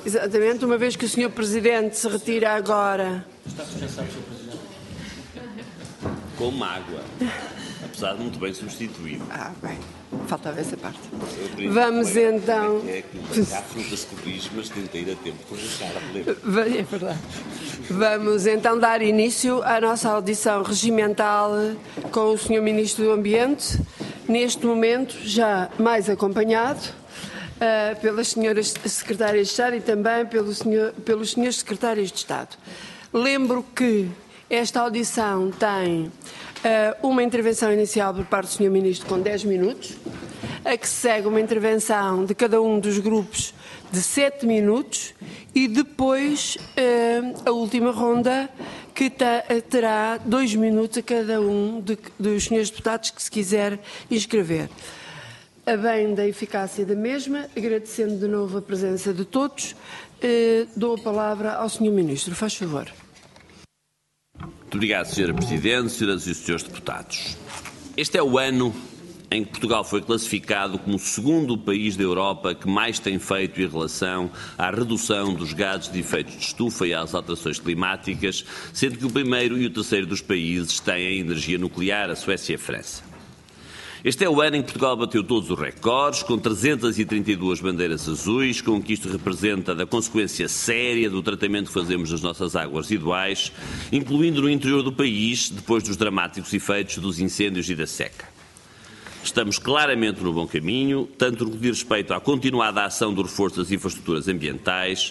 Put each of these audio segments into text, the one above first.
Exatamente, uma vez que o Sr. Presidente se retira agora. Está dispensado, Sr. Presidente. Com mágoa, apesar de muito bem substituído. Bem, faltava essa parte. Vamos então... Há fruta se corrige, mas tenta ir a tempo por deixar de ler. É verdade. Vamos então dar início à nossa audição regimental com o Sr. Ministro do Ambiente, neste momento já mais acompanhado pelas senhoras Secretárias de Estado e também pelos senhores Secretários de Estado. Lembro que esta audição tem uma intervenção inicial por parte do Sr. Ministro com 10 minutos, a que segue uma intervenção de cada um dos grupos de 7 minutos e depois a última ronda que terá 2 minutos a cada um dos senhores deputados que se quiser inscrever. A bem da eficácia da mesma, agradecendo de novo a presença de todos, dou a palavra ao Sr. Ministro. Faz favor. Muito obrigado, Sra. Presidente, Senhoras e Senhores Deputados. Este é o ano em que Portugal foi classificado como o segundo país da Europa que mais tem feito em relação à redução dos gases de efeito de estufa e às alterações climáticas, sendo que o primeiro e o terceiro dos países têm a energia nuclear, a Suécia e a França. Este é o ano em que Portugal bateu todos os recordes, com 332 bandeiras azuis, com o que isto representa da consequência séria do tratamento que fazemos das nossas águas residuais, incluindo no interior do país, depois dos dramáticos efeitos dos incêndios e da seca. Estamos claramente no bom caminho, tanto no que diz respeito à continuada ação do reforço das infraestruturas ambientais,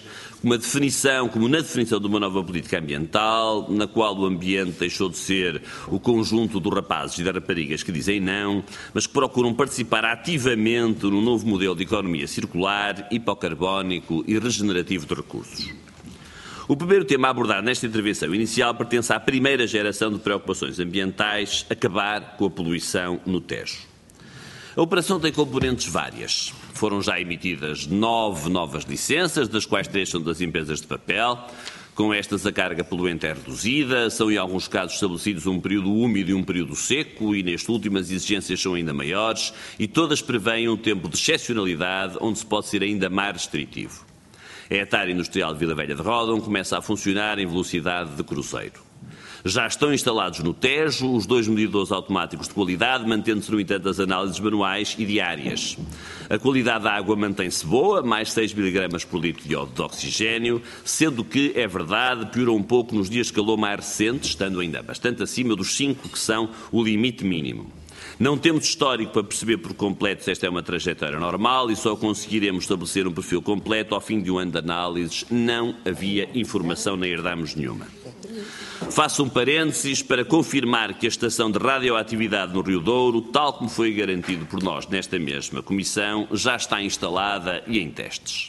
como na definição de uma nova política ambiental, na qual o ambiente deixou de ser o conjunto dos rapazes e das raparigas que dizem não, mas que procuram participar ativamente no novo modelo de economia circular, hipocarbónico e regenerativo de recursos. O primeiro tema a abordar nesta intervenção inicial pertence à primeira geração de preocupações ambientais, acabar com a poluição no Tejo. A operação tem componentes várias. Foram já emitidas 9 novas licenças, das quais 3 são das empresas de papel. Com estas, a carga poluente é reduzida, são em alguns casos estabelecidos um período úmido e um período seco, e neste último as exigências são ainda maiores, e todas prevêem um tempo de excepcionalidade onde se pode ser ainda mais restritivo. A etária industrial de Vila Velha de Ródão começa a funcionar em velocidade de cruzeiro. Já estão instalados no Tejo os 2 medidores automáticos de qualidade, mantendo-se, no entanto, as análises manuais e diárias. A qualidade da água mantém-se boa, mais 6 mg por litro de dióxido de oxigênio, sendo que, é verdade, piorou um pouco nos dias de calor mais recentes, estando ainda bastante acima dos 5 que são o limite mínimo. Não temos histórico para perceber por completo se esta é uma trajetória normal e só conseguiremos estabelecer um perfil completo ao fim de um ano de análises. Não havia informação, nem herdámos nenhuma. Faço um parênteses para confirmar que a estação de radioatividade no Rio Douro, tal como foi garantido por nós nesta mesma comissão, já está instalada e em testes.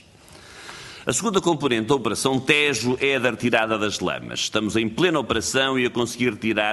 A segunda componente da Operação Tejo é a da retirada das lamas. Estamos em plena operação e a conseguir retirar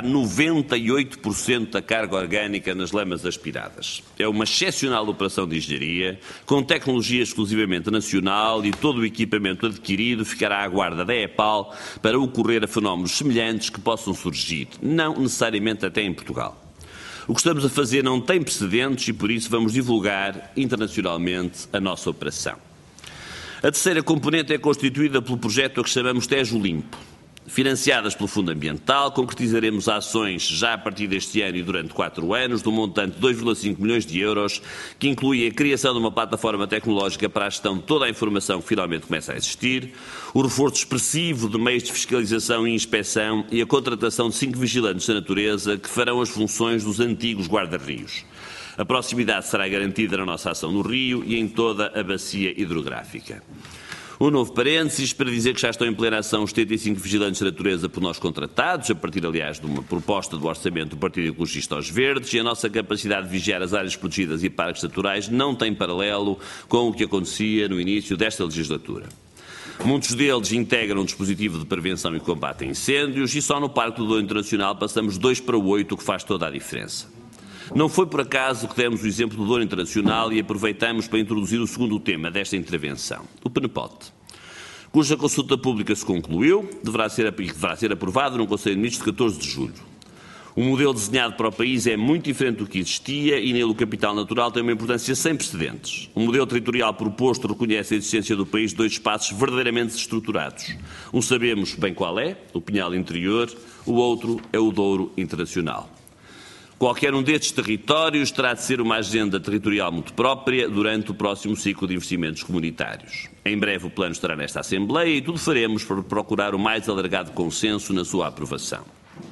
98% da carga orgânica nas lamas aspiradas. É uma excepcional operação de engenharia, com tecnologia exclusivamente nacional, e todo o equipamento adquirido ficará à guarda da EPAL para ocorrer a fenómenos semelhantes que possam surgir, não necessariamente até em Portugal. O que estamos a fazer não tem precedentes e por isso vamos divulgar internacionalmente a nossa operação. A terceira componente é constituída pelo projeto a que chamamos Tejo Limpo. Financiadas pelo Fundo Ambiental, concretizaremos ações já a partir deste ano e durante 4 anos, de um montante de 2,5 milhões de euros, que inclui a criação de uma plataforma tecnológica para a gestão de toda a informação que finalmente começa a existir, o reforço expressivo de meios de fiscalização e inspeção e a contratação de 5 vigilantes da natureza que farão as funções dos antigos guarda-rios. A proximidade será garantida na nossa ação no Rio e em toda a bacia hidrográfica. Um novo parênteses para dizer que já estão em plena ação os 75 vigilantes da natureza por nós contratados, a partir, aliás, de uma proposta do orçamento do Partido Ecologista aos Verdes, e a nossa capacidade de vigiar as áreas protegidas e parques naturais não tem paralelo com o que acontecia no início desta legislatura. Muitos deles integram um dispositivo de prevenção e combate a incêndios e só no Parque do Douro Internacional passamos 2 para 8, o que faz toda a diferença. Não foi por acaso que demos o exemplo do Douro Internacional e aproveitamos para introduzir o segundo tema desta intervenção, o PNPOT, cuja consulta pública se concluiu, deverá ser aprovado no Conselho de Ministros de 14 de julho. O modelo desenhado para o país é muito diferente do que existia e nele o capital natural tem uma importância sem precedentes. O modelo territorial proposto reconhece a existência do país de dois espaços verdadeiramente estruturados. Um sabemos bem qual é, o Pinhal Interior, o outro é o Douro Internacional. Qualquer um destes territórios terá de ser uma agenda territorial muito própria durante o próximo ciclo de investimentos comunitários. Em breve o plano estará nesta Assembleia e tudo faremos para procurar o mais alargado consenso na sua aprovação.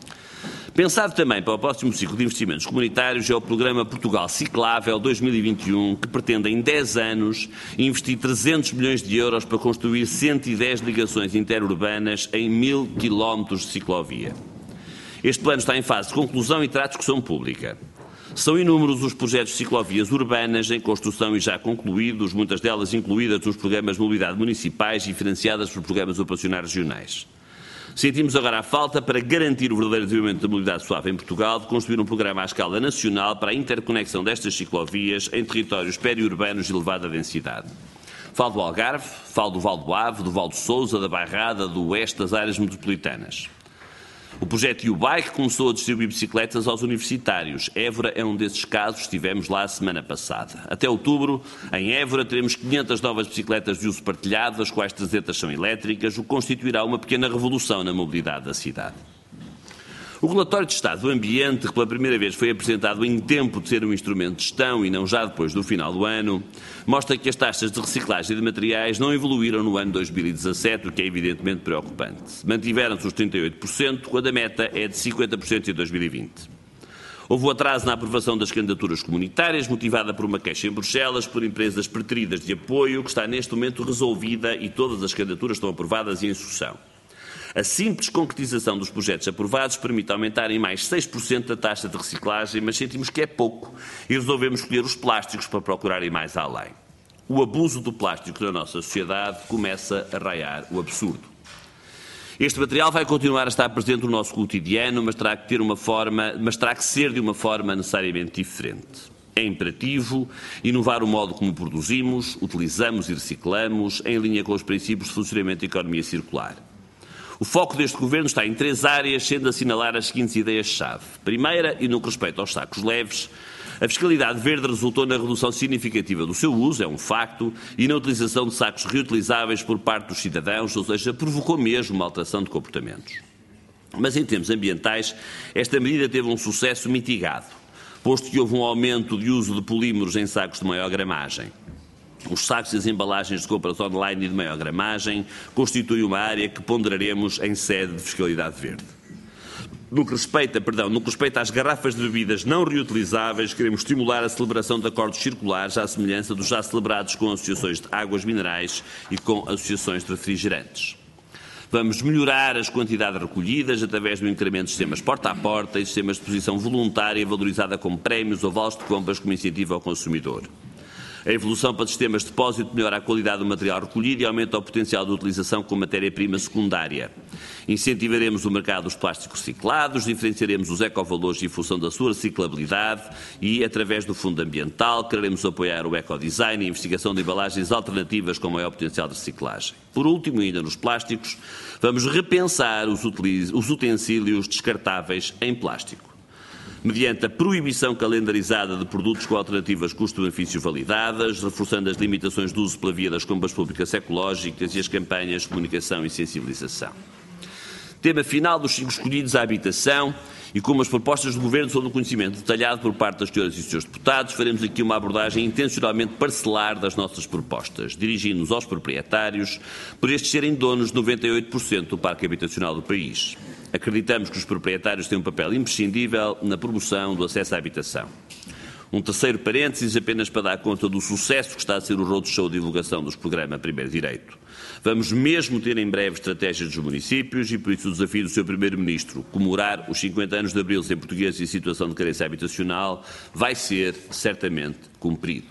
Pensado também para o próximo ciclo de investimentos comunitários é o programa Portugal Ciclável 2021, que pretende em 10 anos investir 300 milhões de euros para construir 110 ligações interurbanas em 1000 quilómetros de ciclovia. Este plano está em fase de conclusão e terá discussão pública. São inúmeros os projetos de ciclovias urbanas em construção e já concluídos, muitas delas incluídas nos programas de mobilidade municipais e financiadas por programas operacionais regionais. Sentimos agora a falta, para garantir o verdadeiro desenvolvimento da mobilidade suave em Portugal, de construir um programa à escala nacional para a interconexão destas ciclovias em territórios periurbanos de elevada densidade. Falo do Algarve, falo do Val do Ave, do Val de Sousa, da Bairrada, do Oeste, das áreas metropolitanas. O projeto U-Bike começou a distribuir bicicletas aos universitários. Évora é um desses casos, estivemos lá a semana passada. Até outubro, em Évora, teremos 500 novas bicicletas de uso partilhado, das quais 300 são elétricas, o que constituirá uma pequena revolução na mobilidade da cidade. O relatório de Estado do Ambiente, que pela primeira vez foi apresentado em tempo de ser um instrumento de gestão e não já depois do final do ano, mostra que as taxas de reciclagem de materiais não evoluíram no ano 2017, o que é evidentemente preocupante. Mantiveram-se os 38%, quando a meta é de 50% em 2020. Houve um atraso na aprovação das candidaturas comunitárias, motivada por uma queixa em Bruxelas por empresas preteridas de apoio, que está neste momento resolvida e todas as candidaturas estão aprovadas e em execução. A simples concretização dos projetos aprovados permite aumentar em mais 6% a taxa de reciclagem, mas sentimos que é pouco e resolvemos escolher os plásticos para procurar ir mais além. O abuso do plástico na nossa sociedade começa a raiar o absurdo. Este material vai continuar a estar presente no nosso cotidiano, mas terá que ser de uma forma necessariamente diferente. É imperativo inovar o modo como produzimos, utilizamos e reciclamos, em linha com os princípios de funcionamento da economia circular. O foco deste Governo está em 3 áreas, sendo assinalar as seguintes ideias-chave. Primeira, e no que respeita aos sacos leves, a fiscalidade verde resultou na redução significativa do seu uso, é um facto, e na utilização de sacos reutilizáveis por parte dos cidadãos, ou seja, provocou mesmo uma alteração de comportamentos. Mas em termos ambientais, esta medida teve um sucesso mitigado, posto que houve um aumento de uso de polímeros em sacos de maior gramagem. Os sacos e as embalagens de compras online e de maior gramagem constituem uma área que ponderaremos em sede de fiscalidade verde. No que respeita às garrafas de bebidas não reutilizáveis, queremos estimular a celebração de acordos circulares à semelhança dos já celebrados com associações de águas minerais e com associações de refrigerantes. Vamos melhorar as quantidades recolhidas através do incremento de sistemas porta a porta e sistemas de posição voluntária valorizada com prémios ou vales de compras como incentivo ao consumidor. A evolução para sistemas de depósito melhora a qualidade do material recolhido e aumenta o potencial de utilização como matéria-prima secundária. Incentivaremos o mercado dos plásticos reciclados, diferenciaremos os ecovalores em função da sua reciclabilidade e, através do Fundo Ambiental, queremos apoiar o ecodesign e a investigação de embalagens alternativas com maior potencial de reciclagem. Por último, ainda nos plásticos, vamos repensar os utensílios descartáveis em plástico, mediante a proibição calendarizada de produtos com alternativas custo-benefício validadas, reforçando as limitações de uso pela via das compras públicas ecológicas e as campanhas de comunicação e sensibilização. Tema final dos 5 escolhidos, a habitação, e como as propostas do Governo são de conhecimento detalhado por parte das senhoras e senhores deputados, faremos aqui uma abordagem intencionalmente parcelar das nossas propostas, dirigindo-nos aos proprietários, por estes serem donos de 98% do parque habitacional do país. Acreditamos que os proprietários têm um papel imprescindível na promoção do acesso à habitação. Um terceiro parênteses, apenas para dar conta do sucesso que está a ser o roadshow de divulgação dos programas Primeiro Direito. Vamos mesmo ter em breve estratégias dos municípios e por isso o desafio do Sr. Primeiro-Ministro, comemorar os 50 anos de Abril sem portugueses e situação de carência habitacional, vai ser certamente cumprido.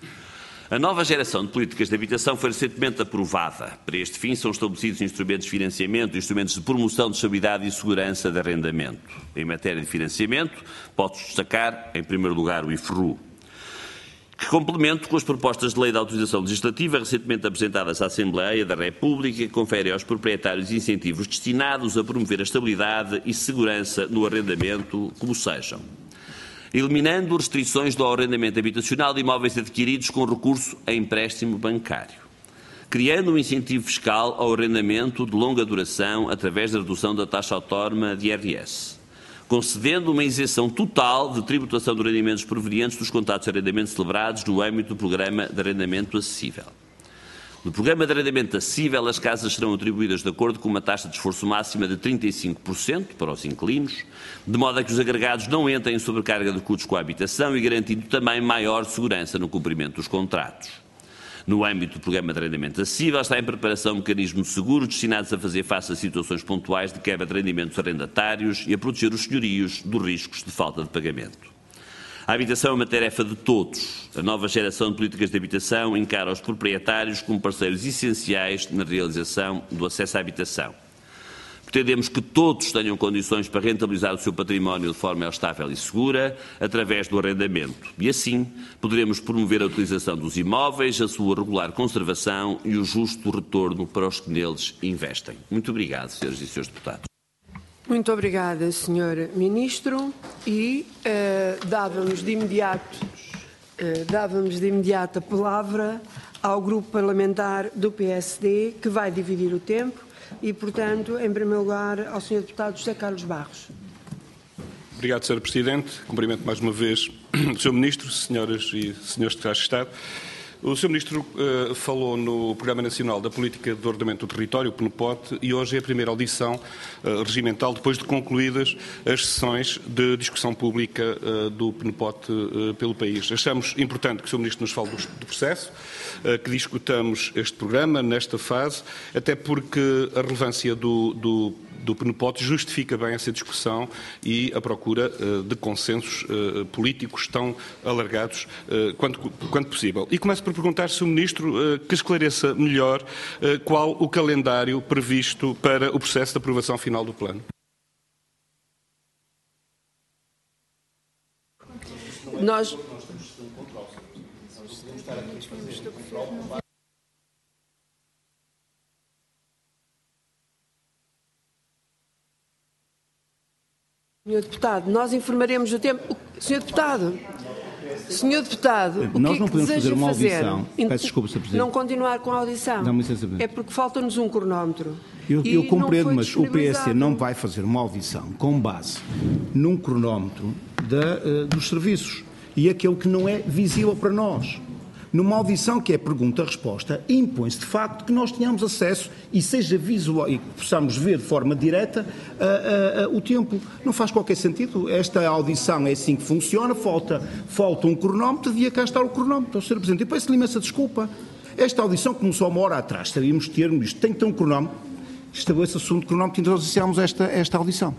A nova geração de políticas de habitação foi recentemente aprovada. Para este fim são estabelecidos instrumentos de financiamento e instrumentos de promoção de estabilidade e segurança de arrendamento. Em matéria de financiamento, posso destacar, em primeiro lugar, o IFRU, que complemento com as propostas de lei de autorização legislativa recentemente apresentadas à Assembleia da República, que conferem aos proprietários incentivos destinados a promover a estabilidade e segurança no arrendamento, como sejam, eliminando restrições do arrendamento habitacional de imóveis adquiridos com recurso a empréstimo bancário, criando um incentivo fiscal ao arrendamento de longa duração através da redução da taxa autónoma de IRS, concedendo uma isenção total de tributação de rendimentos provenientes dos contratos de arrendamento celebrados no âmbito do Programa de Arrendamento Acessível. No Programa de Arrendamento Acessível, as casas serão atribuídas de acordo com uma taxa de esforço máxima de 35% para os inquilinos, de modo a que os agregados não entrem em sobrecarga de custos com a habitação e garantindo também maior segurança no cumprimento dos contratos. No âmbito do Programa de Arrendamento Acessível, está em preparação um mecanismo de seguros destinados a fazer face a situações pontuais de quebra de rendimentos arrendatários e a proteger os senhorios dos riscos de falta de pagamento. A habitação é uma tarefa de todos. A nova geração de políticas de habitação encara os proprietários como parceiros essenciais na realização do acesso à habitação. Pretendemos que todos tenham condições para rentabilizar o seu património de forma estável e segura, através do arrendamento. E assim, poderemos promover a utilização dos imóveis, a sua regular conservação e o justo retorno para os que neles investem. Muito obrigado, senhoras e senhores deputados. Muito obrigada, Sr. Ministro. E dávamos de imediato a palavra ao Grupo Parlamentar do PSD, que vai dividir o tempo. E, portanto, em primeiro lugar, ao Sr. Deputado José Carlos Barros. Obrigado, Sr. Presidente. Cumprimento mais uma vez o Sr. Ministro, senhoras e senhores Secretários de Estado. O Sr. Ministro falou no Programa Nacional da Política de Ordenamento do Território, o PNPOT, e hoje é a primeira audição regimental depois de concluídas as sessões de discussão pública do PNPOT pelo país. Achamos importante que o Sr. Ministro nos fale do processo, que discutamos este programa nesta fase, até porque a relevância do PNPOT justifica bem essa discussão e a procura de consensos políticos tão alargados quanto possível. E começo por perguntar se o Ministro que esclareça melhor qual o calendário previsto para o processo de aprovação final do plano. Senhor Deputado, nós informaremos o tempo. Senhor Deputado, nós o não que podemos fazer uma fazer? audição. Peço desculpa, Sr. Presidente. Não continuar com a audição? Não, licença. É porque falta-nos um cronómetro. Eu compreendo, mas o PSD não vai fazer uma audição com base num cronómetro dos serviços e aquele que não é visível para nós. Numa audição que é pergunta-resposta, impõe-se de facto que nós tenhamos acesso e seja visual e que possamos ver de forma direta o tempo. Não faz qualquer sentido. Esta audição é assim que funciona, falta um cronómetro, devia cá estar o cronómetro, Sr. Presidente. E peço-lhe imensa desculpa. Esta audição começou uma hora atrás, sabíamos termos isto, tem que ter um cronómetro. Estabeleça o assunto de cronómetro e então nós iniciamos esta audição.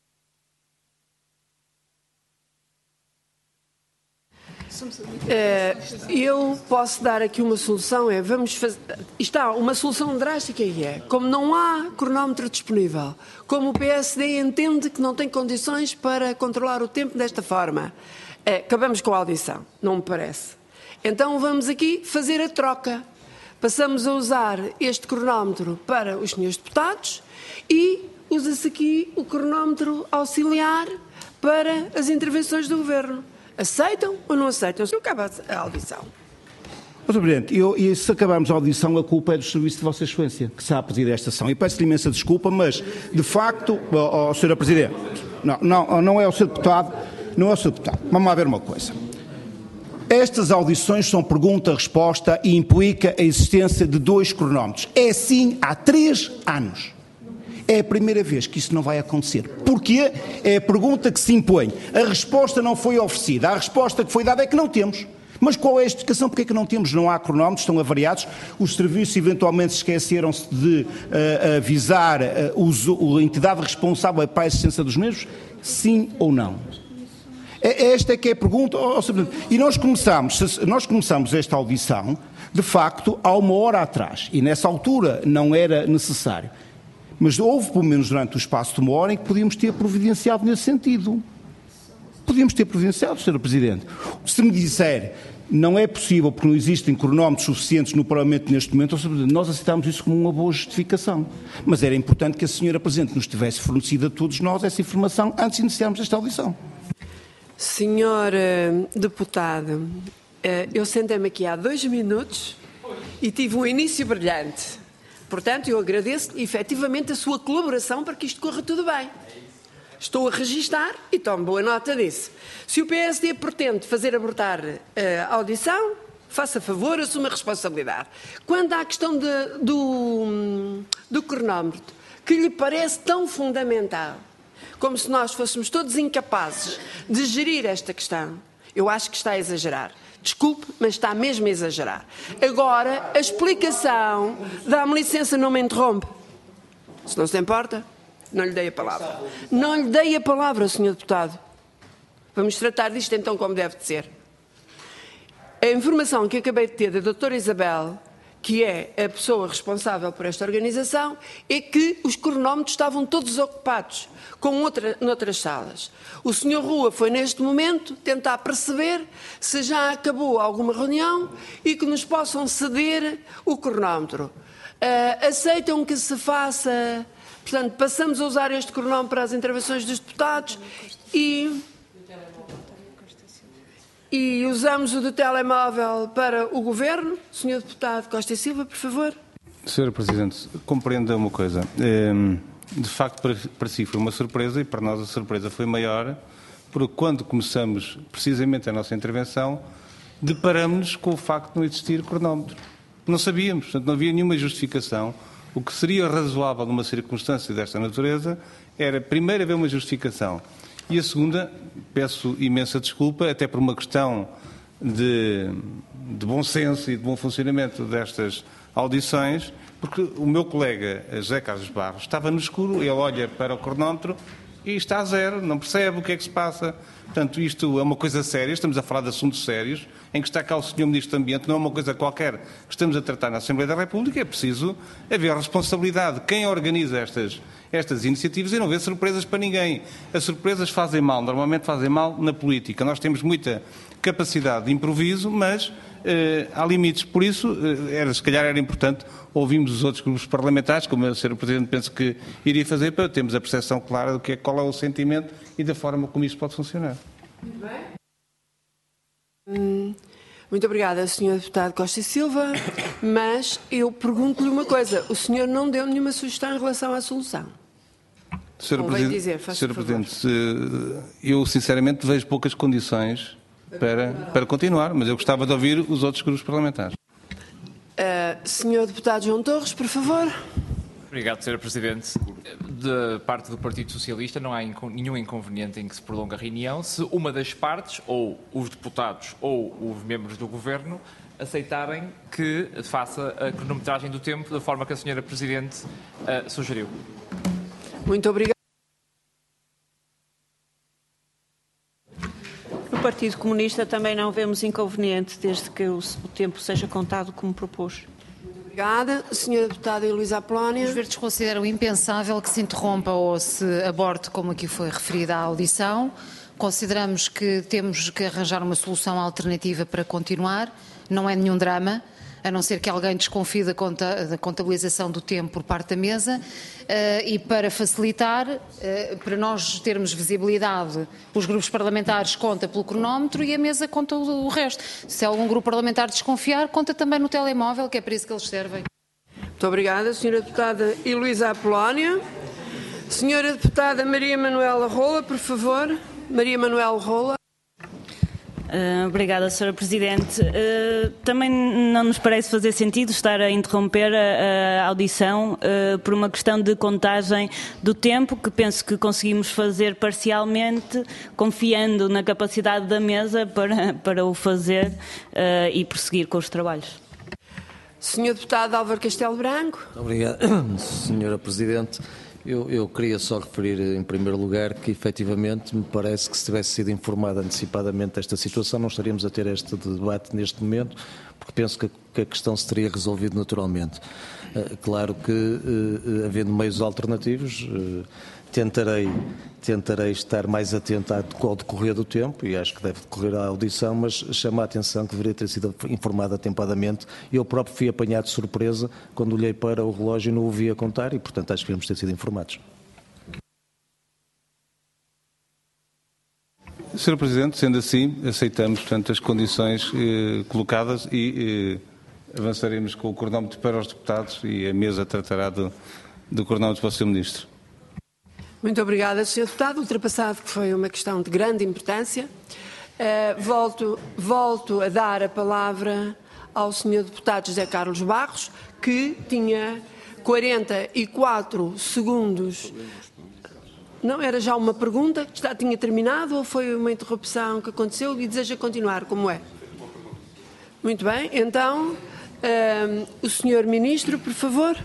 Eu posso dar aqui uma solução, está uma solução drástica e como não há cronómetro disponível, como o PSD entende que não tem condições para controlar o tempo desta forma, acabamos com a audição, não me parece. Então vamos aqui fazer a troca. Passamos a usar este cronómetro para os senhores deputados e usa-se aqui o cronómetro auxiliar para as intervenções do Governo. Aceitam ou não aceitam? Se acaba a audição. Sr. Presidente, e se acabarmos a audição, a culpa é do Serviço de Vossa Excelência, que está a pedir esta ação. E peço-lhe imensa desculpa, mas, de facto, Sra. Presidente, não é o Sr. Deputado, não é o Sr. Deputado. Vamos lá ver uma coisa. Estas audições são pergunta-resposta e implica a existência de 2 cronómetros. É assim há 3 anos. É a primeira vez que isso não vai acontecer. Porquê? É a pergunta que se impõe. A resposta não foi oferecida. A resposta que foi dada é que não temos. Mas qual é a explicação? Porque é que não temos? Não há cronómetros, estão avariados. Os serviços eventualmente esqueceram-se de avisar a entidade responsável para a existência dos mesmos? Sim ou não? Esta é que é a pergunta. E nós começamos esta audição, de facto, há uma hora atrás. E nessa altura não era necessário. Mas houve, pelo menos durante o espaço de uma hora, em que podíamos ter providenciado nesse sentido. podíamos ter providenciado, Sr. Presidente. Se me disser não é possível porque não existem cronómetros suficientes no Parlamento neste momento, nós aceitámos isso como uma boa justificação. Mas era importante que a Sra. Presidente nos tivesse fornecido a todos nós essa informação antes de iniciarmos esta audição. Senhor deputado, eu sentei-me aqui há 2 minutos e tive um início brilhante. Portanto, eu agradeço efetivamente a sua colaboração para que isto corra tudo bem. Estou a registar e tomo boa nota disso. Se o PSD pretende fazer abortar a audição, faça favor, assuma a responsabilidade. Quanto à questão do cronómetro, que lhe parece tão fundamental, como se nós fôssemos todos incapazes de gerir esta questão, eu acho que está a exagerar. Desculpe, mas está mesmo a exagerar. Agora, a explicação, dá-me licença, não me interrompe. Se não se importa, não lhe dei a palavra. Não lhe dei a palavra, Sr. Deputado. Vamos tratar disto então como deve de ser. A informação que acabei de ter da doutora Isabel, que é a pessoa responsável por esta organização, é que os cronómetros estavam todos ocupados noutras salas. O Sr. Rua foi neste momento tentar perceber se já acabou alguma reunião e que nos possam ceder o cronómetro. Aceitam que se faça... Portanto, passamos a usar este cronómetro para as intervenções dos deputados e usamos o do telemóvel para o Governo. Sr. Deputado Costa e Silva, por favor. Sra. Presidente, compreenda uma coisa. De facto, para si foi uma surpresa e para nós a surpresa foi maior, porque quando começamos precisamente a nossa intervenção, deparamos-nos com o facto de não existir cronómetro. Não sabíamos, portanto, não havia nenhuma justificação. O que seria razoável numa circunstância desta natureza era, primeiro, haver uma justificação. E a segunda, peço imensa desculpa, até por uma questão de bom senso e de bom funcionamento destas audições, porque o meu colega José Carlos Barros estava no escuro, ele olha para o cronómetro e está a zero, não percebe o que é que se passa. Portanto, isto é uma coisa séria, estamos a falar de assuntos sérios, em que está cá o Sr. Ministro do Ambiente, não é uma coisa qualquer que estamos a tratar na Assembleia da República, é preciso haver responsabilidade de quem organiza estas iniciativas e não haver surpresas para ninguém. As surpresas fazem mal, normalmente fazem mal na política. Nós temos muita capacidade de improviso, mas há limites. Por isso, se calhar era importante ouvirmos os outros grupos parlamentares, como o Sr. Presidente penso que iria fazer, para termos a percepção clara de qual é o sentimento e da forma como isto pode funcionar. Muito bem. Muito obrigada, Sr. Deputado Costa e Silva, mas eu pergunto-lhe uma coisa. O senhor não deu nenhuma sugestão em relação à solução? Sr. Presidente, eu sinceramente vejo poucas condições para continuar, mas eu gostava de ouvir os outros grupos parlamentares. Sr. Deputado João Torres, por favor. Obrigado, Sr. Presidente. Da parte do Partido Socialista não há nenhum inconveniente em que se prolongue a reunião se uma das partes, ou os deputados ou os membros do Governo, aceitarem que faça a cronometragem do tempo da forma que a Sra. Presidente sugeriu. Muito obrigado. No Partido Comunista também não vemos inconveniente, desde que o tempo seja contado como propôs. Obrigada. Senhora Deputada Heloísa Apolónia. Os Verdes consideram impensável que se interrompa ou se aborte, como aqui foi referida à audição. Consideramos que temos que arranjar uma solução alternativa para continuar. Não é nenhum drama, a não ser que alguém desconfie da contabilização do tempo por parte da mesa. E para facilitar, para nós termos visibilidade, os grupos parlamentares contam pelo cronómetro e a mesa conta o resto. Se algum grupo parlamentar desconfiar, conta também no telemóvel, que é para isso que eles servem. Muito obrigada, Sra. Deputada Heloísa Apolónia. Sra. Deputada Maria Manuela Rola, por favor. Maria Manuela Rola. Obrigada, Sra. Presidente. Também não nos parece fazer sentido estar a interromper a audição por uma questão de contagem do tempo, que penso que conseguimos fazer parcialmente, confiando na capacidade da mesa para o fazer e prosseguir com os trabalhos. Sr. Deputado Álvaro Castelo Branco. Obrigado, Sra. Presidente. Eu queria só referir, em primeiro lugar, que efetivamente me parece que se tivesse sido informado antecipadamente desta situação, não estaríamos a ter este debate neste momento, porque penso que a questão se teria resolvido naturalmente. Claro que, havendo meios alternativos, tentarei estar mais atento ao decorrer do tempo, e acho que deve decorrer a audição, mas chama a atenção que deveria ter sido informado atempadamente. Eu próprio fui apanhado de surpresa quando olhei para o relógio e não o vi a contar, e portanto acho que devíamos ter sido informados. Sr. Presidente, sendo assim, aceitamos, portanto, as condições colocadas e avançaremos com o cronómetro para os deputados, e a mesa tratará do cronómetro para o Sr. Ministro. Muito obrigada, Sr. Deputado. Ultrapassado, que foi uma questão de grande importância. Volto a dar a palavra ao Sr. Deputado José Carlos Barros, que tinha 44 segundos. Não, era já uma pergunta que já tinha terminado, ou foi uma interrupção que aconteceu e deseja continuar, como é? Muito bem, então, o Sr. Ministro, por favor.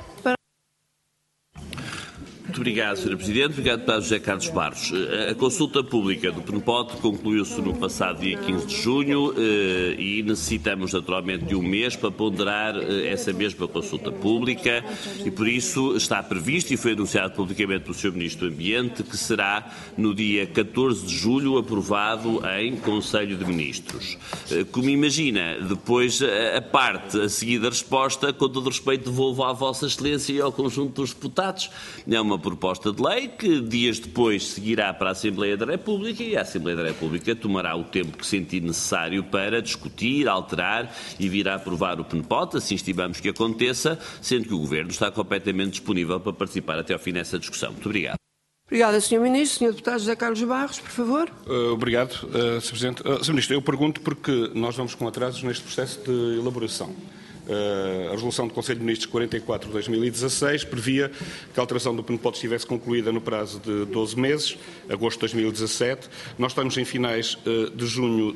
Muito obrigado, Sr. Presidente. Obrigado, deputado José Carlos Barros. A consulta pública do PNPOT concluiu-se no passado dia 15 de junho e necessitamos naturalmente de um mês para ponderar essa mesma consulta pública, e por isso está previsto e foi anunciado publicamente pelo Sr. Ministro do Ambiente que será no dia 14 de julho aprovado em Conselho de Ministros. Como imagina, depois a parte a seguir da resposta, com todo o respeito, devolvo à Vossa Excelência e ao conjunto dos deputados. É uma proposta de lei que dias depois seguirá para a Assembleia da República, e a Assembleia da República tomará o tempo que sentir necessário para discutir, alterar e vir a aprovar o PNPOT, assim estimamos que aconteça, sendo que o Governo está completamente disponível para participar até ao fim dessa discussão. Muito obrigado. Obrigada, Sr. Ministro. Sr. Deputado José Carlos Barros, por favor. Obrigado, Sr. Presidente. Sr. Ministro, eu pergunto porque nós vamos com atrasos neste processo de elaboração. A resolução do Conselho de Ministros 44 de 2016 previa que a alteração do PNPOT estivesse concluída no prazo de 12 meses, agosto de 2017. Nós estamos em finais de junho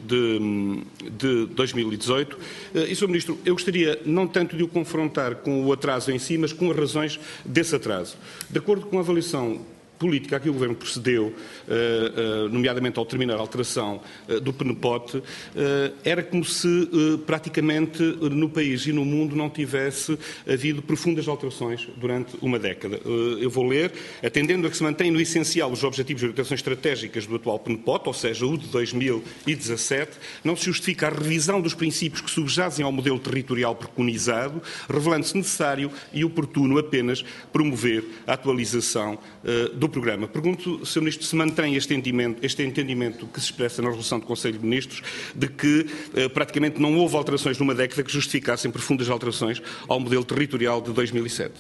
de 2018. E, Sr. Ministro, eu gostaria não tanto de o confrontar com o atraso em si, mas com as razões desse atraso. De acordo com a avaliação política a que o Governo procedeu, nomeadamente ao terminar a alteração do PNPOT, era como se praticamente no país e no mundo não tivesse havido profundas alterações durante uma década. Eu vou ler: atendendo a que se mantém no essencial os objetivos e orientações estratégicas do atual PNPOT, ou seja, o de 2017, não se justifica a revisão dos princípios que subjazem ao modelo territorial preconizado, revelando-se necessário e oportuno apenas promover a atualização do programa. Pergunto, Sr. Ministro, se mantém este entendimento que se expressa na resolução do Conselho de Ministros de que praticamente não houve alterações numa década que justificassem profundas alterações ao modelo territorial de 2007.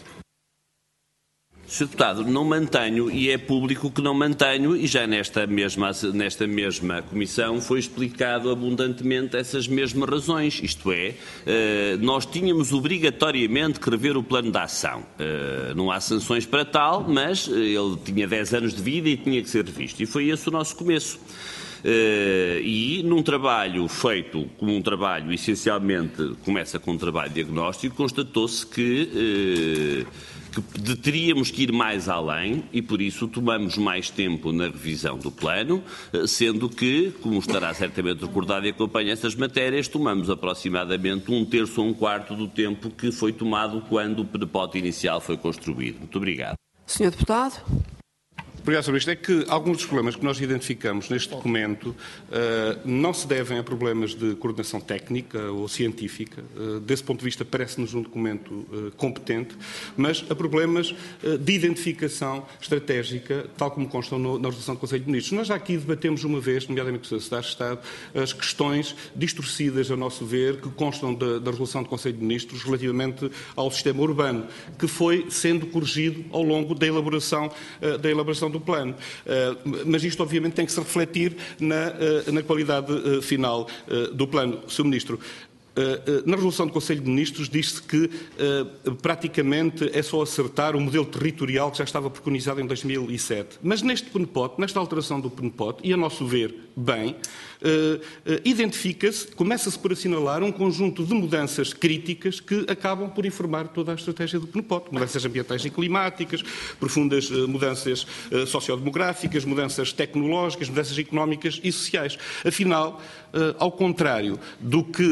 Sr. Deputado, não mantenho, e é público que não mantenho, e já nesta mesma comissão foi explicado abundantemente essas mesmas razões. Isto é, nós tínhamos obrigatoriamente que rever o plano de ação. Não há sanções para tal, mas ele tinha 10 anos de vida e tinha que ser revisto. E foi esse o nosso começo. E num trabalho feito como um trabalho, essencialmente começa com um trabalho diagnóstico, constatou-se que teríamos que ir mais além e, por isso, tomamos mais tempo na revisão do plano, sendo que, como estará certamente recordado e acompanha estas matérias, tomamos aproximadamente 1/3 ou 1/4 do tempo que foi tomado quando o PNPOT inicial foi construído. Muito obrigado. Sr. Deputado. Obrigado, Sr. Ministro. É que alguns dos problemas que nós identificamos neste documento não se devem a problemas de coordenação técnica ou científica. Desse ponto de vista, parece-nos um documento competente, mas a problemas de identificação estratégica, tal como constam na resolução do Conselho de Ministros. Nós já aqui debatemos uma vez, nomeadamente com o Secretário de Estado, as questões distorcidas, a nosso ver, que constam da resolução do Conselho de Ministros relativamente ao sistema urbano, que foi sendo corrigido ao longo da elaboração do plano. Mas isto, obviamente, tem que se refletir na qualidade final do plano. Sr. Ministro, na resolução do Conselho de Ministros diz-se que praticamente é só acertar o modelo territorial que já estava preconizado em 2007. Mas neste PNPOT, nesta alteração do PNPOT, e a nosso ver bem, identifica-se, começa-se por assinalar um conjunto de mudanças críticas que acabam por informar toda a estratégia do PNPOT. Mudanças ambientais e climáticas, profundas mudanças sociodemográficas, mudanças tecnológicas, mudanças económicas e sociais. Afinal, ao contrário do que se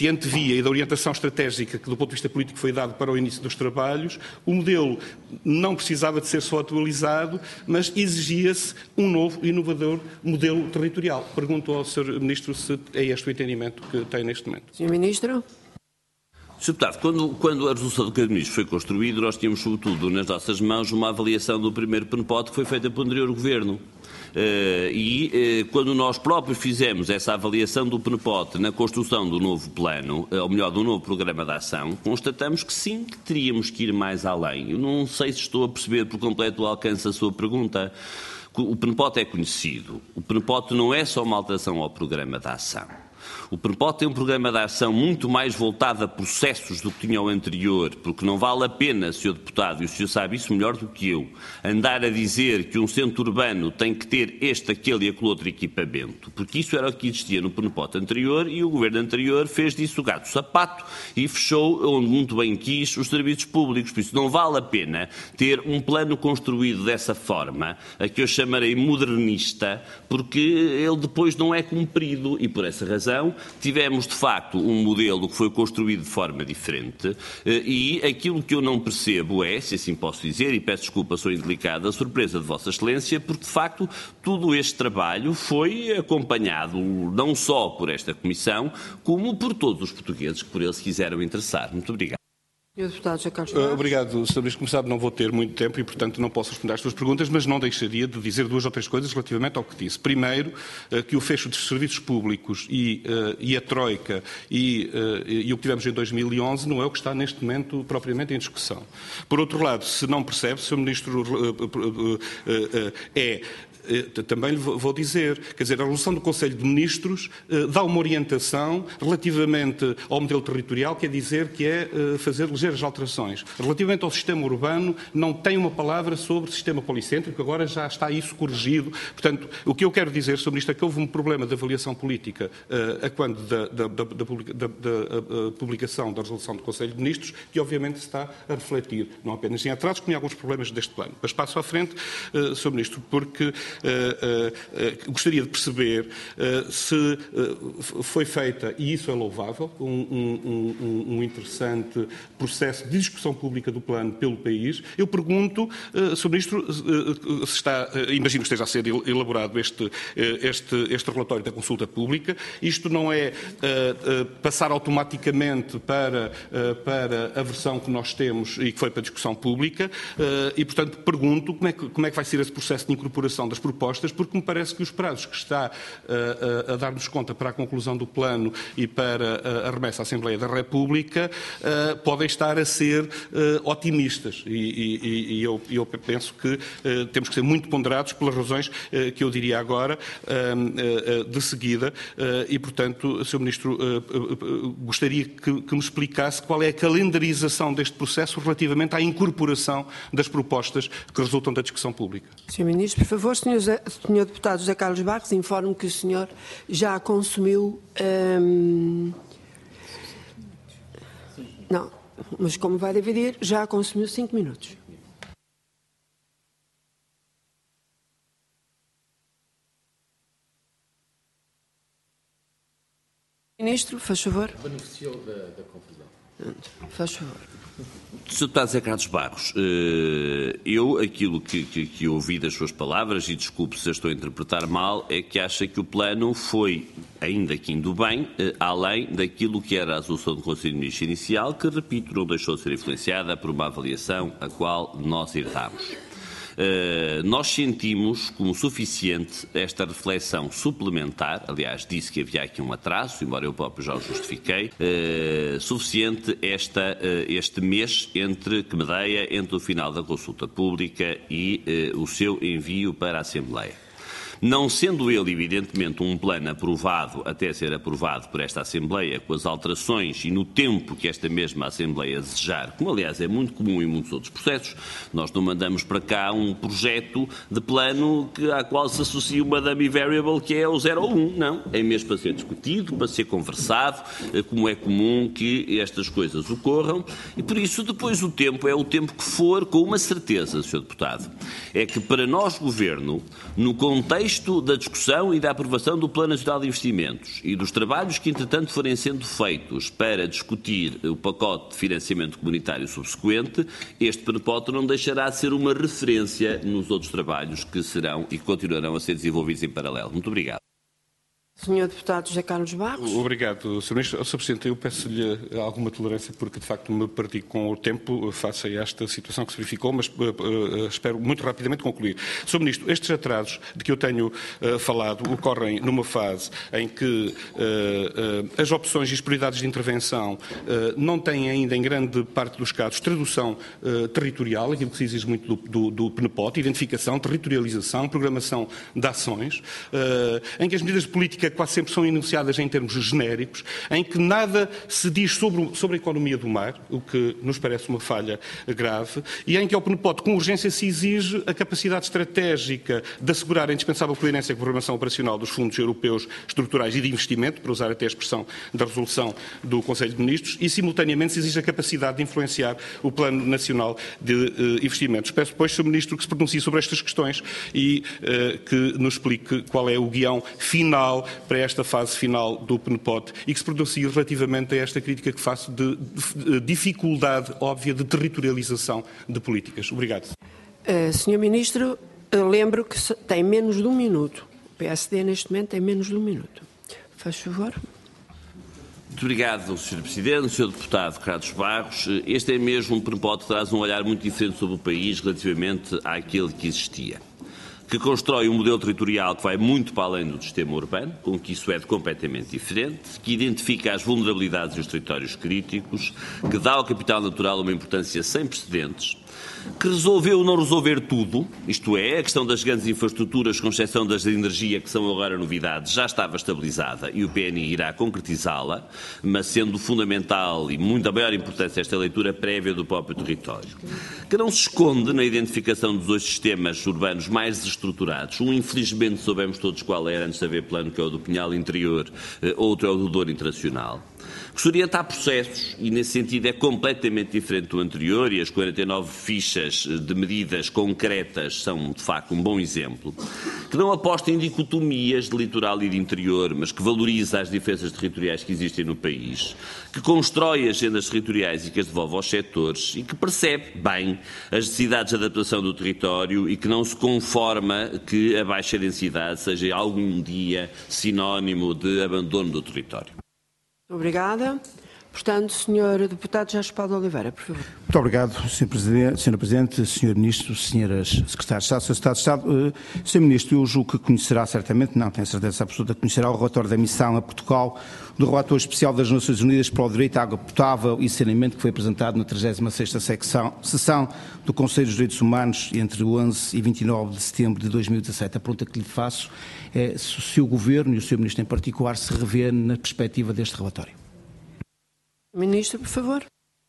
que antevia e da orientação estratégica que do ponto de vista político foi dado para o início dos trabalhos, o modelo não precisava de ser só atualizado, mas exigia-se um novo e inovador modelo territorial. Pergunto ao Sr. Ministro se é este o entendimento que tem neste momento. Sr. Ministro. Sr. Deputado, quando a resolução do Cabinet de Ministros foi construída, nós tínhamos, sobretudo, nas nossas mãos uma avaliação do primeiro PNPOT que foi feita pelo anterior Governo. Quando nós próprios fizemos essa avaliação do PNPOT na construção do novo plano, ou melhor, do novo programa de ação, constatamos que sim, que teríamos que ir mais além. Eu não sei se estou a perceber por completo o alcance da sua pergunta. O PNPOT é conhecido. O PNPOT não é só uma alteração ao programa de ação. O PNPOT tem um programa de ação muito mais voltado a processos do que tinha o anterior, porque não vale a pena, Sr. Deputado, e o senhor sabe isso melhor do que eu, andar a dizer que um centro urbano tem que ter este, aquele e aquele outro equipamento, porque isso era o que existia no PNPOT anterior e o Governo anterior fez disso o gato-sapato e fechou, onde muito bem quis, os serviços públicos. Por isso não vale a pena ter um plano construído dessa forma, a que eu chamarei modernista, porque ele depois não é cumprido e, por essa razão, tivemos de facto um modelo que foi construído de forma diferente e aquilo que eu não percebo é, se assim posso dizer, e peço desculpa, sou indelicado, a surpresa de Vossa Excelência, porque de facto todo este trabalho foi acompanhado não só por esta Comissão, como por todos os portugueses que por ele se quiseram interessar. Muito obrigado. Obrigado, Sr. Ministro. Como sabe, não vou ter muito tempo e, portanto, não posso responder às suas perguntas, mas não deixaria de dizer duas ou três coisas relativamente ao que disse. Primeiro, que o fecho dos serviços públicos e a Troika e o que tivemos em 2011 não é o que está neste momento propriamente em discussão. Por outro lado, se não percebe, Sr. Ministro, também lhe vou dizer, quer dizer, a resolução do Conselho de Ministros dá uma orientação relativamente ao modelo territorial, quer dizer que é fazer ligeiras alterações. Relativamente ao sistema urbano, não tem uma palavra sobre o sistema policêntrico, agora já está isso corrigido. Portanto, o que eu quero dizer, Sr. Ministro, é que houve um problema de avaliação política a quando da publicação da resolução do Conselho de Ministros, que obviamente se está a refletir, não apenas em atrasos, como em alguns problemas deste plano. Mas passo à frente, Sr. Ministro, porque gostaria de perceber se foi feita, e isso é louvável, um interessante processo de discussão pública do plano pelo país. Eu pergunto, Sr. Ministro, se está, imagino que esteja a ser elaborado este relatório da consulta pública. Isto não é passar automaticamente para a versão que nós temos e que foi para a discussão pública e, portanto, pergunto como é que vai ser esse processo de incorporação das propostas, porque me parece que os prazos que está a dar-nos conta para a conclusão do plano e para a remessa à Assembleia da República podem estar a ser otimistas e eu penso que temos que ser muito ponderados pelas razões que eu diria agora de seguida e, portanto, Sr. Ministro, gostaria que me explicasse qual é a calendarização deste processo relativamente à incorporação das propostas que resultam da discussão pública. Sr. Ministro, por favor, Sr. Deputado José Carlos Barros, informo que o senhor já consumiu... Não, mas como vai dividir, já consumiu 5 minutos. Ministro, faz favor. Beneficiou da confusão. Faz favor. Sr. Deputado José Carlos Barros, eu aquilo que ouvi das suas palavras, e desculpe se eu estou a interpretar mal, é que acha que o plano foi, ainda que indo bem, além daquilo que era a resolução do Conselho de Ministros inicial, que, repito, não deixou de ser influenciada por uma avaliação a qual nós herdámos. Nós sentimos como suficiente esta reflexão suplementar, aliás, disse que havia aqui um atraso, embora eu próprio já o justifiquei, suficiente este mês que medeia entre o final da consulta pública e o seu envio para a Assembleia. Não sendo ele, evidentemente, um plano aprovado até ser aprovado por esta Assembleia, com as alterações e no tempo que esta mesma Assembleia desejar, como aliás é muito comum em muitos outros processos, nós não mandamos para cá um projeto de plano à qual se associa uma dummy variable que é o 0 ou 1, não. É mesmo para ser discutido, para ser conversado, como é comum que estas coisas ocorram, e por isso depois o tempo é o tempo que for, com uma certeza, Sr. Deputado, é que para nós, Governo, no contexto contexto da discussão e da aprovação do Plano Nacional de Investimentos e dos trabalhos que, entretanto, forem sendo feitos para discutir o pacote de financiamento comunitário subsequente, este PNPOT não deixará de ser uma referência nos outros trabalhos que serão e continuarão a ser desenvolvidos em paralelo. Muito obrigado. Sr. Deputado José Carlos Barros. Obrigado, Sr. Ministro. Sr. Presidente, eu peço-lhe alguma tolerância porque, de facto, me perdi com o tempo face a esta situação que se verificou, mas espero muito rapidamente concluir. Sr. Ministro, estes atrasos de que eu tenho falado ocorrem numa fase em que as opções e as prioridades de intervenção não têm ainda, em grande parte dos casos, tradução territorial, aquilo que se exige muito do PNPOT, identificação, territorialização, programação de ações, em que as medidas de política quase sempre são enunciadas em termos genéricos, em que nada se diz sobre a economia do mar, o que nos parece uma falha grave, e em que ao PNPOT com urgência se exige a capacidade estratégica de assegurar a indispensável coerência com a programação operacional dos fundos europeus estruturais e de investimento, para usar até a expressão da resolução do Conselho de Ministros, e simultaneamente se exige a capacidade de influenciar o Plano Nacional de Investimentos. Peço, depois, Sr. Ministro, que se pronuncie sobre estas questões e que nos explique qual é o guião final para esta fase final do PNPOT e que se pronuncie relativamente a esta crítica que faço de dificuldade óbvia de territorialização de políticas. Obrigado. Sr. Ministro, lembro que tem menos de um minuto. O PSD, neste momento, tem menos de um minuto. Faz favor. Muito obrigado, Sr. Presidente. Sr. Deputado Carlos Barros, este é mesmo um PNPOT que traz um olhar muito diferente sobre o país relativamente àquele que existia, que constrói um modelo territorial que vai muito para além do sistema urbano, com que isso é completamente diferente, que identifica as vulnerabilidades e os territórios críticos, que dá ao capital natural uma importância sem precedentes, que resolveu não resolver tudo, isto é, a questão das grandes infraestruturas, com exceção das de energia, que são agora novidades, já estava estabilizada e o PNI irá concretizá-la, mas sendo fundamental e muito a maior importância esta leitura prévia do próprio território, que não se esconde na identificação dos dois sistemas urbanos mais desestruturados. Um, infelizmente, soubemos todos qual era antes de haver plano, que é o do Pinhal Interior, outro é o do Douro Internacional, que se orienta a processos e, nesse sentido, é completamente diferente do anterior, e as 49 fichas de medidas concretas são, de facto, um bom exemplo, que não aposta em dicotomias de litoral e de interior, mas que valoriza as diferenças territoriais que existem no país, que constrói agendas territoriais e que as devolve aos setores e que percebe bem as necessidades de adaptação do território e que não se conforma que a baixa densidade seja algum dia sinónimo de abandono do território. Obrigada. Portanto, Sr. Deputado Jorge Paulo de Oliveira, por favor. Muito obrigado, Sr. Presidente, Sr. Ministro, Sras. Secretários de Estado, Sr. Secretário de Estado. Sr. Ministro, eu julgo que conhecerá certamente, não tenho certeza absoluta, conhecerá o relatório da missão a Portugal do Relator Especial das Nações Unidas para o Direito à Água Potável e Saneamento, que foi apresentado na 36ª sessão do Conselho dos Direitos Humanos entre 11 e 29 de setembro de 2017. A pergunta que lhe faço é se o Governo e o Sr. Ministro em particular se revê na perspectiva deste relatório. Ministro, por favor.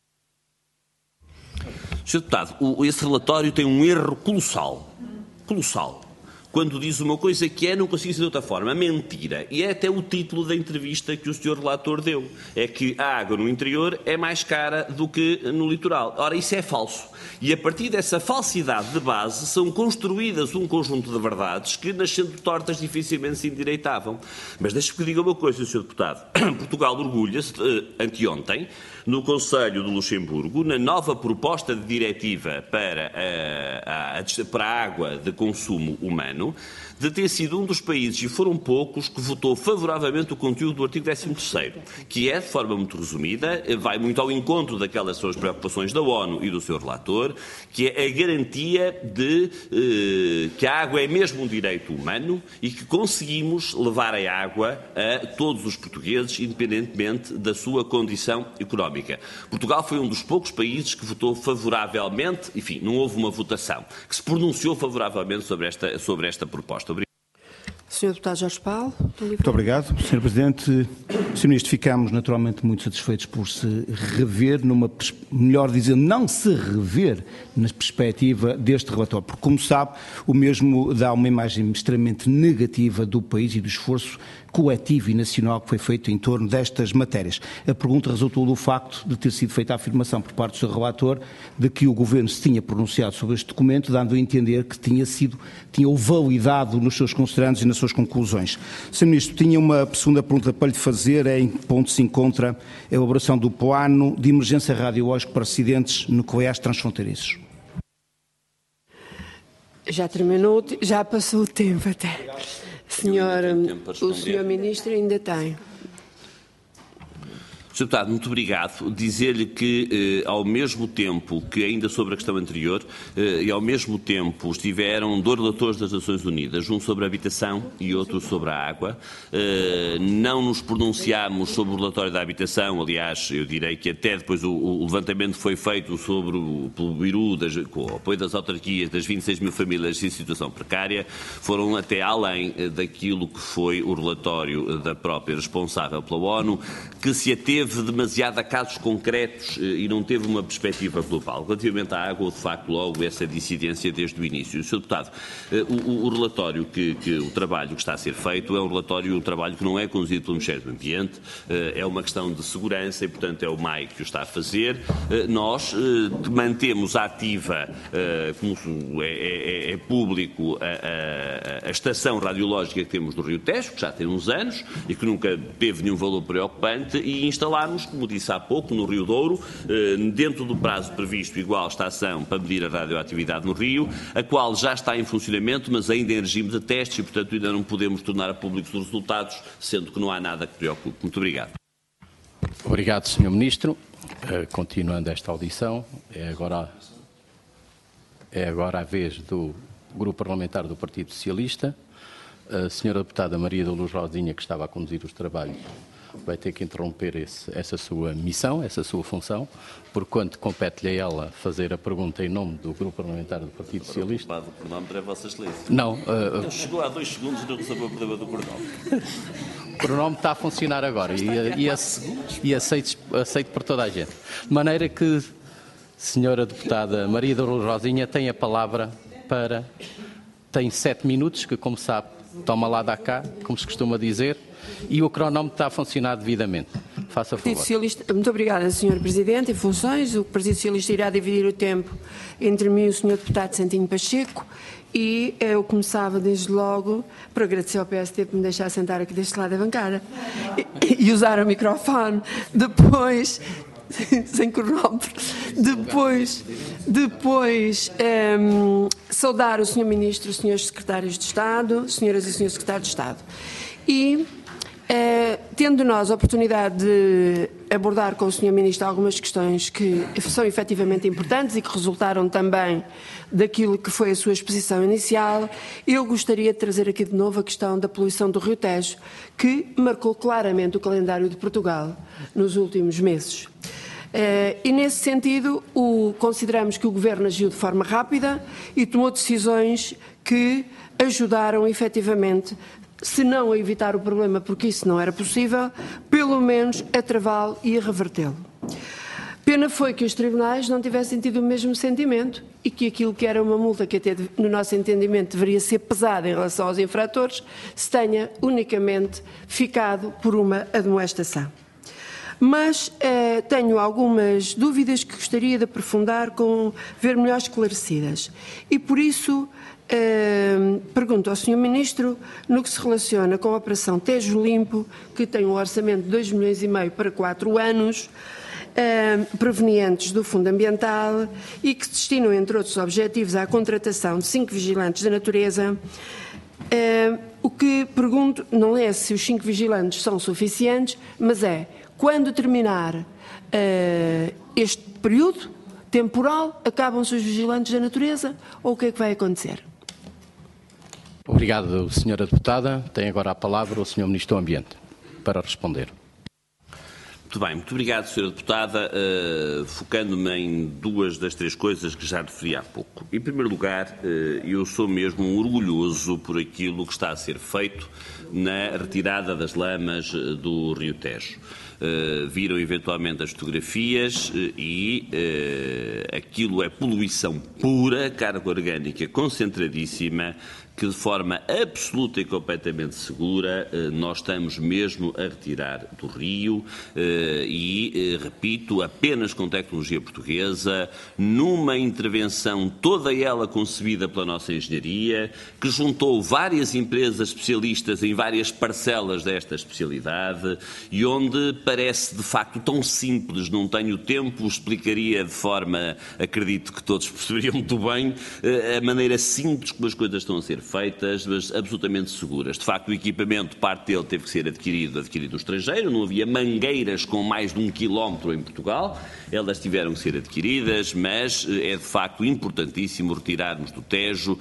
Sr. Deputado, esse relatório tem um erro colossal, quando diz uma coisa que não consigo dizer de outra forma, mentira, e é até o título da entrevista que o Sr. Relator deu, é que a água no interior é mais cara do que no litoral. Ora, isso é falso, e a partir dessa falsidade de base são construídas um conjunto de verdades que, nascendo tortas, dificilmente se endireitavam. Mas deixe-me que diga uma coisa, Sr. Deputado, Portugal orgulha-se, anteontem, no Conselho de Luxemburgo, na nova proposta de diretiva para a água de consumo humano, de ter sido um dos países, e foram poucos, que votou favoravelmente o conteúdo do artigo 13º, que é, de forma muito resumida, vai muito ao encontro daquelas são as preocupações da ONU e do seu relator, que é a garantia de que a água é mesmo um direito humano e que conseguimos levar a água a todos os portugueses, independentemente da sua condição económica. Portugal foi um dos poucos países que votou favoravelmente, enfim, não houve uma votação, que se pronunciou favoravelmente sobre esta proposta. Obrigado. Sr. Deputado Jorge Paulo. Muito obrigado, Sr. Presidente. Sr. Ministro, ficamos naturalmente muito satisfeitos por se rever, melhor dizendo, não se rever na perspectiva deste relatório, porque, como sabe, o mesmo dá uma imagem extremamente negativa do país e do esforço coletivo e nacional que foi feito em torno destas matérias. A pergunta resultou do facto de ter sido feita a afirmação por parte do Sr. Relator de que o Governo se tinha pronunciado sobre este documento, dando a entender que tinha o validado nos seus considerandos e nas suas conclusões. Sr. Ministro, tinha uma segunda pergunta para lhe fazer, em que ponto se encontra a elaboração do plano de emergência radiológico para acidentes nucleares transfronteiriços. Já terminou, já passou o tempo até. O Sr. Ministro ainda tem. Sr. Deputado, muito obrigado. Dizer-lhe que, ao mesmo tempo que, ainda sobre a questão anterior, e ao mesmo tempo estiveram 2 relatores das Nações Unidas, um sobre a habitação e outro sobre a água, não nos pronunciámos sobre o relatório da habitação, aliás, eu direi que até depois o levantamento foi feito pelo Biru, com o apoio das autarquias, das 26 mil famílias em situação precária, foram até além daquilo que foi o relatório da própria responsável pela ONU, que se ateve demasiado a casos concretos e não teve uma perspectiva global. Relativamente à água, de facto, logo essa dissidência desde o início. Sr. Deputado, o relatório o trabalho que está a ser feito é um trabalho que não é conduzido pelo Ministério do Ambiente, é uma questão de segurança e, portanto, é o MAI que o está a fazer. Nós mantemos ativa, como é público, a estação radiológica que temos do Rio Tejo, que já tem uns anos e que nunca teve nenhum valor preocupante, e instalámos, como disse há pouco, no Rio Douro, dentro do prazo previsto, igual estação para medir a radioatividade no Rio, a qual já está em funcionamento, mas ainda em regime de testes e, portanto, ainda não podemos tornar a públicos os resultados, sendo que não há nada que preocupe. Muito obrigado. Obrigado, Sr. Ministro. Continuando esta audição, é agora a vez do Grupo Parlamentar do Partido Socialista. A Sra. Deputada Maria da Luz Rosinha, que estava a conduzir os trabalhos, vai ter que interromper essa sua missão, essa sua função, porquanto compete-lhe a ela fazer a pergunta em nome do Grupo Parlamentar do Partido Socialista. O cronómetro é Vossa Excelência. Não. Ele chegou há 2 segundos e não resolveu o problema do cronómetro. O cronómetro está a funcionar agora e aceito por toda a gente. De maneira que, Sra. Deputada Maria da Luz Rosinha tem a palavra tem 7 minutos, que, como sabe, toma lá da cá, como se costuma dizer, e o cronómetro está a funcionar devidamente. Faça favor. Muito obrigada, Sr. Presidente. Em funções, o Partido Socialista irá dividir o tempo entre mim e o Sr. Deputado Santinho Pacheco, e eu começava desde logo por agradecer ao PSD por me deixar sentar aqui deste lado da bancada e usar o microfone. Depois, sem cronómetro, depois saudar o Sr. Ministro, os Srs. Secretários de Estado, Senhoras e Srs. Secretários de Estado. E, tendo nós a oportunidade de abordar com o Sr. Ministro algumas questões que são efetivamente importantes e que resultaram também daquilo que foi a sua exposição inicial, eu gostaria de trazer aqui de novo a questão da poluição do Rio Tejo, que marcou claramente o calendário de Portugal nos últimos meses. E, nesse sentido, consideramos que o Governo agiu de forma rápida e tomou decisões que ajudaram efetivamente, se não a evitar o problema, porque isso não era possível, pelo menos a travá-lo e a revertê-lo. Pena foi que os tribunais não tivessem tido o mesmo sentimento e que aquilo que era uma multa que até, no nosso entendimento, deveria ser pesada em relação aos infratores, se tenha unicamente ficado por uma admoestação. Mas tenho algumas dúvidas que gostaria de aprofundar, ver melhor esclarecidas. E, por isso, pergunto ao Sr. Ministro, no que se relaciona com a Operação Tejo Limpo, que tem um orçamento de 2,5 milhões para 4 anos, provenientes do Fundo Ambiental e que se destinam, entre outros objetivos, à contratação de 5 vigilantes da natureza. O que pergunto não é se os 5 vigilantes são suficientes, mas quando terminar este período temporal, acabam-se os vigilantes da natureza, ou o que é que vai acontecer? Obrigado, Sra. Deputada. Tem agora a palavra o Sr. Ministro do Ambiente para responder. Muito bem, muito obrigado, Sra. Deputada. Focando-me em 2 das 3 coisas que já referi há pouco. Em primeiro lugar, eu sou mesmo orgulhoso por aquilo que está a ser feito na retirada das lamas do Rio Tejo. viram eventualmente as fotografias e aquilo é poluição pura, carga orgânica concentradíssima, que de forma absoluta e completamente segura nós estamos mesmo a retirar do rio repito, apenas com tecnologia portuguesa, numa intervenção toda ela concebida pela nossa engenharia, que juntou várias empresas especialistas em várias parcelas desta especialidade e onde parece de facto tão simples, não tenho tempo, explicaria de forma, acredito que todos perceberiam muito bem, a maneira simples como as coisas estão a ser feitas, mas absolutamente seguras. De facto, o equipamento, parte dele teve que ser adquirido no estrangeiro, não havia mangueiras com mais de 1 quilómetro em Portugal, elas tiveram que ser adquiridas, mas é de facto importantíssimo retirarmos do Tejo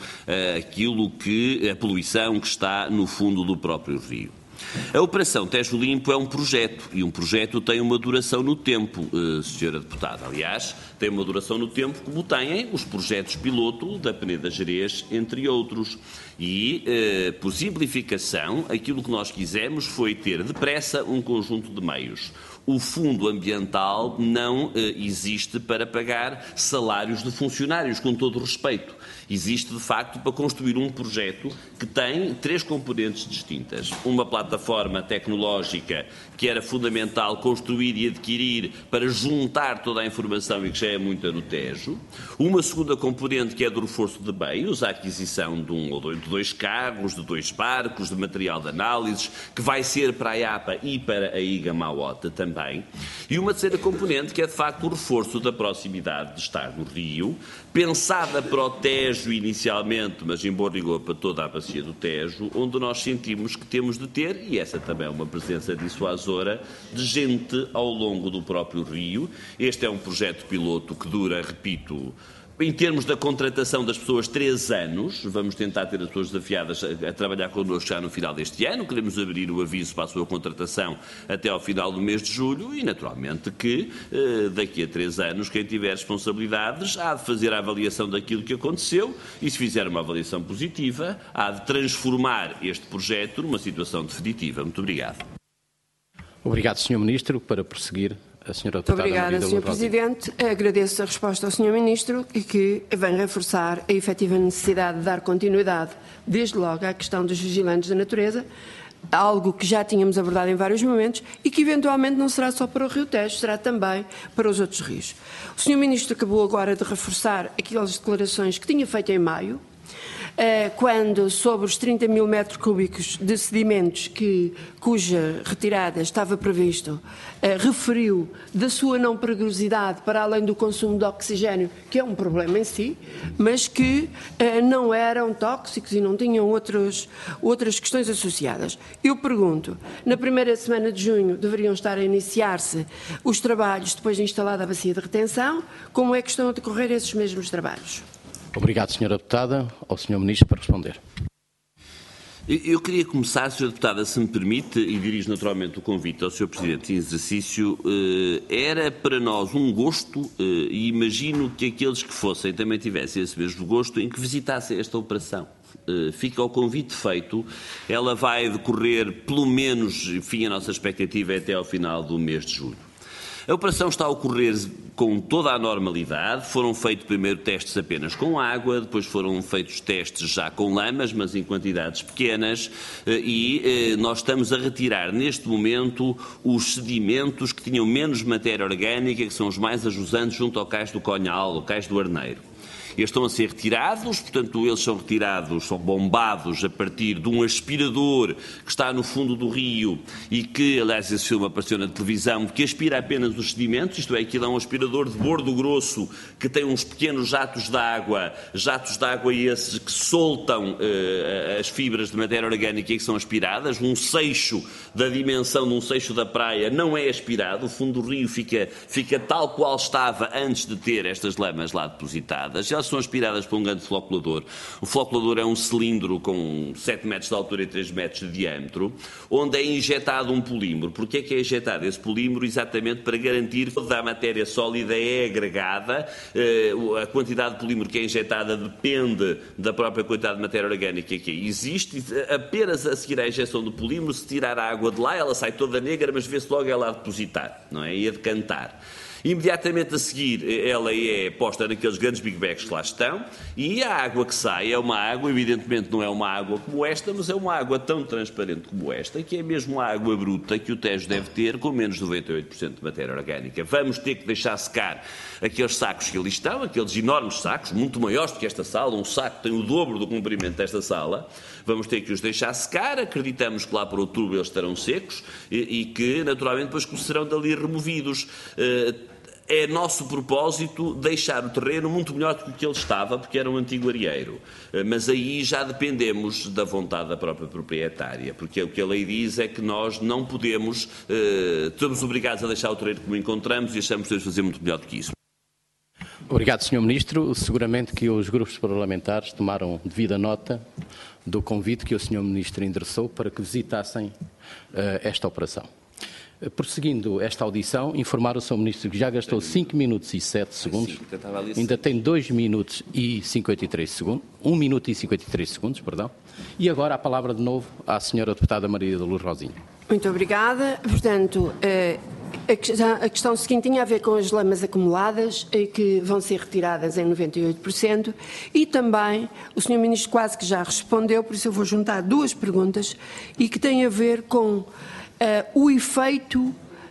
a poluição que está no fundo do próprio rio. A Operação Tejo Limpo é um projeto, e um projeto tem uma duração no tempo, Sra. Deputada. Aliás, tem uma duração no tempo como têm os projetos piloto da Peneda Gerês, entre outros. E, por simplificação, aquilo que nós quisemos foi ter depressa um conjunto de meios. O Fundo Ambiental não existe para pagar salários de funcionários, com todo o respeito. Existe, de facto, para construir um projeto que tem 3 componentes distintas. Uma plataforma tecnológica que era fundamental construir e adquirir para juntar toda a informação e que já é muita no Tejo. Uma segunda componente que é do reforço de meios, a aquisição de 1 ou 2 carros, de 2 barcos, de material de análises, que vai ser para a IAPA e para a IGA Mauota também. E uma terceira componente que é, de facto, o reforço da proximidade de estar no Rio, pensada para o Tejo inicialmente, mas em bom rigor para toda a bacia do Tejo, onde nós sentimos que temos de ter, e essa também é uma presença dissuasora, de gente ao longo do próprio Rio. Este é um projeto piloto que dura, repito, em termos da contratação das pessoas, 3 anos. Vamos tentar ter as pessoas desafiadas a trabalhar connosco já no final deste ano. Queremos abrir o aviso para a sua contratação até ao final do mês de julho e, naturalmente, que daqui a 3 anos, quem tiver responsabilidades há de fazer a avaliação daquilo que aconteceu e, se fizer uma avaliação positiva, há de transformar este projeto numa situação definitiva. Muito obrigado. Obrigado, Sr. Ministro. Para prosseguir, a Sra. Deputada Obrigada, Sr. Presidente. Agradeço a resposta ao Sr. Ministro e que vem reforçar a efetiva necessidade de dar continuidade, desde logo, à questão dos vigilantes da natureza, algo que já tínhamos abordado em vários momentos e que eventualmente não será só para o Rio Tejo, será também para os outros rios. O Sr. Ministro acabou agora de reforçar aquelas declarações que tinha feito em maio, quando, sobre os 30 mil metros cúbicos de sedimentos cuja retirada estava previsto, referiu da sua não perigosidade para além do consumo de oxigênio, que é um problema em si, mas que não eram tóxicos e não tinham outras questões associadas. Eu pergunto, na primeira semana de junho deveriam estar a iniciar-se os trabalhos depois de instalada a bacia de retenção, como é que estão a decorrer esses mesmos trabalhos? Obrigado, Sra. Deputada. Ao Sr. Ministro para responder. Eu queria começar, Sra. Deputada, se me permite, e dirijo naturalmente o convite ao Sr. Presidente em exercício, era para nós um gosto, e imagino que aqueles que fossem também tivessem esse mesmo gosto, em que visitassem esta operação. Fica o convite feito, ela vai decorrer pelo menos, enfim, a nossa expectativa é até ao final do mês de julho. A operação está a ocorrer com toda a normalidade. Foram feitos primeiro testes apenas com água, depois foram feitos testes já com lamas, mas em quantidades pequenas, e nós estamos a retirar neste momento os sedimentos que tinham menos matéria orgânica, que são os mais ajusantes junto ao cais do Conhal, ao cais do Arneiro. Eles estão a ser retirados, portanto, eles são retirados, são bombados a partir de um aspirador que está no fundo do rio e que, aliás, esse filme apareceu na televisão, que aspira apenas os sedimentos, isto é, aquilo é um aspirador de bordo grosso que tem uns pequenos jatos de água esses que soltam as fibras de matéria orgânica e que são aspiradas. Um seixo da dimensão de um seixo da praia não é aspirado, o fundo do rio fica tal qual estava antes de ter estas lamas lá depositadas. Elas elas são aspiradas por um grande floculador. O floculador é um cilindro com 7 metros de altura e 3 metros de diâmetro, onde é injetado um polímero. Porquê é que é injetado esse polímero? Exatamente para garantir que toda a matéria sólida é agregada. A quantidade de polímero que é injetada depende da própria quantidade de matéria orgânica que existe. Apenas a seguir à injeção do polímero, se tirar a água de lá, ela sai toda negra, mas vê-se logo ela a depositar, não é? E a decantar. Imediatamente a seguir, ela é posta naqueles grandes big bags que lá estão, e a água que sai é uma água, evidentemente não é uma água como esta, mas é uma água tão transparente como esta, que é mesmo a água bruta que o Tejo deve ter, com menos de 98% de matéria orgânica. Vamos ter que deixar secar aqueles sacos que ali estão, aqueles enormes sacos, muito maiores do que esta sala, um saco tem o dobro do comprimento desta sala, vamos ter que os deixar secar, acreditamos que lá por outubro eles estarão secos e que, naturalmente, depois serão dali removidos. É nosso propósito deixar o terreno muito melhor do que ele estava, porque era um antigo areeiro. Mas aí já dependemos da vontade da própria proprietária, porque o que a lei diz é que nós não podemos, estamos obrigados a deixar o terreno como encontramos e achamos que podemos fazer muito melhor do que isso. Obrigado, Sr. Ministro. Seguramente que os grupos parlamentares tomaram devida nota do convite que o Sr. Ministro endereçou para que visitassem esta operação. Prosseguindo esta audição, informar o Sr. Ministro que já gastou 5 minutos e 7 segundos, ainda tem 2 minutos e 53 segundos, 1 minuto e 53 segundos, perdão, e agora a palavra de novo à Sra. Deputada Maria da Luz Rosinha. Muito obrigada. Portanto, a questão seguinte tinha a ver com as lamas acumuladas, que vão ser retiradas em 98%, e também o Sr. Ministro quase que já respondeu, por isso eu vou juntar 2 perguntas, e que têm a ver com o efeito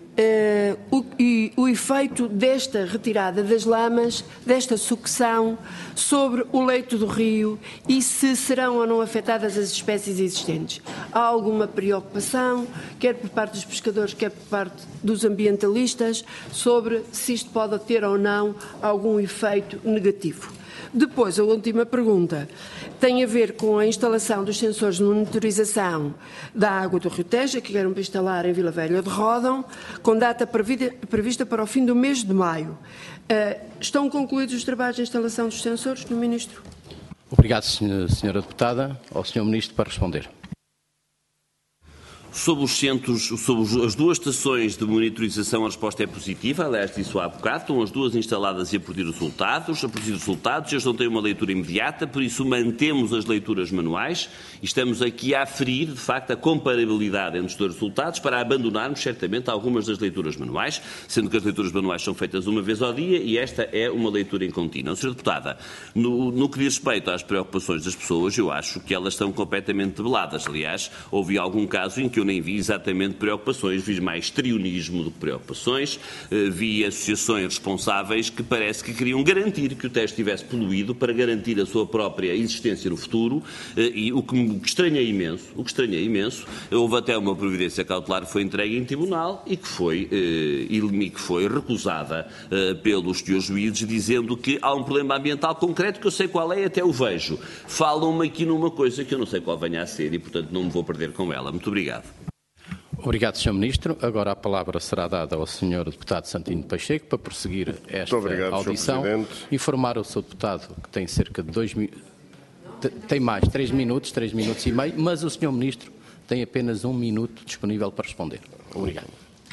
desta retirada das lamas, desta sucção, sobre o leito do rio e se serão ou não afetadas as espécies existentes. Há alguma preocupação, quer por parte dos pescadores, quer por parte dos ambientalistas, sobre se isto pode ter ou não algum efeito negativo? Depois, a última pergunta tem a ver com a instalação dos sensores de monitorização da água do Rio Tejo, que eram para instalar em Vila Velha de Ródão, com data prevista para o fim do mês de maio. Estão concluídos os trabalhos de instalação dos sensores, Sr. Ministro? Obrigado, Sra. Deputada. Ao Sr. Ministro para responder. Sobre as 2 estações de monitorização, a resposta é positiva. Aliás, disse há bocado, estão as 2 instaladas e a produzir resultados. Eles não têm uma leitura imediata, por isso mantemos as leituras manuais e estamos aqui a aferir, de facto, a comparabilidade entre os 2 resultados para abandonarmos, certamente, algumas das leituras manuais, sendo que as leituras manuais são feitas uma vez ao dia e esta é uma leitura em contínuo. Sra. Deputada, no que diz respeito às preocupações das pessoas, eu acho que elas estão completamente debeladas. Aliás, houve algum caso em que eu nem vi exatamente preocupações, vi mais trionismo do que preocupações, vi associações responsáveis que parece que queriam garantir que o Tejo estivesse poluído para garantir a sua própria existência no futuro, e o que me estranhei imenso, houve até uma providência cautelar que foi entregue em tribunal e que foi recusada pelos senhores juízes, dizendo que há um problema ambiental concreto que eu sei qual é e até o vejo. Falam-me aqui numa coisa que eu não sei qual venha a ser e, portanto, não me vou perder com ela. Muito obrigado. Obrigado, Sr. Ministro. Agora a palavra será dada ao Sr. Deputado Santino Pacheco para prosseguir esta audição. Informar o Sr. Deputado que tem cerca de 2 minutos, tem mais 3 minutos e meio, mas o Sr. Ministro tem apenas 1 minuto disponível para responder. Obrigado.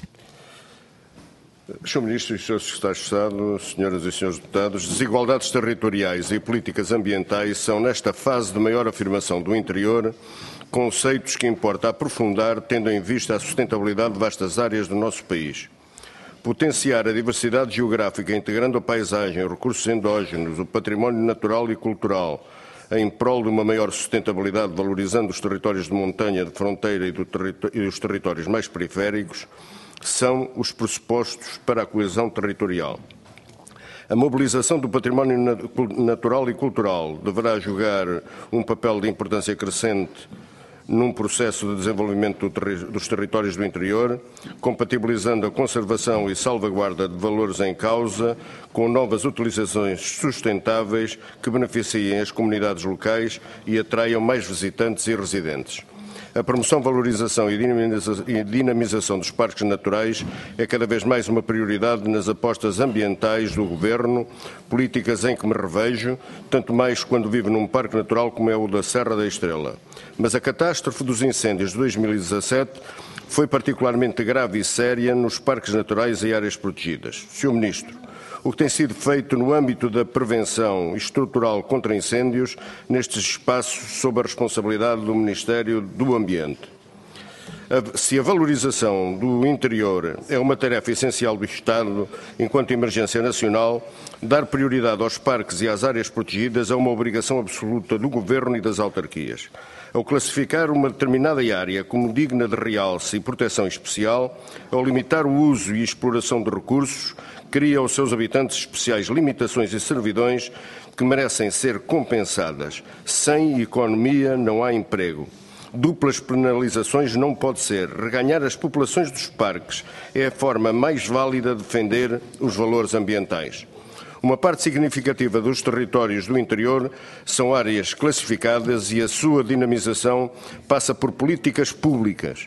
Sr. Ministro e Sr. Secretário de Estado, Senhoras e Senhores Deputados, desigualdades territoriais e políticas ambientais são, nesta fase de maior afirmação do interior, conceitos que importa aprofundar, tendo em vista a sustentabilidade de vastas áreas do nosso país. Potenciar a diversidade geográfica, integrando a paisagem, os recursos endógenos, o património natural e cultural, em prol de uma maior sustentabilidade, valorizando os territórios de montanha, de fronteira e os territórios mais periféricos, são os pressupostos para a coesão territorial. A mobilização do património natural e cultural deverá jogar um papel de importância crescente num processo de desenvolvimento dos territórios do interior, compatibilizando a conservação e salvaguarda de valores em causa com novas utilizações sustentáveis que beneficiem as comunidades locais e atraiam mais visitantes e residentes. A promoção, valorização e dinamização dos parques naturais é cada vez mais uma prioridade nas apostas ambientais do Governo, políticas em que me revejo, tanto mais quando vivo num parque natural como é o da Serra da Estrela. Mas a catástrofe dos incêndios de 2017 foi particularmente grave e séria nos parques naturais e áreas protegidas. Sr. Ministro, o que tem sido feito no âmbito da prevenção estrutural contra incêndios nestes espaços sob a responsabilidade do Ministério do Ambiente? Se a valorização do interior é uma tarefa essencial do Estado enquanto emergência nacional, dar prioridade aos parques e às áreas protegidas é uma obrigação absoluta do Governo e das autarquias. Ao classificar uma determinada área como digna de realce e proteção especial, ao limitar o uso e exploração de recursos, cria aos seus habitantes especiais limitações e servidões que merecem ser compensadas. Sem economia não há emprego. Duplas penalizações não pode ser. Reganhar as populações dos parques é a forma mais válida de defender os valores ambientais. Uma parte significativa dos territórios do interior são áreas classificadas e a sua dinamização passa por políticas públicas,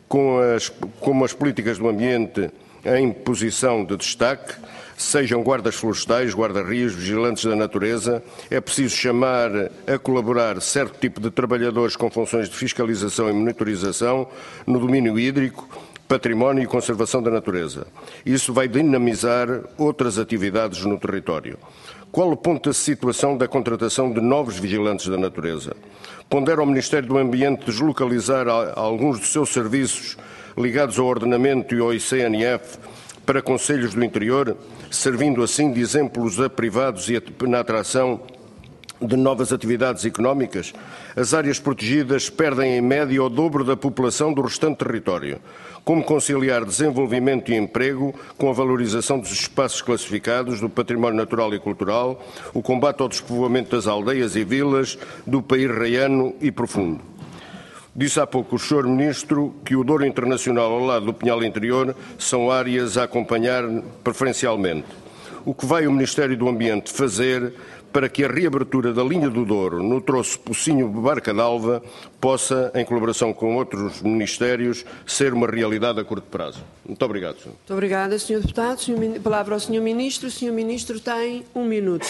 como as políticas do ambiente em posição de destaque, sejam guardas florestais, guarda-rios, vigilantes da natureza. É preciso chamar a colaborar certo tipo de trabalhadores com funções de fiscalização e monitorização no domínio hídrico, património e conservação da natureza. Isso vai dinamizar outras atividades no território. Qual o ponto da situação da contratação de novos vigilantes da natureza? Pondera ao Ministério do Ambiente deslocalizar alguns dos seus serviços ligados ao ordenamento e ao ICNF para concelhos do interior, servindo assim de exemplos a privados e na atração de novas atividades económicas? As áreas protegidas perdem em média o dobro da população do restante território. Como conciliar desenvolvimento e emprego com a valorização dos espaços classificados, do património natural e cultural, o combate ao despovoamento das aldeias e vilas, do país raiano e profundo? Disse há pouco o Sr. Ministro que o Douro Internacional ao lado do Pinhal Interior são áreas a acompanhar preferencialmente. O que vai o Ministério do Ambiente fazer para que a reabertura da linha do Douro no troço Pocinho-Barca d'Alva possa, em colaboração com outros ministérios, ser uma realidade a curto prazo? Muito obrigado, Sr. Muito obrigada, Sr. Deputado. Palavra ao Sr. Ministro. O Sr. Ministro tem 1 minuto.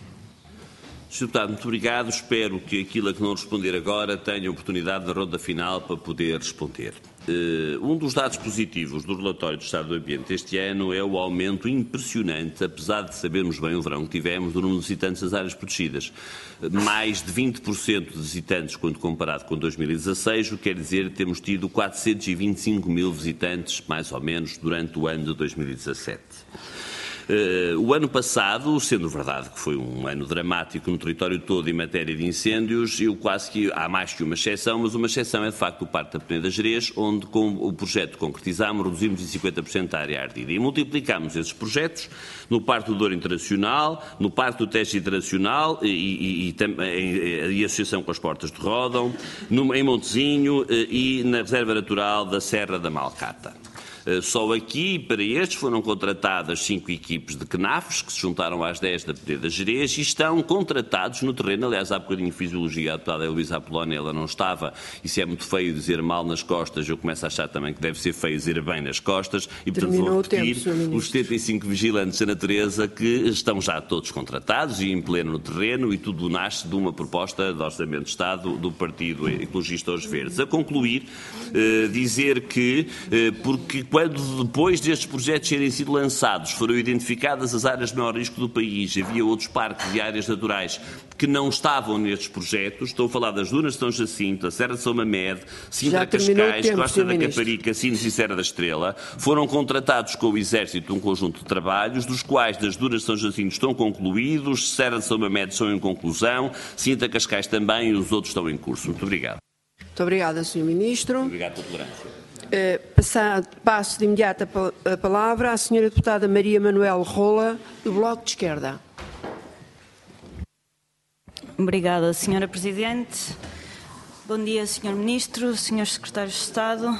Sr. Deputado, muito obrigado. Espero que aquilo a que não responder agora tenha oportunidade na ronda final para poder responder. Um dos dados positivos do relatório do Estado do Ambiente este ano é o aumento impressionante, apesar de sabermos bem o verão que tivemos, do número de visitantes das áreas protegidas. Mais de 20% de visitantes quando comparado com 2016, o que quer dizer que temos tido 425 mil visitantes, mais ou menos, durante o ano de 2017. O ano passado, sendo verdade que foi um ano dramático no território todo em matéria de incêndios, eu quase que há mais que uma exceção, mas uma exceção é de facto o Parque da Peneda Gerês, onde com o projeto que concretizámos reduzimos em 50% a área ardida. E multiplicámos esses projetos no Parque do Douro Internacional, no Parque do Tejo Internacional e a associação com as Portas de Ródão, em Montezinho e na Reserva Natural da Serra da Malcata. Só aqui, para estes, foram contratadas 5 equipes de CNAFs, que se juntaram às 10 da Peneda Gerês e estão contratados no terreno. Aliás, há bocadinho fisiologia, a deputada Luísa Apolónia, ela não estava, e se é muito feio dizer mal nas costas, eu começo a achar também que deve ser feio dizer bem nas costas, e portanto vou repetir os 75 vigilantes da natureza que estão já todos contratados e em pleno no terreno, e tudo nasce de uma proposta de Orçamento de Estado do Partido Ecologista aos Verdes. A concluir, dizer que, porque quando depois destes projetos terem sido lançados foram identificadas as áreas de maior risco do país, havia outros parques e áreas naturais que não estavam nestes projetos, estou a falar das Dunas de São Jacinto, a Serra de São Mamede, Sintra Cascais, Costa da Caparica, Sines e Serra da Estrela, foram contratados com o Exército um conjunto de trabalhos, dos quais das Dunas de São Jacinto estão concluídos, Serra de São Mamede estão em conclusão, Sintra Cascais também e os outros estão em curso. Muito obrigado. Muito obrigada, Sr. Ministro. Obrigado pela tolerância. Passo de imediato a palavra à Sra. Deputada Maria Manuel Rola, do Bloco de Esquerda. Obrigada, Sra. Presidente. Bom dia, Sr. Ministro, Srs. Secretários de Estado.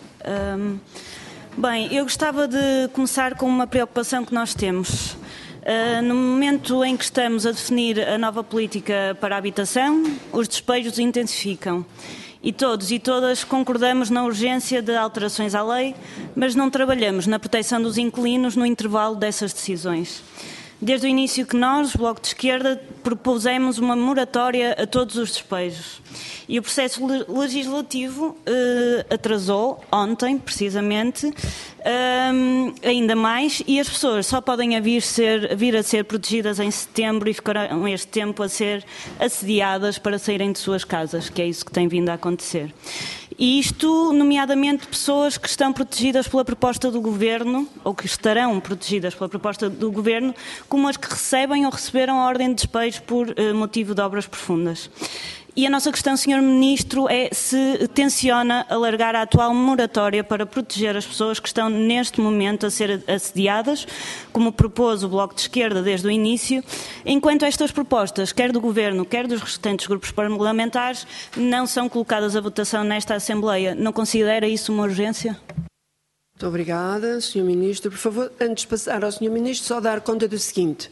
Bem, eu gostava de começar com uma preocupação que nós temos. No momento em que estamos a definir a nova política para a habitação, os despejos intensificam. E todos e todas concordamos na urgência de alterações à lei, mas não trabalhamos na proteção dos inquilinos no intervalo dessas decisões. Desde o início que nós, Bloco de Esquerda, propusemos uma moratória a todos os despejos. E o processo legislativo atrasou ontem, precisamente, ainda mais, e as pessoas só podem vir a ser protegidas em setembro e ficarão este tempo a ser assediadas para saírem de suas casas, que é isso que tem vindo a acontecer. E isto, nomeadamente, pessoas que estão protegidas pela proposta do Governo, ou que estarão protegidas pela proposta do Governo, como as que recebem ou receberam a ordem de despejo por motivo de obras profundas. E a nossa questão, Sr. Ministro, é se tenciona alargar a atual moratória para proteger as pessoas que estão neste momento a ser assediadas, como propôs o Bloco de Esquerda desde o início, enquanto estas propostas, quer do Governo, quer dos restantes grupos parlamentares, não são colocadas à votação nesta Assembleia. Não considera isso uma urgência? Muito obrigada, Sr. Ministro. Por favor, antes de passar ao Sr. Ministro, só dar conta do seguinte.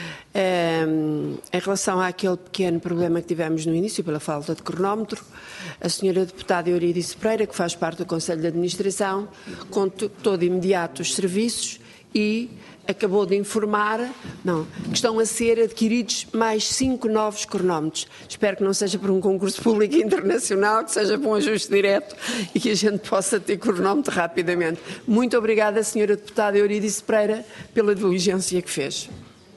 Em relação àquele pequeno problema que tivemos no início, pela falta de cronómetro, a senhora deputada Euridice Pereira, que faz parte do Conselho de Administração, contactou de imediato os serviços e acabou de informar que estão a ser adquiridos mais 5 novos cronómetros. Espero que não seja por um concurso público internacional, que seja por um ajuste direto e que a gente possa ter cronómetro rapidamente. Muito obrigada, senhora deputada Euridice Pereira, pela diligência que fez.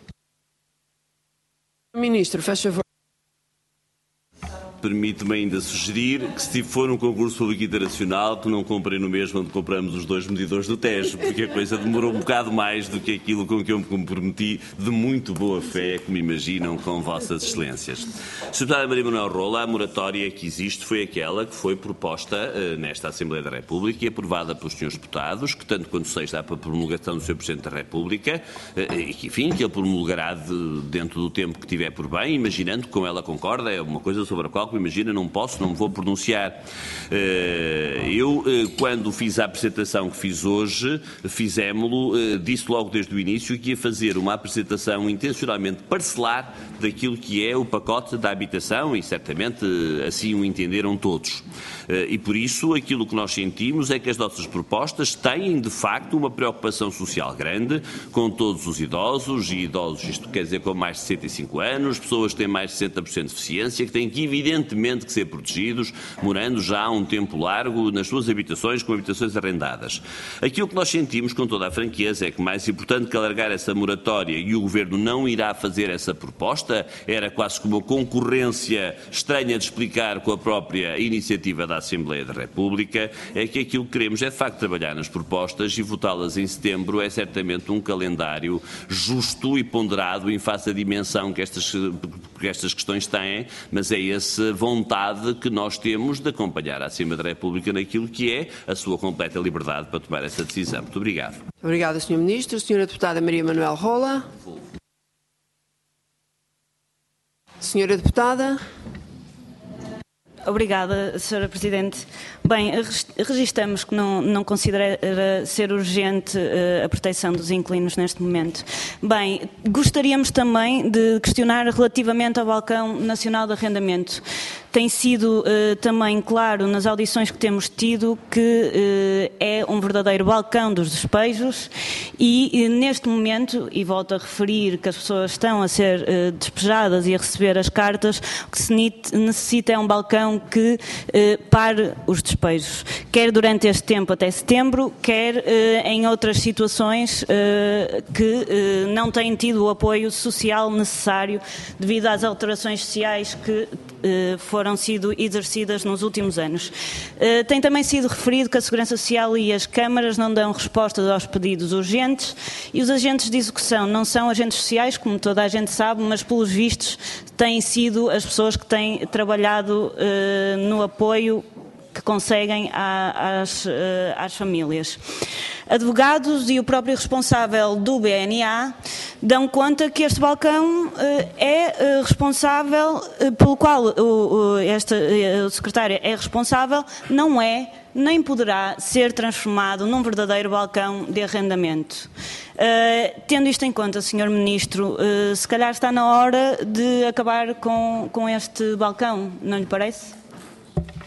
Ministro, faz favor. Permite-me ainda sugerir que, se for um concurso público internacional, que não comprem no mesmo onde compramos os 2 medidores do Tejo, porque a coisa demorou um bocado mais do que aquilo com que eu me comprometi de muito boa fé, como imaginam, com vossas excelências. Sra. Deputada Maria Manuel Rola, a moratória que existe foi aquela que foi proposta nesta Assembleia da República e aprovada pelos senhores deputados, que tanto quanto sei está para promulgação do Sr. Presidente da República, e que, enfim, que ele promulgará dentro do tempo que tiver por bem, imaginando que com ela concorda, é uma coisa sobre a qual, imagina, não me vou pronunciar. Eu, quando fiz a apresentação que fiz hoje, fizemos-lo, disse logo desde o início que ia fazer uma apresentação intencionalmente parcelar daquilo que é o pacote da habitação e certamente assim o entenderam todos. E por isso aquilo que nós sentimos é que as nossas propostas têm de facto uma preocupação social grande com todos os idosos, e idosos, isto quer dizer com mais de 65 anos, pessoas que têm mais de 60% de deficiência, que têm que evidentemente que ser protegidos, morando já há um tempo largo nas suas habitações, com habitações arrendadas. Aquilo que nós sentimos, com toda a franqueza, é que mais importante que alargar essa moratória, e o Governo não irá fazer essa proposta, era quase como uma concorrência estranha de explicar com a própria iniciativa da Assembleia da República, é que aquilo que queremos é de facto trabalhar nas propostas e votá-las em setembro é certamente um calendário justo e ponderado em face à dimensão que estas questões têm, mas é essa vontade que nós temos de acompanhar a Assembleia da República naquilo que é a sua completa liberdade para tomar essa decisão. Muito obrigado. Obrigada, Sr. Ministro. Senhora Deputada Maria Manuel Rola. Senhora Deputada. Obrigada, Sra. Presidente. Bem, registramos que não considera ser urgente a proteção dos inquilinos neste momento. Bem, gostaríamos também de questionar relativamente ao Balcão Nacional de Arrendamento. Tem sido também claro nas audições que temos tido que é um verdadeiro balcão dos despejos e neste momento, e volto a referir que as pessoas estão a ser despejadas e a receber as cartas, o que se necessita é um balcão que pare os despejos, quer durante este tempo até setembro, quer em outras situações que não têm tido o apoio social necessário devido às alterações sociais que foram sido exercidas nos últimos anos. Tem também sido referido que a Segurança Social e as câmaras não dão respostas aos pedidos urgentes e os agentes de execução não são agentes sociais, como toda a gente sabe, mas pelos vistos têm sido as pessoas que têm trabalhado no apoio que conseguem às famílias. Advogados e o próprio responsável do BNA dão conta que este balcão é responsável, pelo qual o secretário é responsável, não é, nem poderá ser transformado num verdadeiro balcão de arrendamento. Tendo isto em conta, Sr. Ministro, se calhar está na hora de acabar com este balcão, não lhe parece?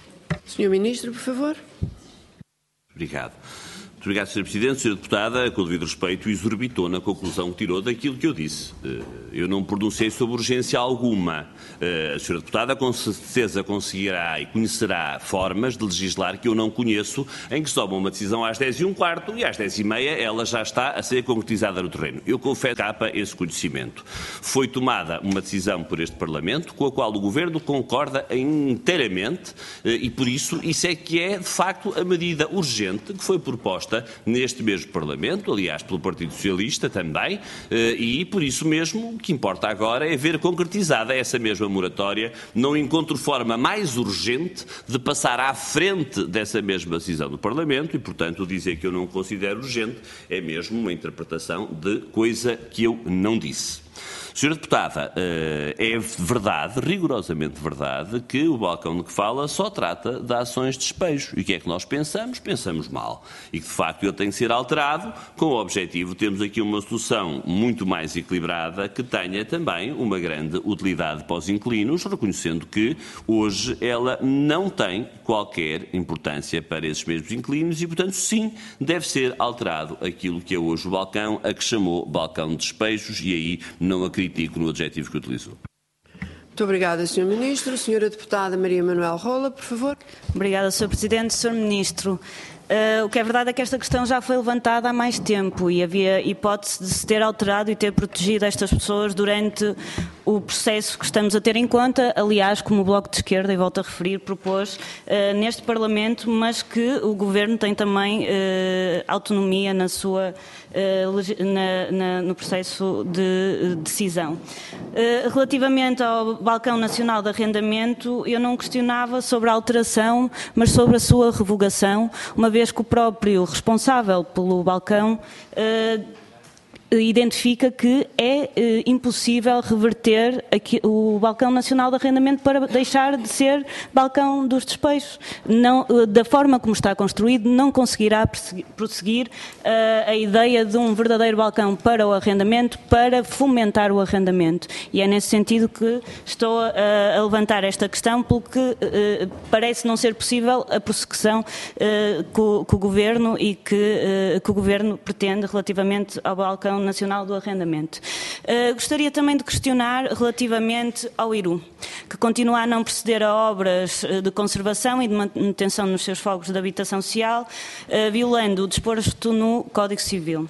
Sr. Ministro, por favor. Obrigado. Muito obrigado, Sra. Presidente. Sra. Deputada, com o devido respeito, exorbitou na conclusão que tirou daquilo que eu disse. Eu não pronunciei sobre urgência alguma. A Sra. Deputada com certeza conseguirá e conhecerá formas de legislar que eu não conheço, em que se toma uma decisão às 10h15 e às 10h30 ela já está a ser concretizada no terreno. Eu confesso que capa esse conhecimento. Foi tomada uma decisão por este Parlamento, com a qual o Governo concorda inteiramente e, por isso é que é, de facto, a medida urgente que foi proposta neste mesmo Parlamento, aliás, pelo Partido Socialista também, e por isso mesmo o que importa agora é ver concretizada essa mesma moratória. Não encontro forma mais urgente de passar à frente dessa mesma decisão do Parlamento e, portanto, dizer que eu não considero urgente é mesmo uma interpretação de coisa que eu não disse. Sra. Deputada, é verdade, rigorosamente verdade, que o balcão de que fala só trata de ações de despejo. E o que é que nós pensamos? Pensamos mal. E que, de facto, ele tem que ser alterado com o objetivo de termos aqui uma solução muito mais equilibrada que tenha também uma grande utilidade para os inquilinos, reconhecendo que hoje ela não tem qualquer importância para esses mesmos inquilinos e, portanto, sim, deve ser alterado aquilo que é hoje o balcão, a que chamou balcão de despejos, e aí não acredito no adjetivo que utilizou. Muito obrigada, Sr. Ministro. Sra. Deputada Maria Manuel Rola, por favor. Obrigada, Sr. Presidente. Sr. Ministro, o que é verdade é que esta questão já foi levantada há mais tempo e havia hipótese de se ter alterado e ter protegido estas pessoas durante o processo que estamos a ter em conta, aliás, como o Bloco de Esquerda, e volto a referir, propôs neste Parlamento, mas que o Governo tem também autonomia na sua, no processo de decisão. Relativamente ao Balcão Nacional de Arrendamento, eu não questionava sobre a alteração, mas sobre a sua revogação, uma vez que o próprio responsável pelo balcão identifica que é impossível reverter o Balcão Nacional de Arrendamento para deixar de ser balcão dos despejos. Não, da forma como está construído, não conseguirá prosseguir a ideia de um verdadeiro balcão para o arrendamento, para fomentar o arrendamento. E é nesse sentido que estou a levantar esta questão, porque parece não ser possível a prossecução que o Governo e que o Governo pretende relativamente ao Balcão Nacional do Arrendamento. Gostaria também de questionar relativamente ao IRU, que continua a não proceder a obras de conservação e de manutenção nos seus fogos de habitação social, violando o disposto no Código Civil.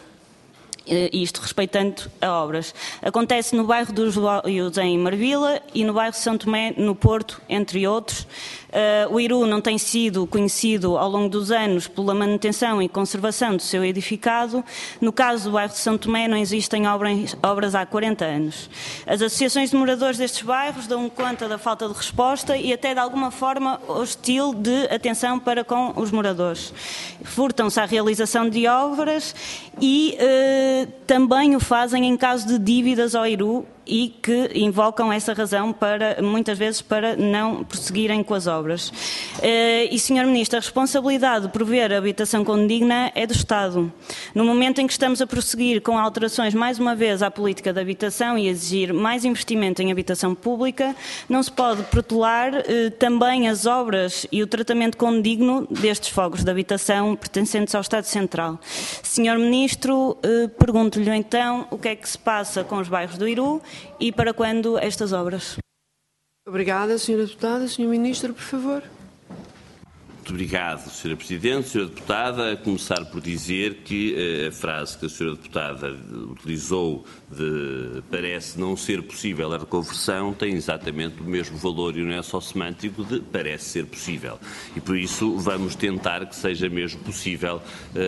Isto respeitando a obras. Acontece no bairro dos Loios, em Marvila, e no bairro de São Tomé, no Porto, entre outros. O IRU não tem sido conhecido ao longo dos anos pela manutenção e conservação do seu edificado. No caso do bairro de São Tomé, não existem obras há 40 anos. As associações de moradores destes bairros dão conta da falta de resposta e até de alguma forma hostil de atenção para com os moradores. Furtam-se à realização de obras e também o fazem em caso de dívidas ao IRU, e que invocam essa razão para, muitas vezes, para não prosseguirem com as obras. E, Sr. Ministro, a responsabilidade de prover a habitação condigna é do Estado. No momento em que estamos a prosseguir com alterações, mais uma vez, à política de habitação e exigir mais investimento em habitação pública, não se pode protelar também as obras e o tratamento condigno destes fogos de habitação pertencentes ao Estado Central. Sr. Ministro, pergunto-lhe então o que é que se passa com os bairros do IRU e para quando estas obras? Obrigada, Sra. Deputada. Sr. Ministro, por favor. Muito obrigado, Sra. Presidente. Sra. Deputada, a começar por dizer que a frase que a Sra. Deputada utilizou de parece não ser possível a reconversão tem exatamente o mesmo valor, e não é só semântico, de parece ser possível. E por isso vamos tentar que seja mesmo possível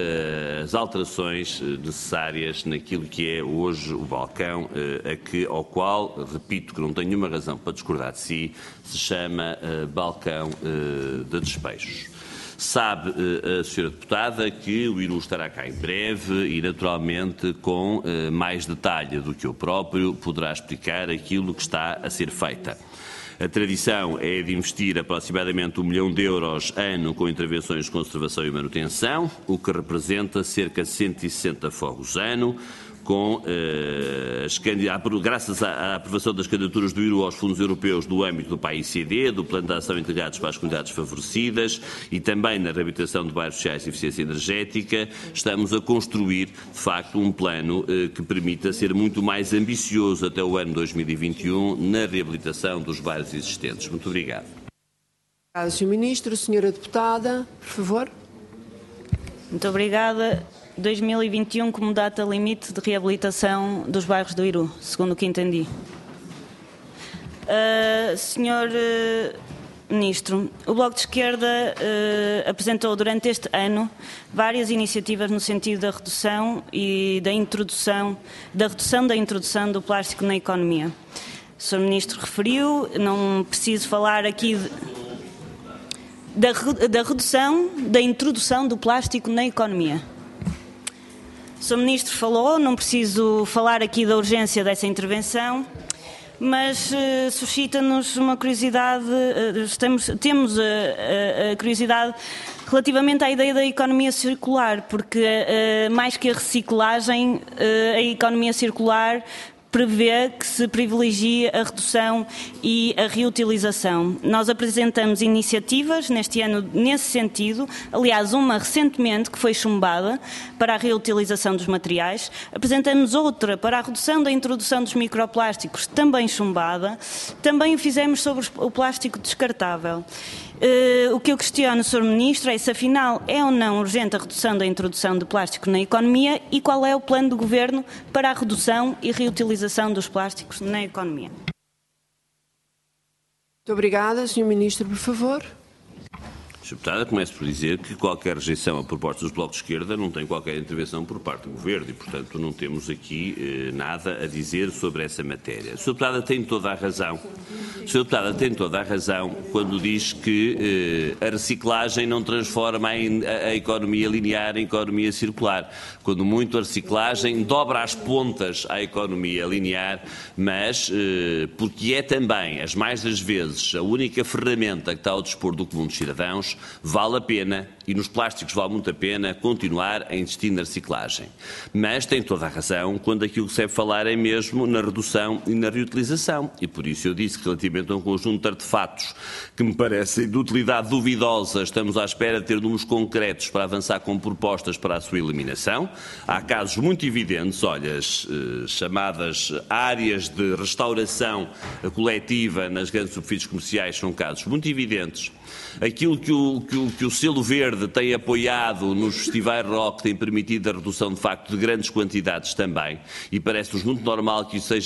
as alterações necessárias naquilo que é hoje o balcão, ao qual, repito que não tenho nenhuma razão para discordar de si, se chama balcão de despejos. Sabe a Sra. Deputada que o IRU estará cá em breve e, naturalmente, com mais detalhe do que eu próprio, poderá explicar aquilo que está a ser feita. A tradição é de investir aproximadamente €1 milhão ano com intervenções de conservação e manutenção, o que representa cerca de 160 fogos ano, graças à aprovação das candidaturas do IRU aos fundos europeus do âmbito do PAICD, do Plano de Ação Integrados para as Comunidades Favorecidas e também na reabilitação de bairros sociais e eficiência energética, estamos a construir, de facto, um plano que permita ser muito mais ambicioso até o ano 2021 na reabilitação dos bairros existentes. Muito obrigado. Obrigada, Sr. Ministro. Senhora Deputada, por favor. Muito obrigada. 2021 como data limite de reabilitação dos bairros do IRU, segundo o que entendi. Senhor Ministro, o Bloco de Esquerda apresentou durante este ano várias iniciativas no sentido da redução e da introdução do plástico na economia. O Sr. Ministro referiu, não preciso falar aqui da redução, da introdução do plástico na economia. O Sr. Ministro falou, não preciso falar aqui da urgência dessa intervenção, mas suscita-nos uma curiosidade, temos a curiosidade relativamente à ideia da economia circular, porque mais que a reciclagem, a economia circular prevê que se privilegie a redução e a reutilização. Nós apresentamos iniciativas neste ano nesse sentido, aliás, uma recentemente que foi chumbada para a reutilização dos materiais, apresentamos outra para a redução da introdução dos microplásticos, também chumbada, também o fizemos sobre o plástico descartável. O que eu questiono, Sr. Ministro, é se afinal é ou não urgente a redução da introdução de plástico na economia e qual é o plano do Governo para a redução e reutilização dos plásticos na economia. Muito obrigada. Sr. Ministro, por favor. Sr. Deputada, começo por dizer que qualquer rejeição a propostas do Bloco de Esquerda não tem qualquer intervenção por parte do Governo e, portanto, não temos aqui nada a dizer sobre essa matéria. A Sra. Deputada tem toda a razão. A Sra. Deputada tem toda a razão quando diz que a reciclagem não transforma a economia linear em economia circular. Quando muito a reciclagem dobra as pontas à economia linear, mas porque é também, as mais das vezes, a única ferramenta que está ao dispor do comum dos cidadãos, vale a pena, e nos plásticos vale muito a pena, continuar a investir na reciclagem. Mas tem toda a razão quando aquilo que se deve falar é mesmo na redução e na reutilização. E por isso eu disse que relativamente a um conjunto de artefatos que me parecem de utilidade duvidosa, estamos à espera de ter números concretos para avançar com propostas para a sua eliminação. Há casos muito evidentes, olha, as chamadas áreas de restauração coletiva nas grandes superfícies comerciais são casos muito evidentes. Aquilo que o selo verde tem apoiado nos festivais rock tem permitido a redução, de facto, de grandes quantidades também, e parece-nos muito normal que isso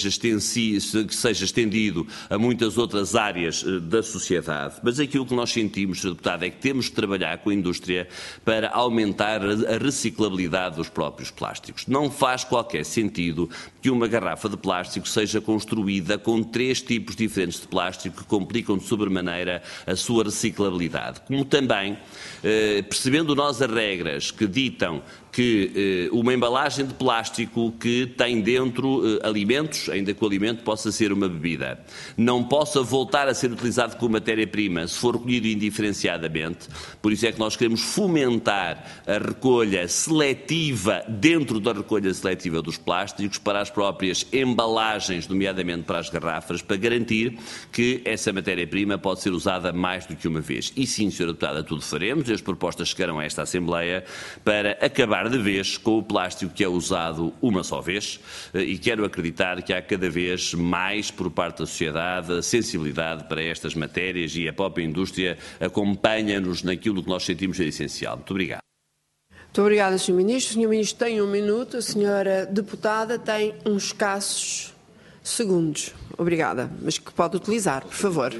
seja estendido a muitas outras áreas da sociedade. Mas aquilo que nós sentimos, Sr. Deputado, é que temos que trabalhar com a indústria para aumentar a reciclabilidade dos próprios plásticos. Não faz qualquer sentido que uma garrafa de plástico seja construída com 3 tipos diferentes de plástico que complicam de sobremaneira a sua reciclabilidade. Como também, percebendo nós as regras que ditam que uma embalagem de plástico que tem dentro alimentos, ainda que o alimento possa ser uma bebida, não possa voltar a ser utilizado como matéria-prima se for recolhido indiferenciadamente. Por isso é que nós queremos fomentar a recolha seletiva dentro da recolha seletiva dos plásticos para as próprias embalagens, nomeadamente para as garrafas, para garantir que essa matéria-prima pode ser usada mais do que uma vez. E sim, Sra. Deputada, tudo faremos, e as propostas chegarão a esta Assembleia para acabar de vez com o plástico que é usado uma só vez, e quero acreditar que há cada vez mais por parte da sociedade sensibilidade para estas matérias e a própria indústria acompanha-nos naquilo que nós sentimos ser essencial. Muito obrigado. Muito obrigada, Sr. Ministro. O Sr. Ministro tem 1 minuto, a Sra. Deputada tem uns escassos segundos. Obrigada, mas que pode utilizar, por favor.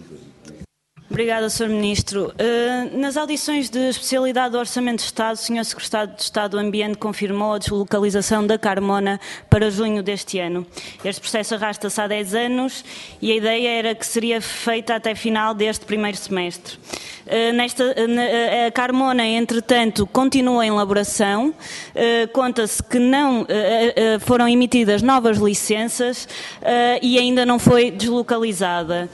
Obrigada, Sr. Ministro. Nas audições de especialidade do Orçamento de Estado, o Sr. Secretário de Estado do Ambiente confirmou a deslocalização da Carmona para junho deste ano. Este processo arrasta-se há 10 anos e a ideia era que seria feita até final deste primeiro semestre. A Carmona, entretanto, continua em elaboração. Conta-se que não foram emitidas novas licenças e ainda não foi deslocalizada.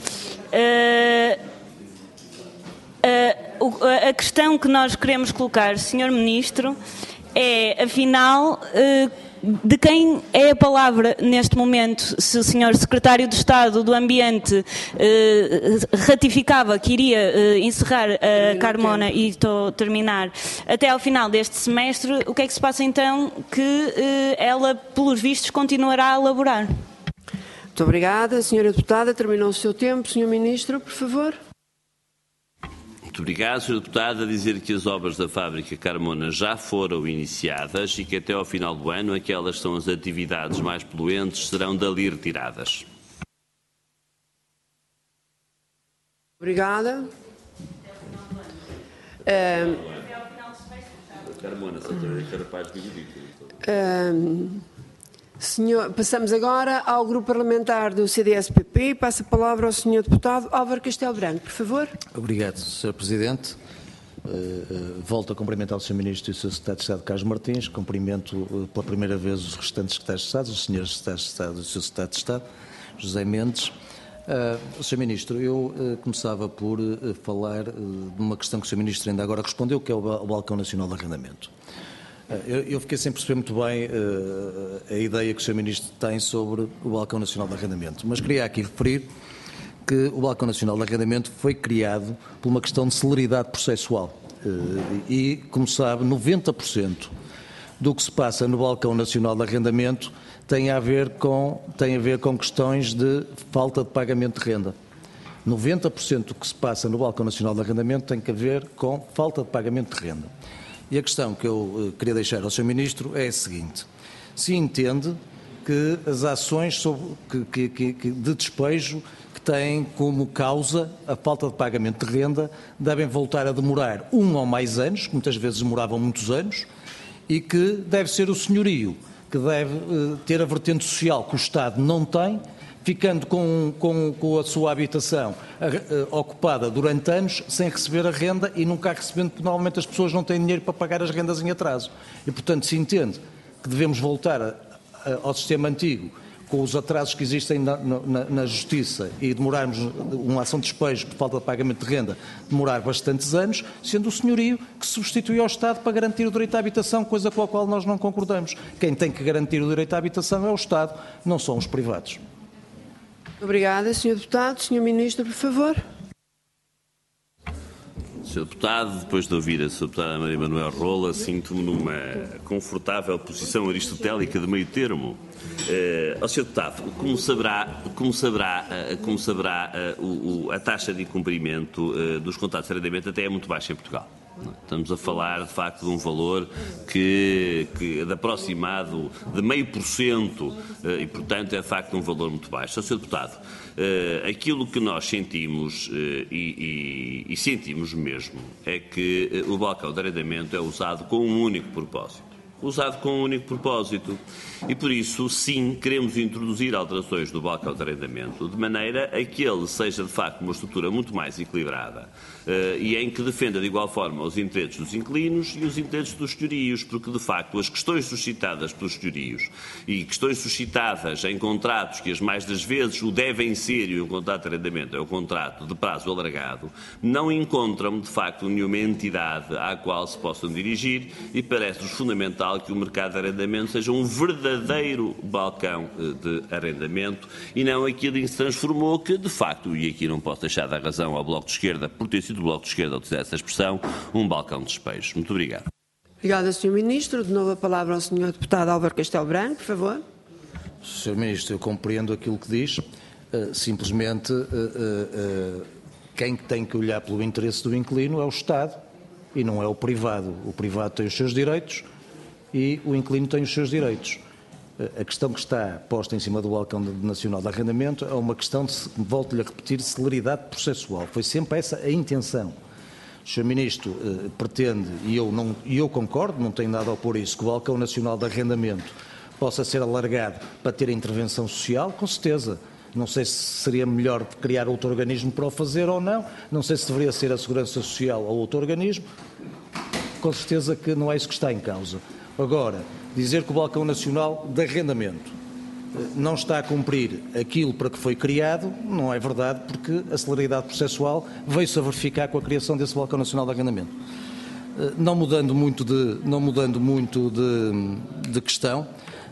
A questão que nós queremos colocar, Sr. Ministro, é, afinal, De quem é a palavra neste momento? Se o Sr. Secretário de Estado do Ambiente ratificava que iria encerrar a Carmona, e estou a terminar, até ao final deste semestre, o que é que se passa então que ela, pelos vistos, continuará a elaborar? Muito obrigada, Sra. Deputada. Terminou o seu tempo. Sr. Ministro, por favor. Muito obrigado, Sr. Deputado. A dizer que as obras da fábrica Carmona já foram iniciadas e que até ao final do ano aquelas são as atividades mais poluentes serão dali retiradas. Obrigada. Carmona, passamos agora ao Grupo Parlamentar do CDS-PP e passo a palavra ao Sr. Deputado Álvaro Castelo Branco, por favor. Obrigado, Sr. Presidente. Volto a cumprimentar o Sr. Ministro e o Sr. Secretário de Estado Carlos Martins. Cumprimento pela primeira vez os restantes Secretários de Estado, os Srs. Secretários de Estado e o Sr. Secretário de Estado, José Mendes. Sr. Ministro, eu começava por falar de uma questão que o Sr. Ministro ainda agora respondeu, que é o Balcão Nacional de Arrendamento. Eu fiquei sem perceber muito bem a ideia que o Sr. Ministro tem sobre o Balcão Nacional de Arrendamento, mas queria aqui referir que o Balcão Nacional de Arrendamento foi criado por uma questão de celeridade processual e, como sabe, 90% do que se passa no Balcão Nacional de Arrendamento tem a ver com questões de falta de pagamento de renda. 90% do que se passa no Balcão Nacional de Arrendamento tem a ver com falta de pagamento de renda. E a questão que eu queria deixar ao Sr. Ministro é a seguinte: se entende que as ações de despejo que têm como causa a falta de pagamento de renda devem voltar a demorar 1 ou mais anos, que muitas vezes demoravam muitos anos, e que deve ser o senhorio que deve ter a vertente social que o Estado não tem, ficando com a sua habitação ocupada durante anos, sem receber a renda e nunca a recebendo, porque normalmente as pessoas não têm dinheiro para pagar as rendas em atraso. E, portanto, se entende que devemos voltar ao sistema antigo, com os atrasos que existem na Justiça, e demorarmos uma ação de despejo por falta de pagamento de renda, demorar bastantes anos, sendo o senhorio que substitui ao Estado para garantir o direito à habitação, coisa com a qual nós não concordamos. Quem tem que garantir o direito à habitação é o Estado, não são os privados. Obrigada, Sr. Deputado. Sr. Ministro, por favor. Sr. Deputado, depois de ouvir a Sra. Deputada Maria Manuel Rola, sinto-me numa confortável posição aristotélica de meio termo. Sr. Deputado, como saberá, a taxa de incumprimento dos contratos de arrendamento até é muito baixa em Portugal. Estamos a falar, de facto, de um valor que é de aproximado de 0,5% e, portanto, é, de facto, um valor muito baixo. Sr. Deputado, aquilo que nós sentimos e sentimos mesmo é que o balcão de arrendamento é usado com um único propósito. E por isso, sim, queremos introduzir alterações no balcão de arrendamento, de maneira a que ele seja, de facto, uma estrutura muito mais equilibrada e em que defenda de igual forma os interesses dos inquilinos e os interesses dos senhorios, porque, de facto, as questões suscitadas pelos senhorios e questões suscitadas em contratos que as mais das vezes o devem ser, e o contrato de arrendamento é o contrato de prazo alargado, não encontram, de facto, nenhuma entidade à qual se possam dirigir, e parece-nos fundamental que o mercado de arrendamento seja um verdadeiro balcão de arrendamento e não aquilo em que se transformou, que de facto, e aqui não posso deixar de dar razão ao Bloco de Esquerda, por ter sido o Bloco de Esquerda a utilizar essa expressão, um balcão de despejo. Muito obrigado. Obrigada, Sr. Ministro. De novo a palavra ao Sr. Deputado Álvaro Castelo Branco, por favor. Sr. Ministro, eu compreendo aquilo que diz, simplesmente quem tem que olhar pelo interesse do inquilino é o Estado e não é o privado. O privado tem os seus direitos e o inquilino tem os seus direitos. A questão que está posta em cima do balcão nacional de arrendamento é uma questão de, volto-lhe a repetir, celeridade processual. Foi sempre essa a intenção. O Sr. Ministro pretende, e eu concordo, não tenho nada a opor isso, que o balcão nacional de arrendamento possa ser alargado para ter intervenção social, com certeza. Não sei se seria melhor criar outro organismo para o fazer ou não, não sei se deveria ser a Segurança Social ou outro organismo, com certeza que não é isso que está em causa. Agora, dizer que o Balcão Nacional de Arrendamento não está a cumprir aquilo para que foi criado, não é verdade, porque a celeridade processual veio-se a verificar com a criação desse Balcão Nacional de Arrendamento. Não mudando muito de questão,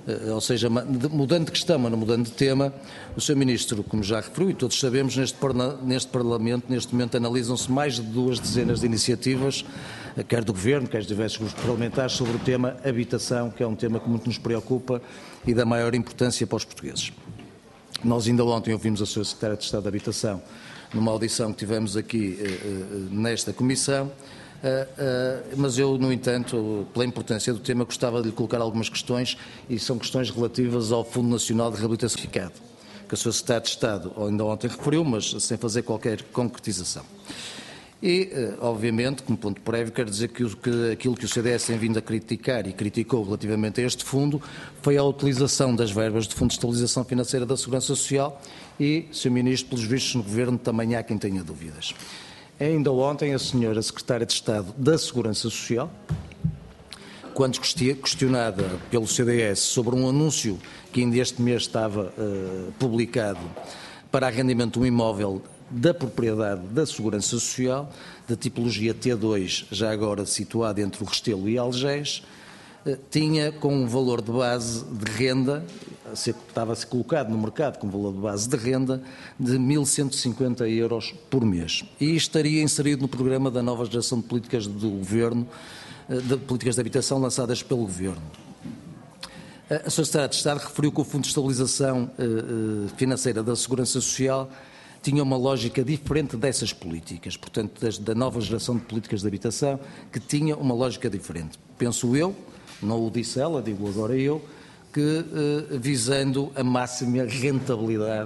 ou seja, mudando de questão, mas não mudando de tema, o Sr. Ministro, como já referiu, e todos sabemos, neste Parlamento, neste momento, analisam-se mais de 2 dezenas de iniciativas, quer do Governo, quer de diversos grupos parlamentares, sobre o tema habitação, que é um tema que muito nos preocupa e da maior importância para os portugueses. Nós ainda ontem ouvimos a Sra. Secretária de Estado da Habitação, numa audição que tivemos aqui nesta Comissão, mas eu, no entanto, pela importância do tema, gostava de lhe colocar algumas questões, e são questões relativas ao Fundo Nacional de Reabilitação Certificado, que a Sra. Secretária de Estado ainda ontem referiu, mas sem fazer qualquer concretização. E, obviamente, como ponto prévio, quero dizer que aquilo que o CDS tem vindo a criticar e criticou relativamente a este fundo foi a utilização das verbas do Fundo de Estabilização Financeira da Segurança Social e, Sr. Ministro, pelos vistos no Governo também há quem tenha dúvidas. Ainda ontem a Sra. Secretária de Estado da Segurança Social, quando questionada pelo CDS sobre um anúncio que ainda este mês estava publicado para arrendamento de um imóvel da propriedade da Segurança Social, da tipologia T2, já agora situado entre o Restelo e Algés, tinha com um valor de base de renda, estava a ser colocado no mercado com um valor de base de renda de 1.150 euros por mês. E estaria inserido no programa da nova geração de políticas do Governo, de políticas de habitação lançadas pelo Governo. A Sra. Secretária de Estado referiu que o Fundo de Estabilização Financeira da Segurança Social tinha uma lógica diferente dessas políticas, portanto, da nova geração de políticas de habitação, que tinha uma lógica diferente. Penso eu, não o disse ela, digo agora eu, que visando a máxima rentabilidade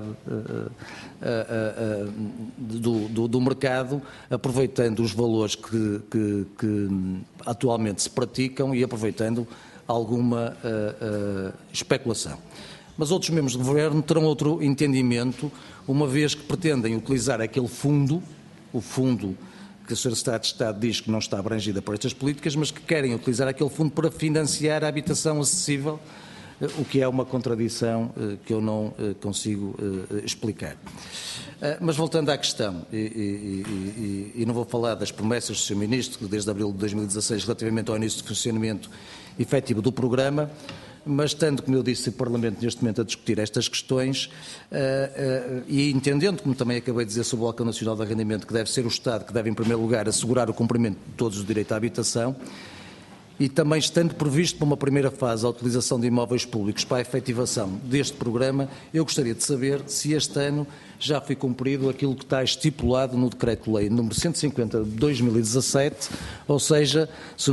do mercado, aproveitando os valores que atualmente se praticam e aproveitando alguma especulação. Mas outros membros do Governo terão outro entendimento, uma vez que pretendem utilizar aquele fundo, o fundo que a Sra. Secretária de Estado diz que não está abrangida por estas políticas, mas que querem utilizar aquele fundo para financiar a habitação acessível, o que é uma contradição que eu não consigo explicar. Mas voltando à questão, e não vou falar das promessas do Sr. Ministro, que desde abril de 2016, relativamente ao início de funcionamento efetivo do programa, mas estando, como eu disse, o Parlamento neste momento a discutir estas questões e entendendo, como também acabei de dizer sobre o Balcão Nacional de Arrendamento, que deve ser o Estado que deve, em primeiro lugar, assegurar o cumprimento de todos os direitos à habitação, e também estando previsto para uma primeira fase a utilização de imóveis públicos para a efetivação deste programa, eu gostaria de saber se este ano já foi cumprido aquilo que está estipulado no Decreto-Lei número 150 de 2017, ou seja, se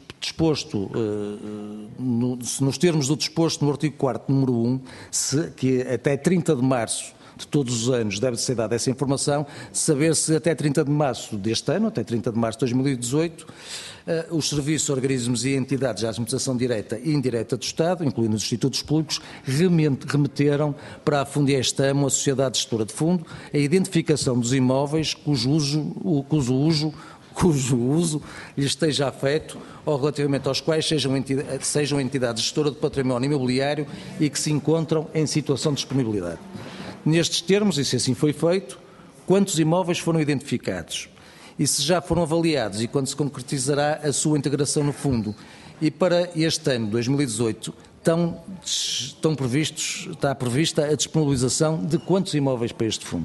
nos termos do disposto no artigo 4º, número 1, que até 30 de março de todos os anos deve ser dada essa informação, saber se até 30 de março deste ano, até 30 de março de 2018, os serviços, organismos e entidades da administração direta e indireta do Estado, incluindo os institutos públicos, remeteram para a Fundiestamo, a Sociedade Gestora de Fundo, a identificação dos imóveis cujo uso lhe esteja afeto ou relativamente aos quais sejam entidades gestoras de património imobiliário e que se encontram em situação de disponibilidade. Nestes termos, e se assim foi feito, quantos imóveis foram identificados? E se já foram avaliados e quando se concretizará a sua integração no fundo? E para este ano, 2018, está prevista a disponibilização de quantos imóveis para este fundo?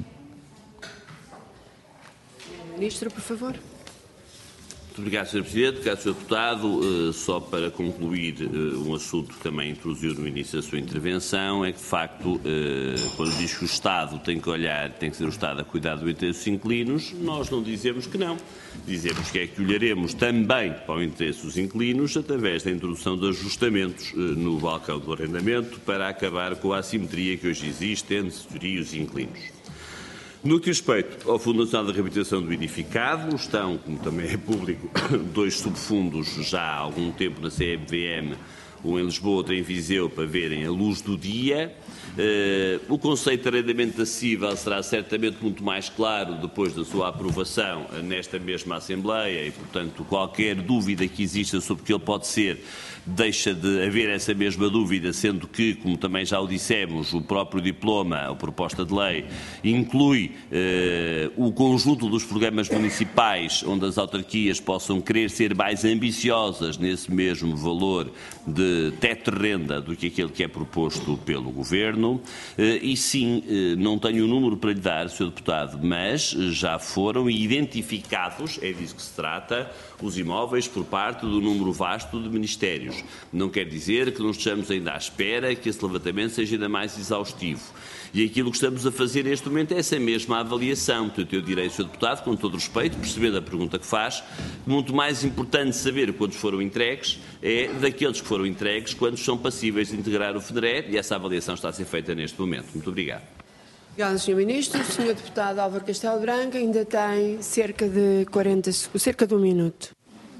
Ministro, por favor. Muito obrigado, Sr. Presidente. Obrigado, Sr. Deputado. Só para concluir um assunto que também introduziu no início da sua intervenção, é que, de facto, quando diz que o Estado tem que ser o Estado a cuidar do interesse dos inquilinos, nós não dizemos que não. Dizemos que é que olharemos também para o interesse dos inquilinos através da introdução de ajustamentos no balcão do arrendamento para acabar com a assimetria que hoje existe entre setorias e os inquilinos. No que respeita ao Fundo Nacional de Reabilitação do Edificado, estão, como também é público, 2 subfundos já há algum tempo na CMVM, um em Lisboa, outro em Viseu, para verem a luz do dia. O conceito de arrendamento acessível será certamente muito mais claro depois da sua aprovação nesta mesma Assembleia e, portanto, qualquer dúvida que exista sobre o que ele pode ser, deixa de haver essa mesma dúvida, sendo que, como também já o dissemos, o próprio diploma, a proposta de lei, inclui o conjunto dos programas municipais onde as autarquias possam querer ser mais ambiciosas nesse mesmo valor de teto de renda do que aquele que é proposto pelo Governo. E sim, não tenho o número para lhe dar, Sr. Deputado, mas já foram identificados, é disso que se trata, os imóveis por parte do número vasto de ministérios. Não quer dizer que não estejamos ainda à espera que esse levantamento seja ainda mais exaustivo. E aquilo que estamos a fazer neste momento é essa mesma avaliação. Portanto, eu direi, Sr. Deputado, com todo o respeito, percebendo a pergunta que faz, muito mais importante saber quantos foram entregues é daqueles que foram entregues, quantos são passíveis de integrar o FNDRE, e essa avaliação está a ser feita neste momento. Muito obrigado. Obrigado, Sr. Ministro. O Sr. Deputado Álvaro Castelo Branco ainda tem cerca de 1 minuto.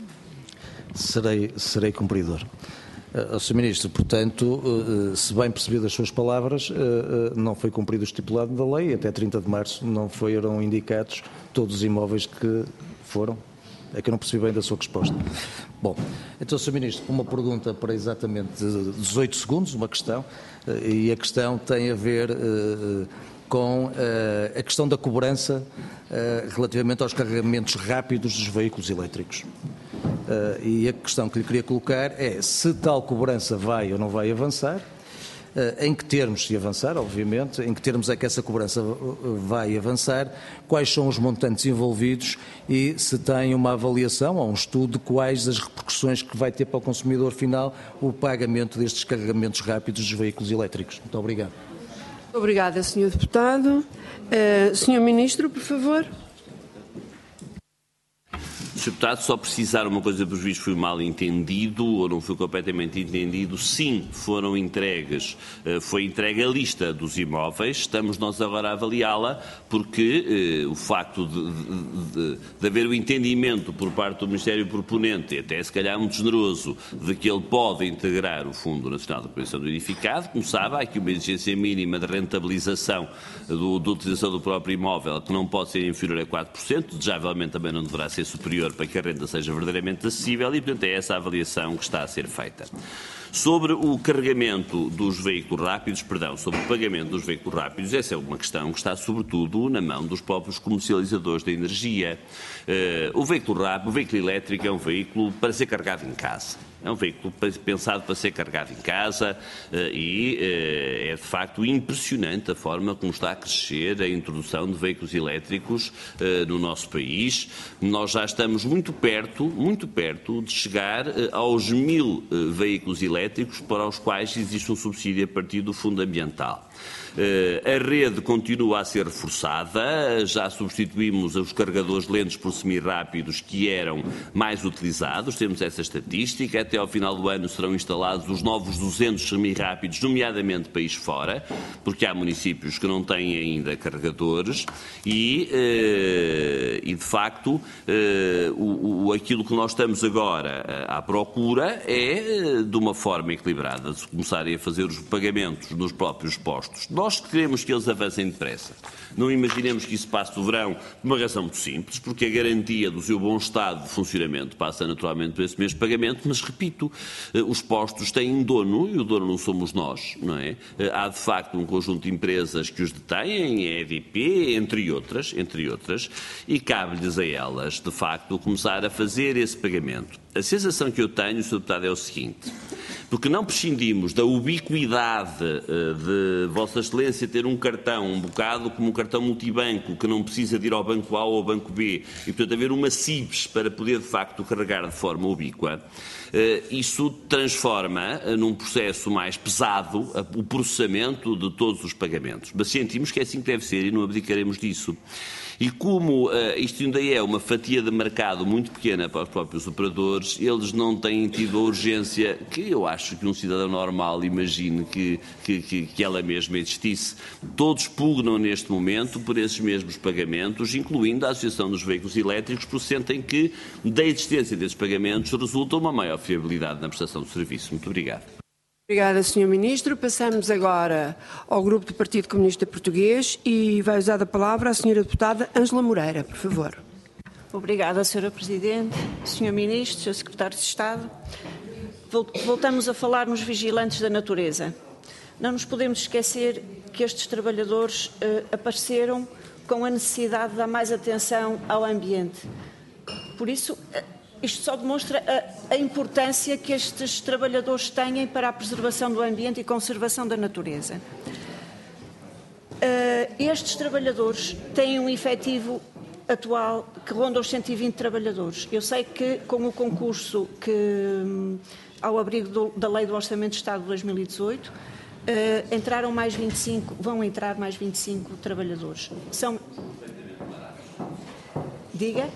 Serei cumpridor. Sr. Ministro, portanto, se bem percebi das suas palavras, não foi cumprido o estipulado da lei, até 30 de março não foram indicados todos os imóveis que foram. É que eu não percebi bem da sua resposta. Bom, então, Sr. Ministro, uma pergunta para exatamente 18 segundos, uma questão, e a questão tem a ver com a questão da cobrança relativamente aos carregamentos rápidos dos veículos elétricos. E a questão que lhe queria colocar é se tal cobrança vai ou não vai avançar, em que termos, se avançar, obviamente, em que termos é que essa cobrança vai avançar, quais são os montantes envolvidos e se tem uma avaliação ou um estudo de quais as repercussões que vai ter para o consumidor final o pagamento destes carregamentos rápidos dos veículos elétricos. Muito obrigado. Obrigada, Sr. Deputado. Sr. Ministro, por favor. Sr. Deputado, só precisar uma coisa, por visto, foi mal entendido ou não foi completamente entendido. Sim, foram entregues, foi entregue a lista dos imóveis, estamos nós agora a avaliá-la, porque o facto de haver o entendimento por parte do Ministério proponente, e até se calhar muito generoso, de que ele pode integrar o Fundo Nacional de Prevenção do Edificado, como sabe, há aqui uma exigência mínima de rentabilização da utilização do próprio imóvel, que não pode ser inferior a 4%, desejavelmente também não deverá ser superior para que a renda seja verdadeiramente acessível e, portanto, é essa a avaliação que está a ser feita. Sobre o carregamento dos veículos rápidos, sobre o pagamento dos veículos rápidos, essa é uma questão que está sobretudo na mão dos próprios comercializadores da energia. O veículo rápido, o veículo elétrico é um veículo para ser carregado em casa. É um veículo pensado para ser carregado em casa e é de facto impressionante a forma como está a crescer a introdução de veículos elétricos no nosso país. Nós já estamos muito perto de chegar aos 1000 veículos elétricos para os quais existe um subsídio a partir do Fundo Ambiental. A rede continua a ser reforçada, já substituímos os carregadores lentos por semi-rápidos que eram mais utilizados, temos essa estatística, até ao final do ano serão instalados os novos 200 semi-rápidos, nomeadamente país fora, porque há municípios que não têm ainda carregadores e de facto, aquilo que nós estamos agora à procura é de uma forma equilibrada, de começarem a fazer os pagamentos nos próprios postos. Nós queremos que eles avancem depressa. Não imaginemos que isso passe do verão por uma razão muito simples, porque a garantia do seu bom estado de funcionamento passa naturalmente por esse mesmo pagamento, mas repito, os postos têm dono e o dono não somos nós, não é? Há de facto um conjunto de empresas que os detêm, a EDP, entre outras, e cabe-lhes a elas, de facto, começar a fazer esse pagamento. A sensação que eu tenho, Sr. Deputado, é o seguinte: porque não prescindimos da ubiquidade de Vossa Excelência ter um cartão, um bocado como um cartão multibanco, que não precisa de ir ao banco A ou ao banco B, e portanto haver uma CIBS para poder de facto carregar de forma ubíqua, isso transforma num processo mais pesado o processamento de todos os pagamentos. Mas sentimos que é assim que deve ser e não abdicaremos disso. E como isto ainda é uma fatia de mercado muito pequena para os próprios operadores, eles não têm tido a urgência que eu acho que um cidadão normal imagine que ela mesma existisse. Todos pugnam neste momento por esses mesmos pagamentos, incluindo a Associação dos Veículos Elétricos, porque sentem que da existência desses pagamentos resulta uma maior fiabilidade na prestação do serviço. Muito obrigado. Obrigada, Sr. Ministro. Passamos agora ao Grupo do Partido Comunista Português e vai usar a palavra a Sra. Deputada Ângela Moreira, por favor. Obrigada, Sra. Presidente, Sr. Ministro, Sr. Secretário de Estado. Voltamos a falar nos vigilantes da natureza. Não nos podemos esquecer que estes trabalhadores apareceram com a necessidade de dar mais atenção ao ambiente. Por isso, isto só demonstra a importância que estes trabalhadores têm para a preservação do ambiente e conservação da natureza. Estes trabalhadores têm um efetivo atual que ronda os 120 trabalhadores. Eu sei que com o concurso ao abrigo da Lei do Orçamento de Estado de 2018, entraram mais 25, vão entrar mais 25 trabalhadores. Diga?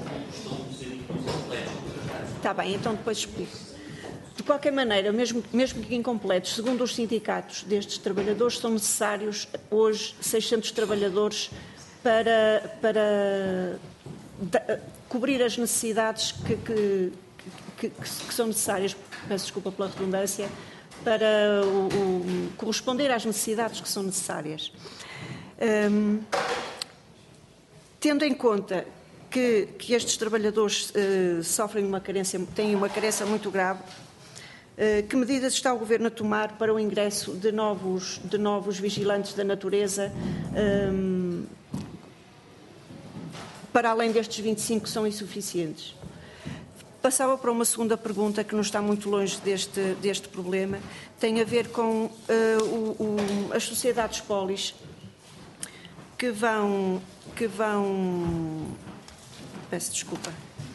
Está bem, então depois explico. De qualquer maneira, mesmo que incompletos, segundo os sindicatos destes trabalhadores, são necessários hoje 600 trabalhadores para cobrir as necessidades que são necessárias, peço desculpa pela redundância, para corresponder às necessidades que são necessárias. Tendo em conta que estes trabalhadores têm uma carência muito grave, que medidas está o Governo a tomar para o ingresso de novos vigilantes da natureza, para além destes 25 que são insuficientes? Passava para uma segunda pergunta que não está muito longe deste problema, tem a ver com as sociedades polis que vão peço desculpa,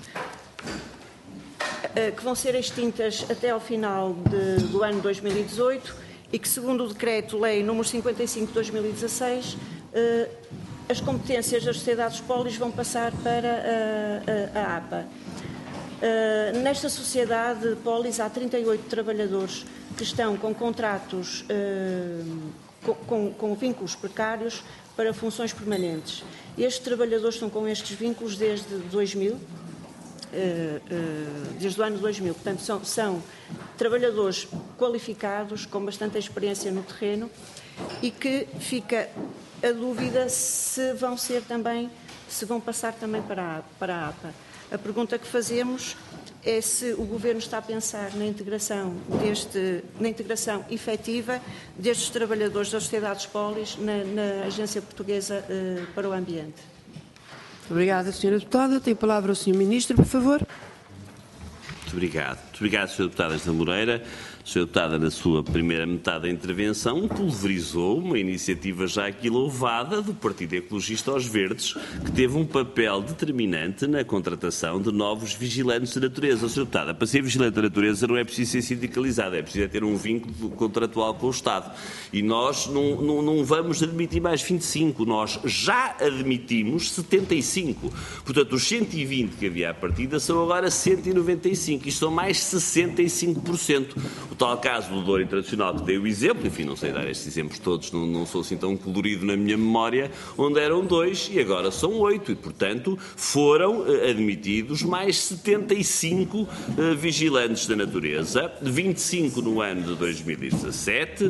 que vão ser extintas até ao final do ano 2018 e que, segundo o Decreto-Lei nº 55 de 2016, as competências das sociedades polis vão passar para a APA. Nesta sociedade polis há 38 trabalhadores que estão com contratos com vínculos precários para funções permanentes. Estes trabalhadores estão com estes vínculos desde 2000, desde o ano 2000. Portanto, são trabalhadores qualificados, com bastante experiência no terreno e que fica a dúvida se vão passar também para a APA. A pergunta que fazemos é se o Governo está a pensar na integração efetiva destes trabalhadores das sociedades polis na Agência Portuguesa para o Ambiente. Obrigada, Sra. Deputada. Tem a palavra o Sr. Ministro, por favor. Muito obrigado. Muito obrigado, Sra. Deputada Esta Moreira. A Sra. Deputada, na sua primeira metade da intervenção, pulverizou uma iniciativa já aqui louvada do Partido Ecologista aos Verdes, que teve um papel determinante na contratação de novos vigilantes da natureza. Sra. Deputada, para ser vigilante da natureza não é preciso ser sindicalizado, é preciso ter um vínculo contratual com o Estado. E nós não vamos admitir mais 25, nós já admitimos 75. Portanto, os 120 que havia à partida são agora 195, isto são mais 65%. O tal caso do Douro Internacional, que dei o exemplo, enfim, não sei dar estes exemplos todos, não sou assim tão colorido na minha memória, onde eram 2 e agora são 8 e, portanto, foram admitidos mais 75 vigilantes da natureza, 25 no ano de 2017,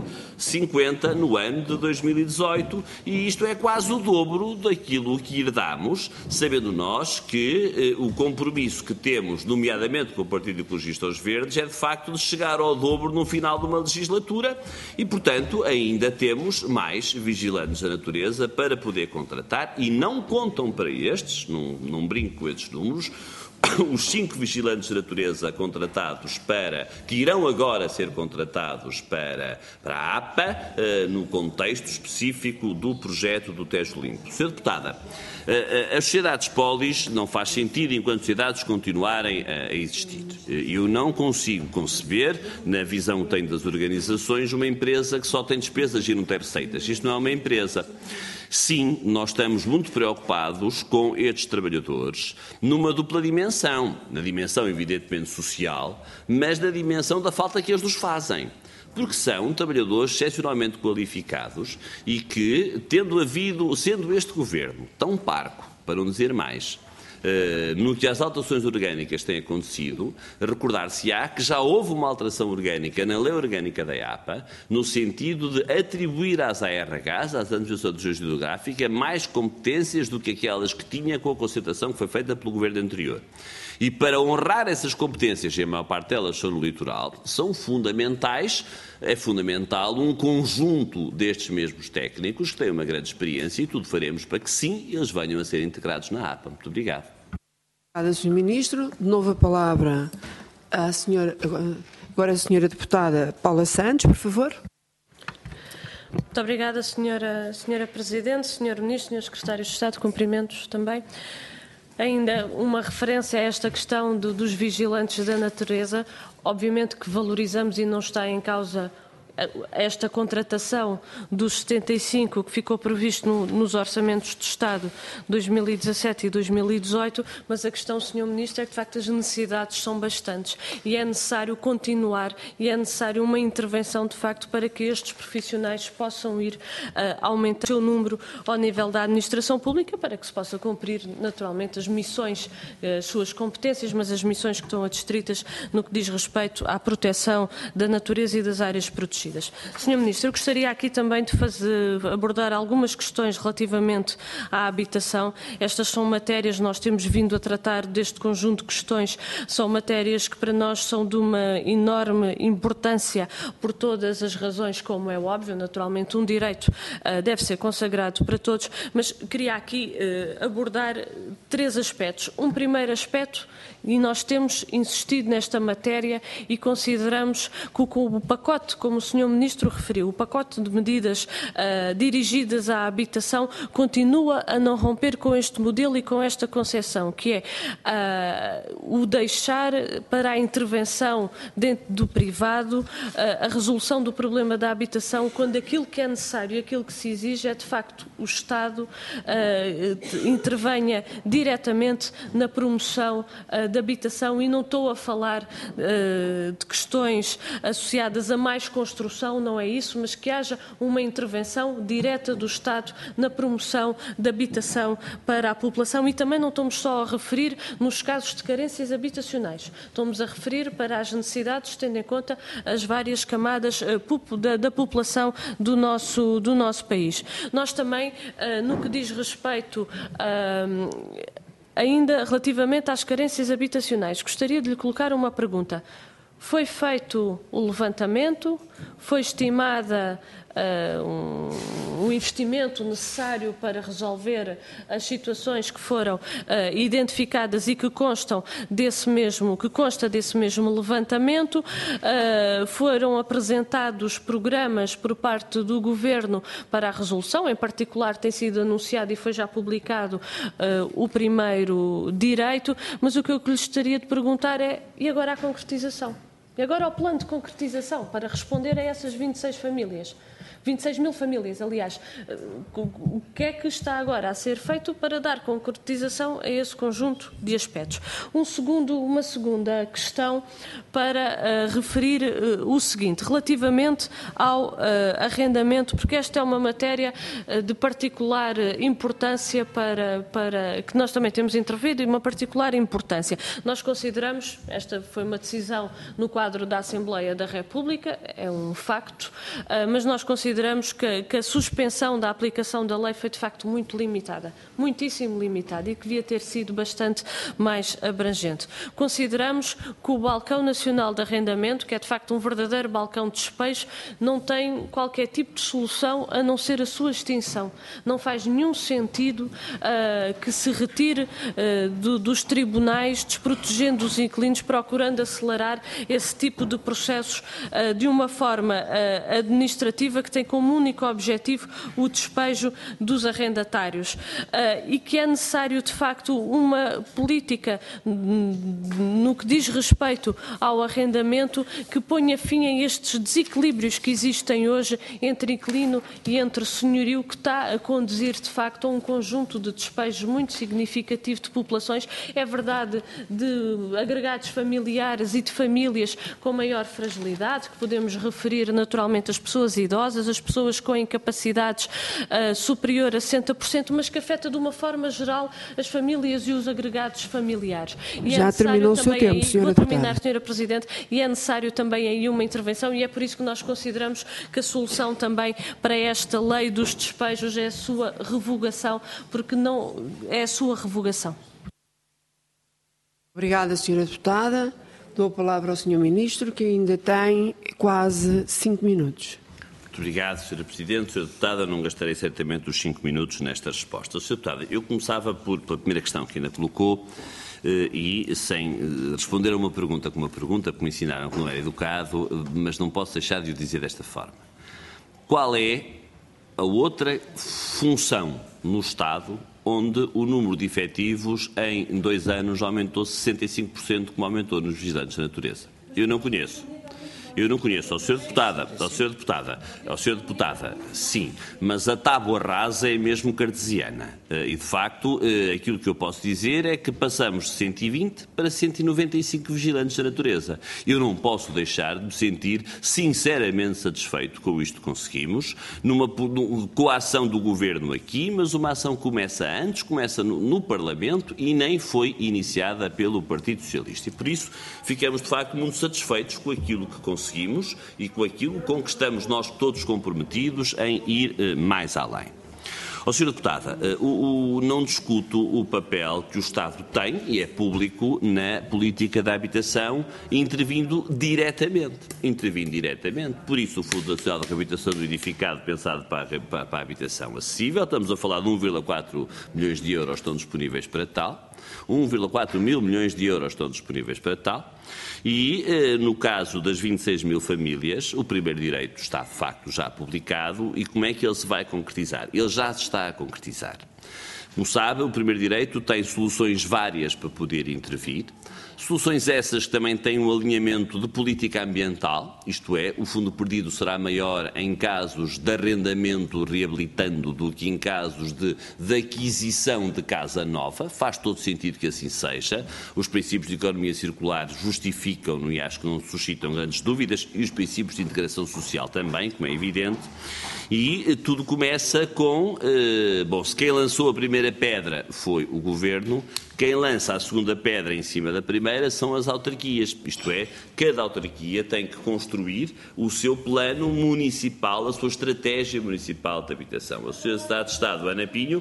50 no ano de 2018 e isto é quase o dobro daquilo que herdamos, sabendo nós que o compromisso que temos, nomeadamente com o Partido Ecologista aos Verdes, é de facto de chegar ao dobro no final de uma legislatura e, portanto, ainda temos mais vigilantes da natureza para poder contratar e não contam para estes, não brinco com estes números, os 5 vigilantes de natureza contratados que irão agora ser contratados para a APA, no contexto específico do projeto do Tejo Limpo. Sra. Deputada, as sociedades polis não faz sentido enquanto sociedades continuarem a existir. Eu não consigo conceber, na visão que tenho das organizações, uma empresa que só tem despesas e não tem receitas. Isto não é uma empresa. Sim, nós estamos muito preocupados com estes trabalhadores numa dupla dimensão. Na dimensão, evidentemente, social, mas na dimensão da falta que eles nos fazem. Porque são trabalhadores excepcionalmente qualificados e que, sendo este Governo tão parco, para não dizer mais, no que as alterações orgânicas têm acontecido, recordar-se-á que já houve uma alteração orgânica na lei orgânica da APA, no sentido de atribuir às ARHs, às Administrações de Registro Hidrográfico, mais competências do que aquelas que tinha com a concertação que foi feita pelo Governo anterior. E para honrar essas competências, e a maior parte delas são no litoral, é fundamental um conjunto destes mesmos técnicos que têm uma grande experiência e tudo faremos para que sim, eles venham a ser integrados na APA. Muito obrigado. Obrigada, Sr. Ministro. De novo a palavra à senhora, agora a Sra. Deputada Paula Santos, por favor. Muito obrigada, Sra. Presidente, Sr. Ministro, Sr. Secretário de Estado, cumprimentos também. Ainda uma referência a esta questão dos vigilantes da natureza. Obviamente que valorizamos e não está em causa esta contratação dos 75 que ficou previsto nos orçamentos de Estado 2017 e 2018, mas a questão, Sr. Ministro, é que de facto as necessidades são bastantes e é necessário continuar e é necessário uma intervenção de facto para que estes profissionais possam ir aumentar o seu número ao nível da administração pública para que se possa cumprir naturalmente as missões, as suas competências, mas as missões que estão adstritas no que diz respeito à proteção da natureza e das áreas protegidas. Sr. Ministro, eu gostaria aqui também de abordar algumas questões relativamente à habitação. Estas são matérias, nós temos vindo a tratar deste conjunto de questões, são matérias que para nós são de uma enorme importância por todas as razões, como é óbvio, naturalmente um direito deve ser consagrado para todos, mas queria aqui abordar 3 aspectos. Um primeiro aspecto, e nós temos insistido nesta matéria e consideramos que o pacote, como o Sr. Ministro referiu, o pacote de medidas dirigidas à habitação continua a não romper com este modelo e com esta concepção, que é o deixar para a intervenção dentro do privado a resolução do problema da habitação, quando aquilo que é necessário e aquilo que se exige é, de facto, o Estado intervenha diretamente na promoção da habitação, e não estou a falar de questões associadas a mais construção, não é isso, mas que haja uma intervenção direta do Estado na promoção da habitação para a população. E também não estamos só a referir nos casos de carências habitacionais, estamos a referir para as necessidades, tendo em conta as várias camadas da população do nosso país. Nós também, no que diz respeito ainda relativamente às carências habitacionais, gostaria de lhe colocar uma pergunta. Foi feito o levantamento? Foi estimada um investimento necessário para resolver as situações que foram identificadas e que consta desse mesmo levantamento? Foram apresentados programas por parte do Governo para a resolução, em particular tem sido anunciado e foi já publicado o primeiro direito, mas o que eu lhe gostaria de perguntar é, e agora a concretização? E agora o plano de concretização para responder a essas 26 famílias? 26 mil famílias, aliás. O que é que está agora a ser feito para dar concretização a esse conjunto de aspectos? Uma segunda questão para referir o seguinte, relativamente ao arrendamento, porque esta é uma matéria de particular importância para que nós também temos intervido e uma particular importância. Nós consideramos, esta foi uma decisão no quadro da Assembleia da República, é um facto, mas nós consideramos que a suspensão da aplicação da lei foi de facto muito limitada, muitíssimo limitada, e que devia ter sido bastante mais abrangente. Consideramos que o Balcão Nacional de Arrendamento, que é de facto um verdadeiro balcão de despejo, não tem qualquer tipo de solução a não ser a sua extinção. Não faz nenhum sentido que se retire dos tribunais, desprotegendo os inquilinos, procurando acelerar esse tipo de processos de uma forma administrativa que tem como único objetivo o despejo dos arrendatários, e que é necessário de facto uma política no que diz respeito ao arrendamento que ponha fim a estes desequilíbrios que existem hoje entre inquilino e entre senhorio, que está a conduzir de facto a um conjunto de despejos muito significativo de populações, é verdade, de agregados familiares e de famílias com maior fragilidade, que podemos referir naturalmente as pessoas idosas, as pessoas com incapacidades superior a 60%, mas que afeta de uma forma geral as famílias e os agregados familiares. E já terminou o seu tempo, Sra. Vou terminar, Sra. Presidente, e é necessário também aí uma intervenção, e é por isso que nós consideramos que a solução também para esta lei dos despejos é a sua revogação, porque não é a sua revogação. Obrigada, Sra. Deputada. Dou a palavra ao Sr. Ministro, que ainda tem quase 5 minutos. Muito obrigado, Sra. Presidente. Sra. Deputada, não gastarei certamente os 5 minutos nesta resposta. Sra. Deputada, eu começava pela primeira questão que ainda colocou, e sem responder a uma pergunta com uma pergunta, porque me ensinaram que não era educado, mas não posso deixar de o dizer desta forma. Qual é a outra função no Estado onde o número de efetivos em 2 anos aumentou 65%, como aumentou nos vigilantes da natureza? Eu não conheço. Ao Sr. Deputada, sim, mas a tábua rasa é mesmo cartesiana. E, de facto, aquilo que eu posso dizer é que passamos de 120 para 195 vigilantes da natureza. Eu não posso deixar de me sentir sinceramente satisfeito com isto que conseguimos, com a ação do Governo aqui, mas uma ação que começa antes, começa no Parlamento e nem foi iniciada pelo Partido Socialista. E, por isso, ficamos, de facto, muito satisfeitos com aquilo que conseguimos e com aquilo com que estamos nós todos comprometidos em ir mais além. Sra. Deputada, não discuto o papel que o Estado tem, e é público, na política da habitação, intervindo diretamente. Por isso, o Fundo Nacional de Reabilitação do Edificado, pensado para a habitação acessível, estamos a falar de 1,4 milhões de euros estão disponíveis para tal. 1,4 mil milhões de euros estão disponíveis para tal. E, no caso das 26 mil famílias, o primeiro direito está, de facto, já publicado. E como é que ele se vai concretizar? Ele já se está a concretizar. Como sabe, o primeiro direito tem soluções várias para poder intervir. Soluções essas que também têm um alinhamento de política ambiental, isto é, o fundo perdido será maior em casos de arrendamento reabilitando do que em casos de aquisição de casa nova. Faz todo sentido que assim seja. Os princípios de economia circular justificam-no e acho que não suscitam grandes dúvidas, e os princípios de integração social também, como é evidente. E tudo começa com, se quem lançou a primeira pedra foi o Governo, quem lança a segunda pedra em cima da primeira são as autarquias, isto é, cada autarquia tem que construir o seu plano municipal, a sua estratégia municipal de habitação. A Sra. Secretária de Estado, Ana Pinho,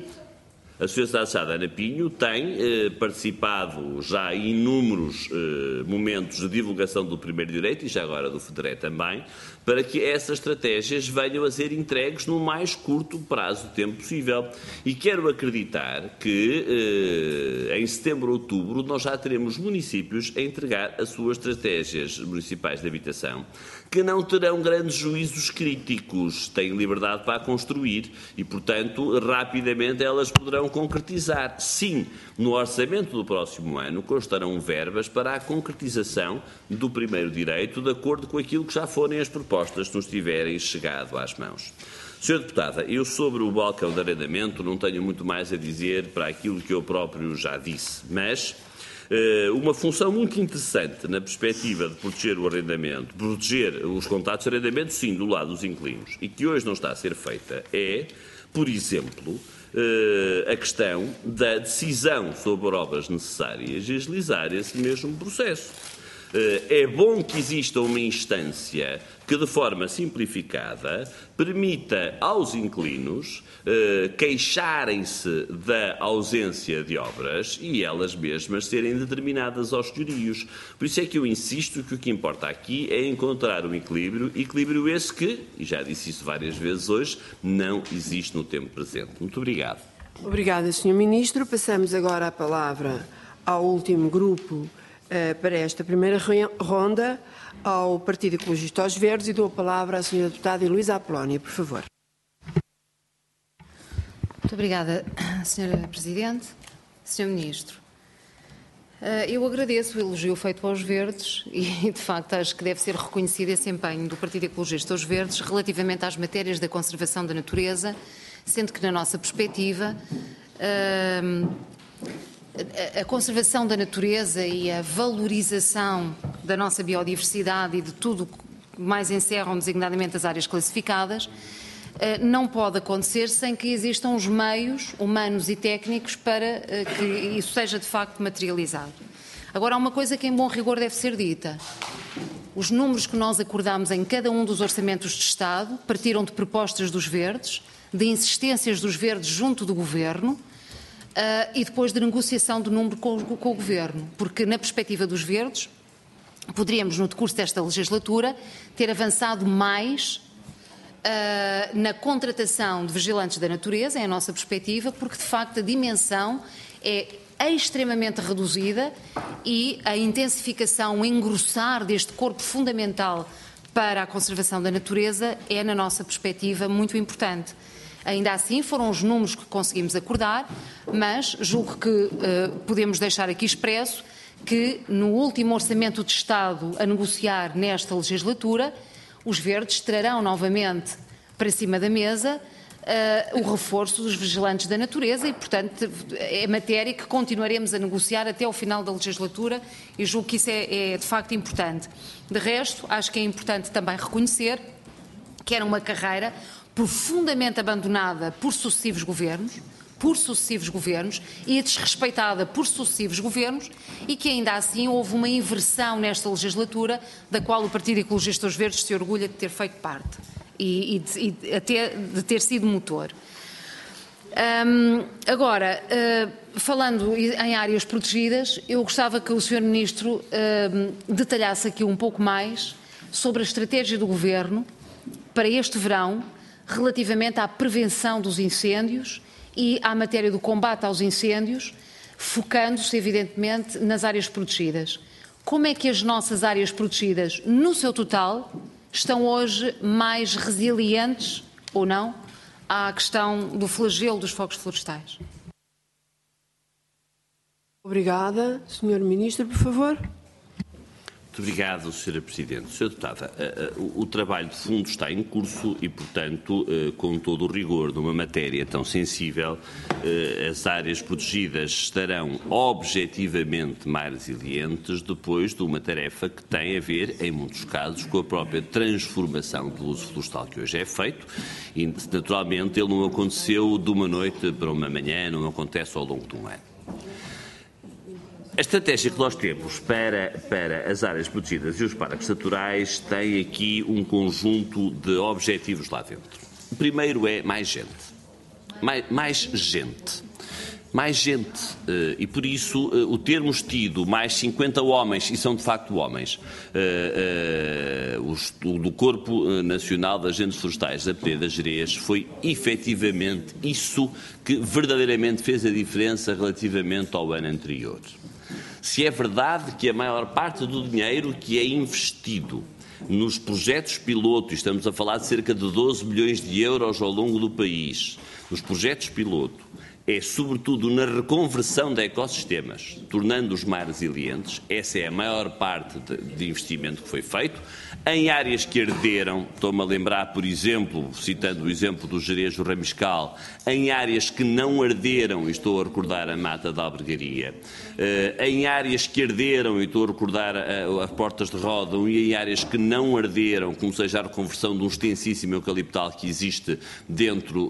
tem participado já em inúmeros momentos de divulgação do primeiro direito, e já agora do FEDERE também, para que essas estratégias venham a ser entregues no mais curto prazo de tempo possível. E quero acreditar que em setembro ou outubro nós já teremos municípios a entregar as suas estratégias municipais de habitação, que não terão grandes juízos críticos, têm liberdade para construir e, portanto, rapidamente elas poderão concretizar. Sim, no orçamento do próximo ano constarão verbas para a concretização do primeiro direito, de acordo com aquilo que já forem as propostas que nos tiverem chegado às mãos. Sra. Deputada, eu sobre o balcão de arrendamento não tenho muito mais a dizer para aquilo que eu próprio já disse, mas uma função muito interessante na perspectiva de proteger o arrendamento, proteger os contratos de arrendamento, sim, do lado dos inquilinos, e que hoje não está a ser feita, é, por exemplo, a questão da decisão sobre obras necessárias e agilizar esse mesmo processo. É bom que exista uma instância que, de forma simplificada, permita aos inquilinos queixarem-se da ausência de obras e elas mesmas serem determinadas aos senhorios. Por isso é que eu insisto que o que importa aqui é encontrar um equilíbrio esse que, e já disse isso várias vezes hoje, não existe no tempo presente. Muito obrigado. Obrigada, Sr. Ministro. Passamos agora a palavra ao último grupo para esta primeira ronda, ao Partido Ecologista aos Verdes, e dou a palavra à Sra. Deputada Heloísa Apolónia, por favor. Muito obrigada, Sra. Presidente. Sr. Ministro, eu agradeço o elogio feito aos Verdes e, de facto, acho que deve ser reconhecido esse empenho do Partido Ecologista aos Verdes relativamente às matérias da conservação da natureza, sendo que, na nossa perspectiva, a conservação da natureza e a valorização da nossa biodiversidade e de tudo que mais encerram designadamente as áreas classificadas não pode acontecer sem que existam os meios humanos e técnicos para que isso seja de facto materializado. Agora, há uma coisa que em bom rigor deve ser dita. Os números que nós acordamos em cada um dos orçamentos de Estado partiram de propostas dos Verdes, de insistências dos Verdes junto do Governo, e depois de negociação do número com o Governo, porque na perspectiva dos Verdes poderíamos no decurso desta legislatura ter avançado mais na contratação de vigilantes da natureza, é a nossa perspectiva, porque de facto a dimensão é extremamente reduzida e a intensificação, o engrossar deste corpo fundamental para a conservação da natureza é, na nossa perspectiva, muito importante. Ainda assim, foram os números que conseguimos acordar, mas julgo que podemos deixar aqui expresso que no último Orçamento de Estado a negociar nesta legislatura, os verdes trarão novamente para cima da mesa o reforço dos vigilantes da natureza e, portanto, é matéria que continuaremos a negociar até ao final da legislatura e julgo que isso é de facto importante. De resto, acho que é importante também reconhecer que era uma carreira profundamente abandonada por sucessivos governos e desrespeitada por sucessivos governos e que ainda assim houve uma inversão nesta legislatura da qual o Partido Ecologista dos Verdes se orgulha de ter feito parte e até de ter sido motor. Agora, falando em áreas protegidas, eu gostava que o Sr. Ministro detalhasse aqui um pouco mais sobre a estratégia do Governo para este verão relativamente à prevenção dos incêndios e à matéria do combate aos incêndios, focando-se, evidentemente, nas áreas protegidas. Como é que as nossas áreas protegidas, no seu total, estão hoje mais resilientes, ou não, à questão do flagelo dos fogos florestais? Obrigada. Sr. Ministro, por favor. Muito obrigado, Sra. Presidente. Sra. Deputada, o trabalho de fundo está em curso e, portanto, com todo o rigor numa matéria tão sensível, as áreas protegidas estarão objetivamente mais resilientes depois de uma tarefa que tem a ver, em muitos casos, com a própria transformação do uso florestal que hoje é feito e, naturalmente, ele não aconteceu de uma noite para uma manhã, não acontece ao longo de um ano. A estratégia que nós temos para as áreas protegidas e os parques naturais tem aqui um conjunto de objetivos lá dentro. O primeiro é mais gente. Mais gente. E por isso o termos tido mais 50 homens, e são de facto homens, do Corpo Nacional de Agentes Florestais da Peneda Gerês, foi efetivamente isso que verdadeiramente fez a diferença relativamente ao ano anterior. Se é verdade que a maior parte do dinheiro que é investido nos projetos piloto, estamos a falar de cerca de 12 milhões de euros ao longo do país, nos projetos piloto, é sobretudo na reconversão de ecossistemas, tornando-os mais resilientes. Essa é a maior parte de investimento que foi feito. Em áreas que arderam, estou-me a lembrar, por exemplo, citando o exemplo do Gerês do Ramiscal, em áreas que não arderam, e estou a recordar a Mata da Albergaria, em áreas que arderam, e estou a recordar as Portas de Ródão, e em áreas que não arderam, como seja a reconversão de um extensíssimo eucaliptal que existe dentro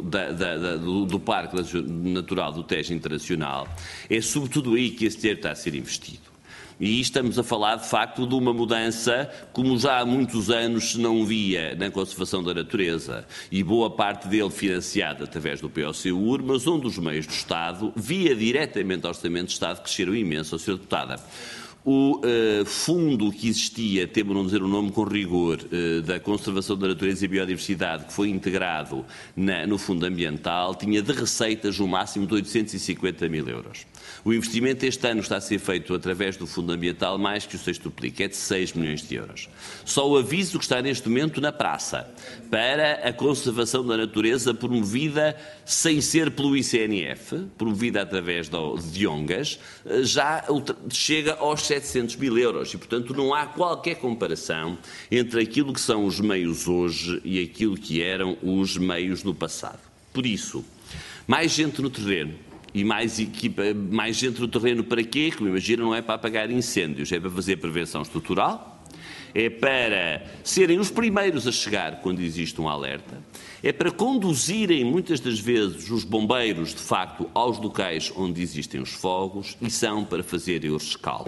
do Parque Natural do Tejo Internacional, é sobretudo aí que esse dinheiro está a ser investido. E estamos a falar, de facto, de uma mudança como já há muitos anos se não via na conservação da natureza, e boa parte dele financiada através do POCUR, mas onde os meios do Estado, via diretamente ao Orçamento de Estado, cresceram imenso. Sra. Deputada, o fundo que existia, temo não dizer o nome com rigor, da conservação da natureza e biodiversidade, que foi integrado no fundo ambiental, tinha de receitas um máximo de 850 mil euros. O investimento este ano está a ser feito através do fundo ambiental mais que o sextuplica, é de 6 milhões de euros. Só o aviso que está neste momento na praça para a conservação da natureza promovida sem ser pelo ICNF, promovida através de ONGs, já chega aos 700 mil euros e, portanto, não há qualquer comparação entre aquilo que são os meios hoje e aquilo que eram os meios no passado. Por isso, mais gente no terreno. E mais gente no terreno para quê? Como imagina, não é para apagar incêndios, é para fazer prevenção estrutural, é para serem os primeiros a chegar quando existe um alerta, é para conduzirem muitas das vezes os bombeiros, de facto, aos locais onde existem os fogos e são para fazerem o rescaldo.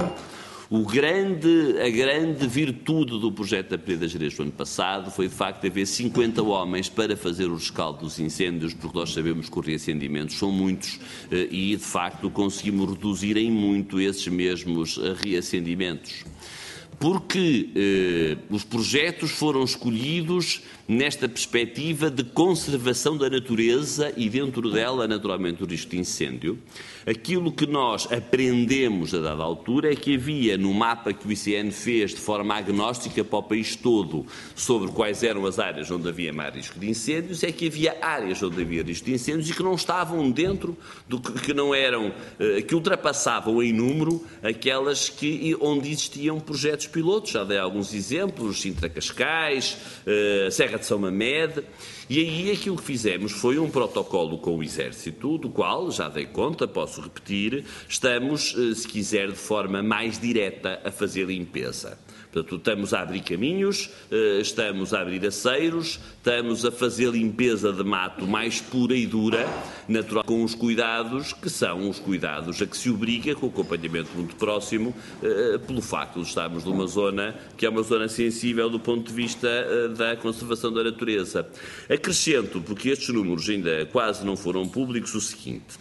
A grande virtude do projeto da Peneda Gerês do ano passado foi, de facto, haver 50 homens para fazer o rescaldo dos incêndios, porque nós sabemos que os reacendimentos são muitos e, de facto, conseguimos reduzir em muito esses mesmos reacendimentos. porque os projetos foram escolhidos nesta perspectiva de conservação da natureza e dentro dela, naturalmente, o risco de incêndio. Aquilo que nós aprendemos a dada altura é que havia no mapa que o ICN fez de forma agnóstica para o país todo sobre quais eram as áreas onde havia mais risco de incêndios, é que havia áreas onde havia risco de incêndios e que não estavam dentro do que não eram, que ultrapassavam em número aquelas onde existiam projetos pilotos. Já dei alguns exemplos, Sintra Cascais, Serra de São Mamede, e aí aquilo que fizemos foi um protocolo com o Exército, do qual, já dei conta, posso repetir, estamos, se quiser, de forma mais direta a fazer limpeza. Portanto, estamos a abrir caminhos, estamos a abrir aceiros, estamos a fazer limpeza de mato mais pura e dura, natural, com os cuidados que são os cuidados a que se obriga, com o acompanhamento muito próximo, pelo facto de estarmos numa zona que é uma zona sensível do ponto de vista da conservação da natureza. Acrescento, porque estes números ainda quase não foram públicos, o seguinte.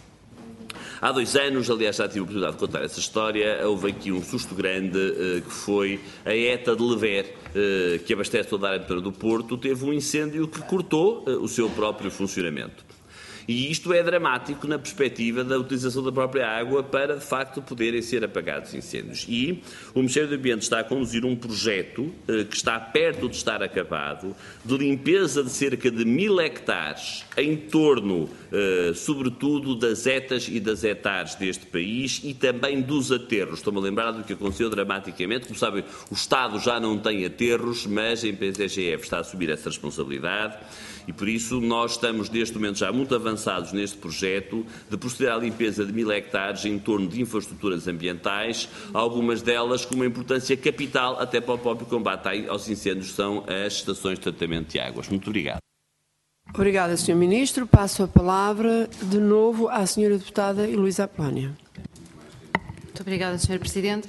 Há 2 anos, aliás, já tive a oportunidade de contar essa história, houve aqui um susto grande, que foi a ETA de Lever, que abastece toda a área do Porto, teve um incêndio que cortou o seu próprio funcionamento. E isto é dramático na perspectiva da utilização da própria água para, de facto, poderem ser apagados incêndios. E o Ministério do Ambiente está a conduzir um projeto que está perto de estar acabado, de limpeza de cerca de 1000 hectares em torno, sobretudo, das etas e das hectares deste país e também dos aterros. Estou-me a lembrar do que aconteceu dramaticamente. Como sabem, o Estado já não tem aterros, mas a PSGF está a assumir essa responsabilidade. E, por isso, nós estamos, neste momento, já muito avançados neste projeto de proceder à limpeza de 1000 hectares em torno de infraestruturas ambientais, algumas delas com uma importância capital até para o próprio combate aos incêndios, são as estações de tratamento de águas. Muito obrigado. Obrigada, Sr. Ministro. Passo a palavra, de novo, à Sra. Deputada Heloísa Apolónia. Muito obrigada, Sr. Presidente.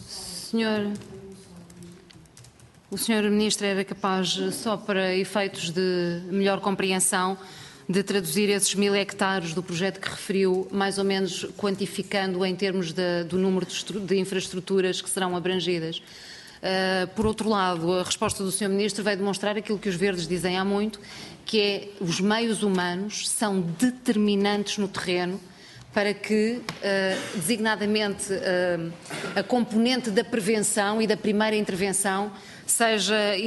O Sr. Ministro era capaz, só para efeitos de melhor compreensão, de traduzir esses 1000 hectares do projeto que referiu, mais ou menos quantificando em termos do número de infraestruturas que serão abrangidas. Por outro lado, a resposta do Sr. Ministro vai demonstrar aquilo que os verdes dizem há muito, que é os meios humanos são determinantes no terreno para que, designadamente, a componente da prevenção e da primeira intervenção seja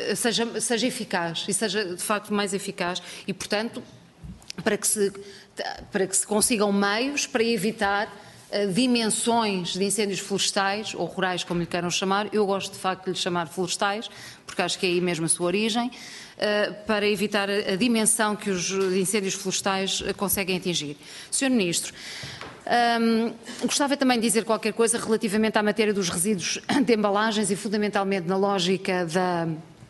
eficaz e seja, de facto, mais eficaz e, portanto, para que se consigam meios para evitar dimensões de incêndios florestais, ou rurais, como lhe queiram chamar. Eu gosto, de facto, de lhe chamar florestais, porque acho que é aí mesmo a sua origem, para evitar a dimensão que os incêndios florestais conseguem atingir. Sr. Ministro, gostava também de dizer qualquer coisa relativamente à matéria dos resíduos de embalagens e, fundamentalmente, na lógica da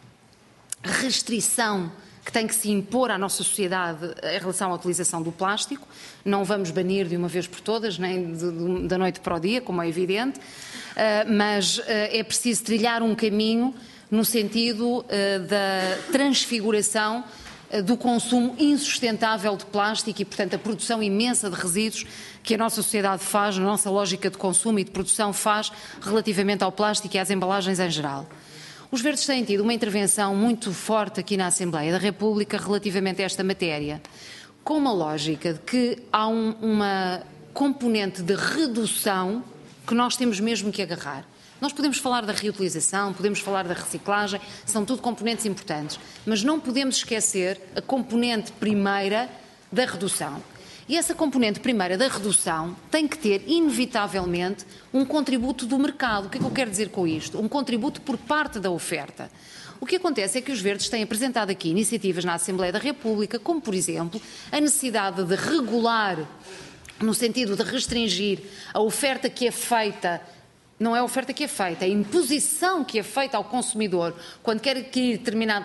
restrição que tem que se impor à nossa sociedade em relação à utilização do plástico. Não vamos banir de uma vez por todas, nem da noite para o dia, como é evidente, mas é preciso trilhar um caminho no sentido da transfiguração do consumo insustentável de plástico e, portanto, a produção imensa de resíduos que a nossa sociedade faz, a nossa lógica de consumo e de produção faz relativamente ao plástico e às embalagens em geral. Os Verdes têm tido uma intervenção muito forte aqui na Assembleia da República relativamente a esta matéria, com uma lógica de que há uma componente de redução que nós temos mesmo que agarrar. Nós podemos falar da reutilização, podemos falar da reciclagem, são tudo componentes importantes, mas não podemos esquecer a componente primeira da redução. E essa componente primeira da redução tem que ter, inevitavelmente, um contributo do mercado. O que é que eu quero dizer com isto? Um contributo por parte da oferta. O que acontece é que os Verdes têm apresentado aqui iniciativas na Assembleia da República, como, por exemplo, a necessidade de regular, no sentido de restringir a oferta que é feita. Não é a oferta que é feita, é a imposição que é feita ao consumidor quando quer adquirir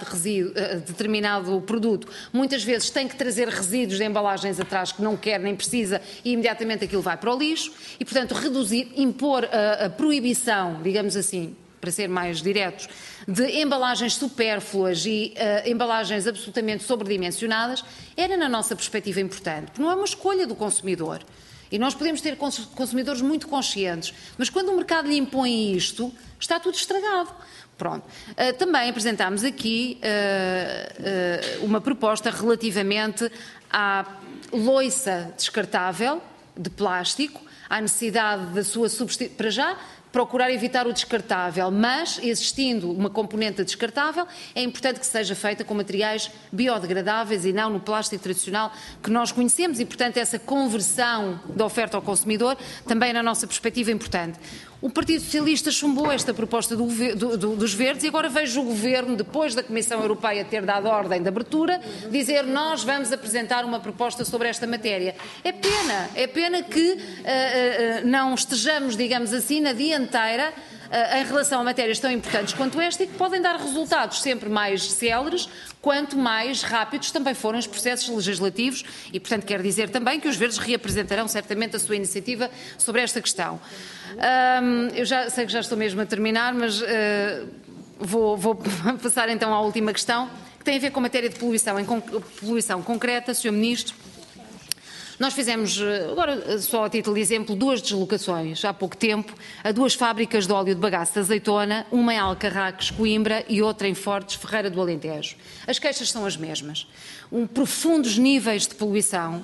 determinado produto. Muitas vezes tem que trazer resíduos de embalagens atrás que não quer nem precisa e imediatamente aquilo vai para o lixo e, portanto, impor a proibição, digamos assim, para ser mais diretos, de embalagens supérfluas e embalagens absolutamente sobredimensionadas, era, na nossa perspectiva, importante, porque não é uma escolha do consumidor. E nós podemos ter consumidores muito conscientes, mas quando o mercado lhe impõe isto, está tudo estragado. Pronto. Também apresentámos aqui uma proposta relativamente à loiça descartável de plástico, à necessidade da sua substituição. Para já, procurar evitar o descartável, mas, existindo uma componente descartável, é importante que seja feita com materiais biodegradáveis e não no plástico tradicional que nós conhecemos e, portanto, essa conversão da oferta ao consumidor também, na nossa perspectiva, é importante. O Partido Socialista chumbou esta proposta dos Verdes e agora vejo o Governo, depois da Comissão Europeia ter dado ordem de abertura, dizer nós vamos apresentar uma proposta sobre esta matéria. É pena que não estejamos, digamos assim, na dianteira em relação a matérias tão importantes quanto esta e que podem dar resultados sempre mais céleres, quanto mais rápidos também forem os processos legislativos e, portanto, quero dizer também que os Verdes reapresentarão certamente a sua iniciativa sobre esta questão. Eu já sei que já estou mesmo a terminar, mas vou passar então à última questão, que tem a ver com a matéria de poluição concreta, Sr. Ministro. Nós fizemos, agora só a título de exemplo, 2 deslocações há pouco tempo a 2 fábricas de óleo de bagaço de azeitona, uma em Alcarracos, Coimbra e outra em Fortes, Ferreira do Alentejo. As queixas são as mesmas. Profundos níveis de poluição,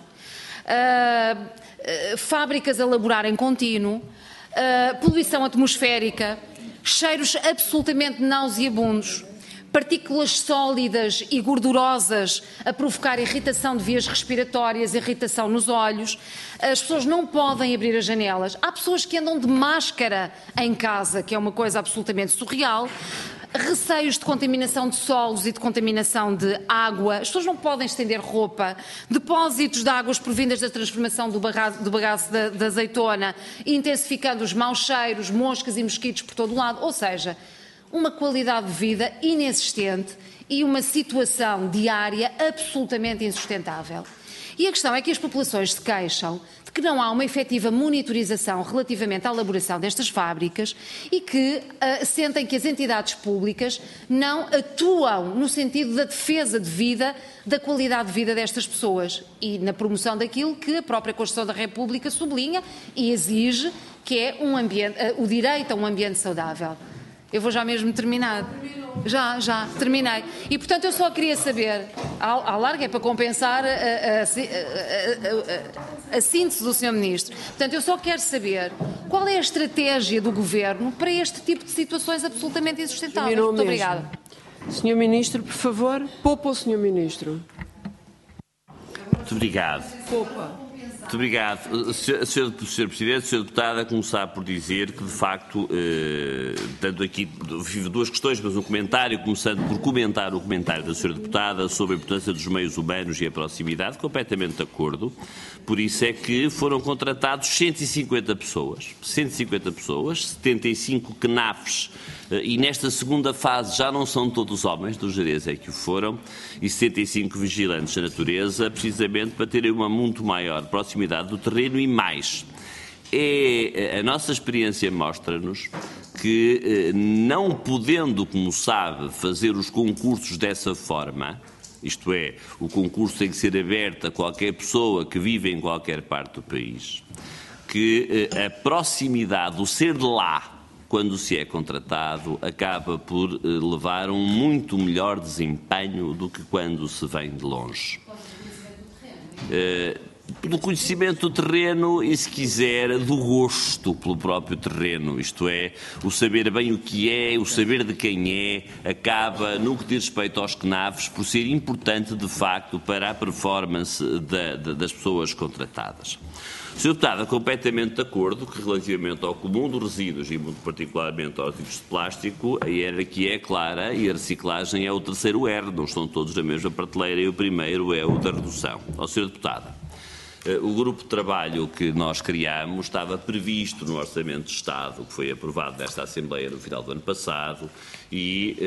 fábricas a laborar em contínuo, poluição atmosférica, cheiros absolutamente nauseabundos, partículas sólidas e gordurosas a provocar irritação de vias respiratórias, irritação nos olhos. As pessoas não podem abrir as janelas. Há pessoas que andam de máscara em casa, que é uma coisa absolutamente surreal. Receios de contaminação de solos e de contaminação de água. As pessoas não podem estender roupa. Depósitos de águas provindas da transformação do bagaço da azeitona, intensificando os maus cheiros, moscas e mosquitos por todo o lado. Ou seja, uma qualidade de vida inexistente e uma situação diária absolutamente insustentável. E a questão é que as populações se queixam de que não há uma efetiva monitorização relativamente à elaboração destas fábricas e que sentem que as entidades públicas não atuam no sentido da defesa de vida, da qualidade de vida destas pessoas e na promoção daquilo que a própria Constituição da República sublinha e exige, que é o direito a um ambiente saudável. Eu vou já mesmo terminar. Já, terminei. E, portanto, eu só queria saber, à larga é para compensar a síntese do Sr. Ministro. Portanto, eu só quero saber qual é a estratégia do Governo para este tipo de situações absolutamente insustentáveis. Muito obrigada. Sr. Ministro, por favor, poupa o Sr. Ministro. Muito obrigado. Poupa. Muito obrigado. Sr. Presidente, Sr. Deputado, a começar por dizer que, de facto, dando aqui vivo 2 questões, mas um comentário, começando por comentar o comentário da Sra. Deputada sobre a importância dos meios humanos e a proximidade, completamente de acordo. Por isso é que foram contratados 150 pessoas, 75 CNAFs, e nesta segunda fase já não são todos homens, do Jerez é que o foram, e 75 vigilantes da natureza, precisamente para terem uma muito maior proximidade do terreno e mais. A nossa experiência mostra-nos que, não podendo, como sabe, fazer os concursos dessa forma, isto é, o concurso tem que ser aberto a qualquer pessoa que vive em qualquer parte do país, que a proximidade, o ser de lá, quando se é contratado, acaba por levar um muito melhor desempenho do que quando se vem de longe. Do conhecimento do terreno e, se quiser, do gosto pelo próprio terreno, isto é, o saber bem o que é, o saber de quem é, acaba, no que diz respeito aos CNAVs, por ser importante, de facto, para a performance das pessoas contratadas. Sr. Deputado, completamente de acordo que, relativamente ao comum dos resíduos e, muito particularmente aos resíduos de plástico, a hierarquia é clara e a reciclagem é o terceiro R, não estão todos na mesma prateleira e o primeiro é o da redução. Ó, Sr. Deputado, o grupo de trabalho que nós criamos estava previsto no Orçamento de Estado, que foi aprovado nesta Assembleia no final do ano passado, e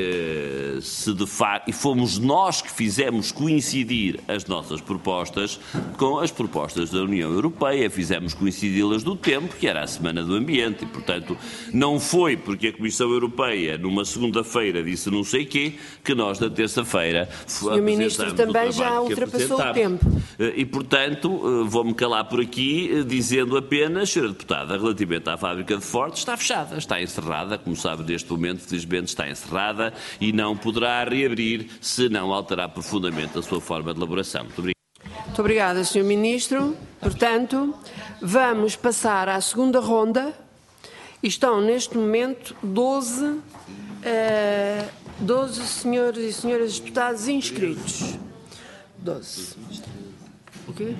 fomos nós que fizemos coincidir as nossas propostas com as propostas da União Europeia, fizemos coincidi-las do tempo, que era a Semana do Ambiente, e, portanto, não foi porque a Comissão Europeia, numa segunda-feira, disse não sei quê, que nós, na terça-feira, Sr. Ministro, também já ultrapassou o tempo. E, portanto, vou-me calar por aqui dizendo apenas, Sra. Deputada, relativamente à fábrica de Ford, está fechada, está encerrada, como sabe, neste momento, felizmente está encerrada e não poderá reabrir se não alterar profundamente a sua forma de elaboração. Muito obrigado. Muito obrigada, Sr. Ministro. Portanto, vamos passar à segunda ronda. Estão, neste momento, 12 senhores e senhoras deputados inscritos. 12. O quê?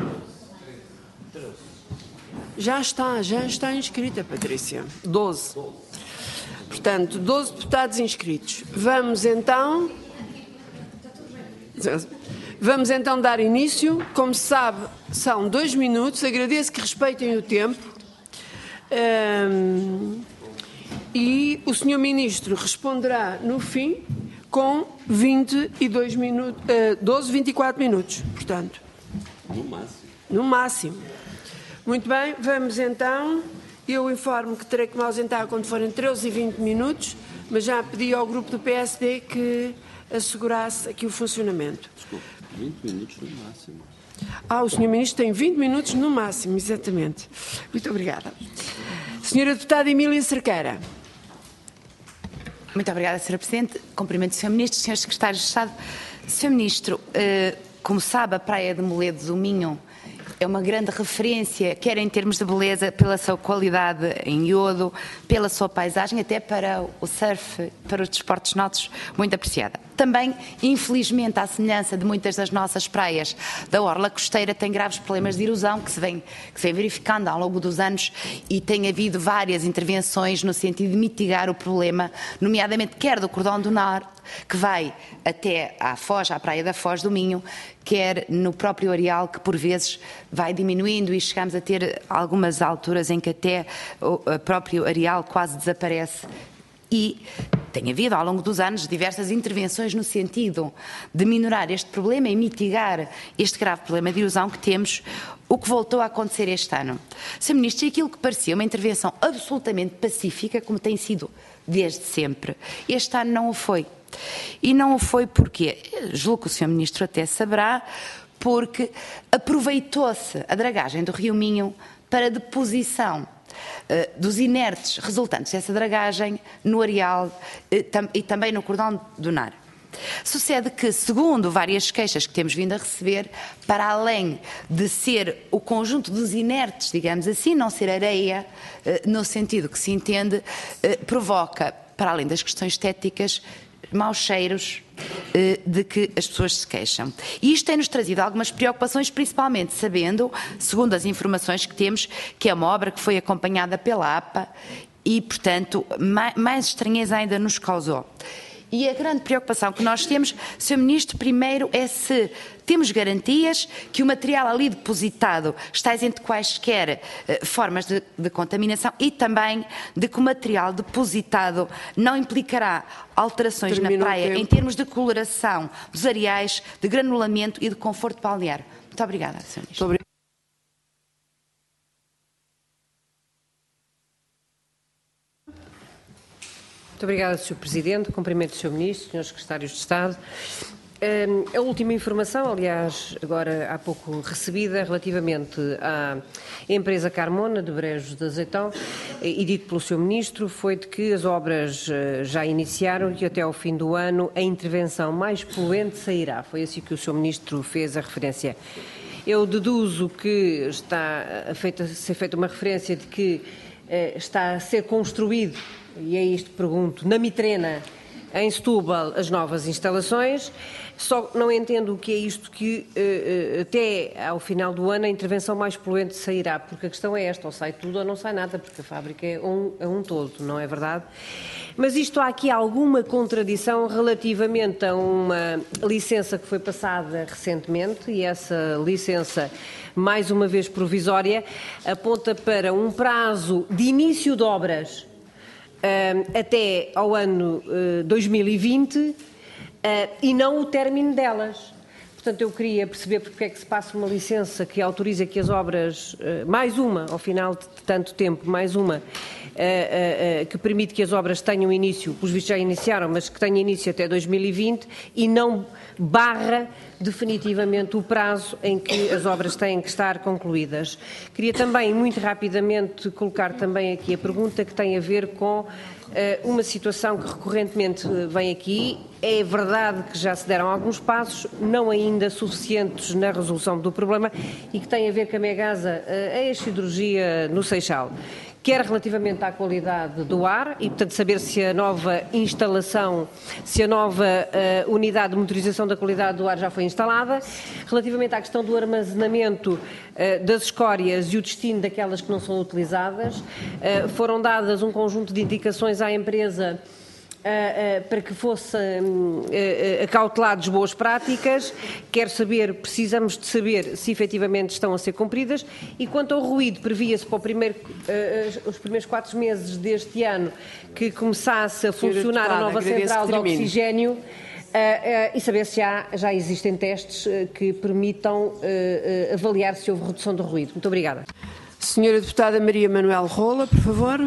Já está inscrita, Patrícia. 12. Portanto, 12 deputados inscritos. Vamos então dar início. Como se sabe, são 2 minutos. Agradeço que respeitem o tempo. E o Sr. Ministro responderá no fim com 22 minutos, 24 minutos, portanto. No máximo. Muito bem, vamos então. Eu informo que terei que me ausentar quando forem 13 e 20 minutos, mas já pedi ao grupo do PSD que assegurasse aqui o funcionamento. Desculpe, 20 minutos no máximo. O Sr. Ministro tem 20 minutos no máximo, exatamente. Muito obrigada. Senhora Deputada Emília Cerqueira. Muito obrigada, Sra. Presidente. Cumprimento o Sr. Ministro, Srs. Secretários de Estado. Sr. Ministro, como sabe, a Praia de Moledo do Minho é uma grande referência, quer em termos de beleza, pela sua qualidade em iodo, pela sua paisagem, até para o surf, para os desportos náuticos, muito apreciada. Também, infelizmente, à semelhança de muitas das nossas praias da orla costeira, tem graves problemas de erosão que se vem verificando ao longo dos anos e tem havido várias intervenções no sentido de mitigar o problema, nomeadamente quer do cordão do norte, que vai até à Praia da Foz do Minho, quer no próprio areal, que por vezes vai diminuindo e chegamos a ter algumas alturas em que até o próprio areal quase desaparece. E tem havido, ao longo dos anos, diversas intervenções no sentido de minorar este problema e mitigar este grave problema de erosão que temos, o que voltou a acontecer este ano. Sr. Ministro, aquilo que parecia uma intervenção absolutamente pacífica, como tem sido desde sempre, este ano não o foi. E não o foi porque, julgo que o Sr. Ministro até saberá, porque aproveitou-se a dragagem do Rio Minho para deposição dos inertes resultantes dessa dragagem no areal e também no cordão dunar. Sucede que, segundo várias queixas que temos vindo a receber, para além de ser o conjunto dos inertes, digamos assim, não ser areia, no sentido que se entende, provoca, para além das questões estéticas, maus cheiros de que as pessoas se queixam. E isto tem-nos trazido algumas preocupações, principalmente sabendo, segundo as informações que temos, que é uma obra que foi acompanhada pela APA e, portanto, mais estranheza ainda nos causou. E a grande preocupação que nós temos, Sr. Ministro, primeiro é se temos garantias que o material ali depositado está isento de quaisquer formas de contaminação e também de que o material depositado não implicará alterações na praia em termos de coloração dos areais, de granulamento e de conforto balnear. Muito obrigada, Sr. Ministro. Muito obrigada, Sr. Presidente. Cumprimento o Sr. Ministro, Srs. Secretários de Estado. A última informação, aliás, agora há pouco recebida, relativamente à empresa Carmona de Brejos de Azeitão, e dito pelo Sr. Ministro, foi de que as obras já iniciaram e até ao fim do ano a intervenção mais poluente sairá. Foi assim que o Sr. Ministro fez a referência. Eu deduzo que está a ser feita uma referência de que está a ser construído, e é isto que pergunto, na Mitrena, em Setúbal, as novas instalações. Só não entendo o que é isto que até ao final do ano a intervenção mais poluente sairá, porque a questão é esta, ou sai tudo ou não sai nada, porque a fábrica é um todo, não é verdade? Mas há aqui alguma contradição relativamente a uma licença que foi passada recentemente, e essa licença, mais uma vez provisória, aponta para um prazo de início de obras até ao ano 2020 e não o término delas. Portanto, eu queria perceber porque é que se passa uma licença que autoriza que as obras, mais uma, ao final de tanto tempo, mais uma, que permite que as obras tenham início, os vistos já iniciaram, mas que tenham início até 2020 e não barra definitivamente o prazo em que as obras têm que estar concluídas. Queria também, muito rapidamente, colocar também aqui a pergunta que tem a ver com uma situação que recorrentemente vem aqui. É verdade que já se deram alguns passos, não ainda suficientes na resolução do problema, e que tem a ver com a Megasa, a ex-siderurgia no Seixal. Quer relativamente à qualidade do ar e, portanto, saber se a nova instalação, se a nova unidade de monitorização da qualidade do ar já foi instalada, relativamente à questão do armazenamento das escórias e o destino daquelas que não são utilizadas, foram dadas um conjunto de indicações à empresa para que fossem acautelados boas práticas. Quero saber, precisamos de saber se efetivamente estão a ser cumpridas, e quanto ao ruído, previa-se para os primeiros 4 meses deste ano que começasse a funcionar a nova central de oxigénio, e saber se já existem testes que permitam avaliar se houve redução do ruído. Muito obrigada. Senhora Deputada Maria Manuel Rola, por favor.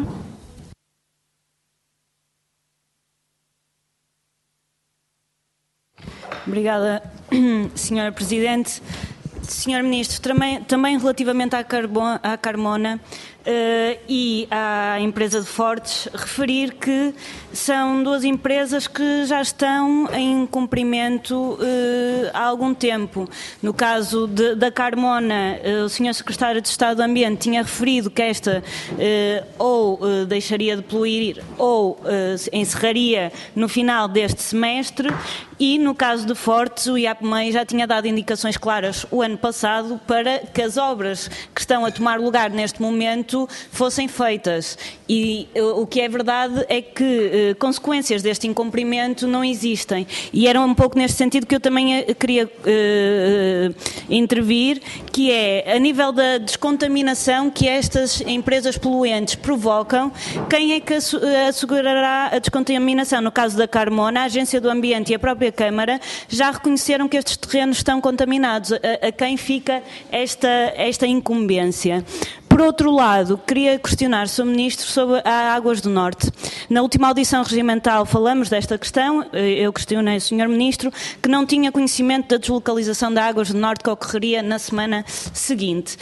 Obrigada, Sra. Presidente. Sr. Ministro, também relativamente à Carmona e à empresa de Fortes, referir que são 2 empresas que já estão em cumprimento há algum tempo. No caso da Carmona, o Sr. Secretário de Estado do Ambiente tinha referido que esta ou deixaria de poluir ou encerraria no final deste semestre, e no caso de Fortes, o IAPMEI já tinha dado indicações claras o ano passado para que as obras que estão a tomar lugar neste momento fossem feitas. E o que é verdade é que consequências deste incumprimento não existem. E era um pouco neste sentido que eu também queria intervir, que é a nível da descontaminação que estas empresas poluentes provocam, quem é que assegurará a descontaminação? No caso da Carmona, a Agência do Ambiente e a própria Câmara já reconheceram que estes terrenos estão contaminados. A quem fica esta incumbência? Por outro lado, queria questionar, Sr. Ministro, sobre a Águas do Norte. Na última audição regimental falamos desta questão. Eu questionei o Sr. Ministro que não tinha conhecimento da deslocalização da Águas do Norte que ocorreria na semana seguinte.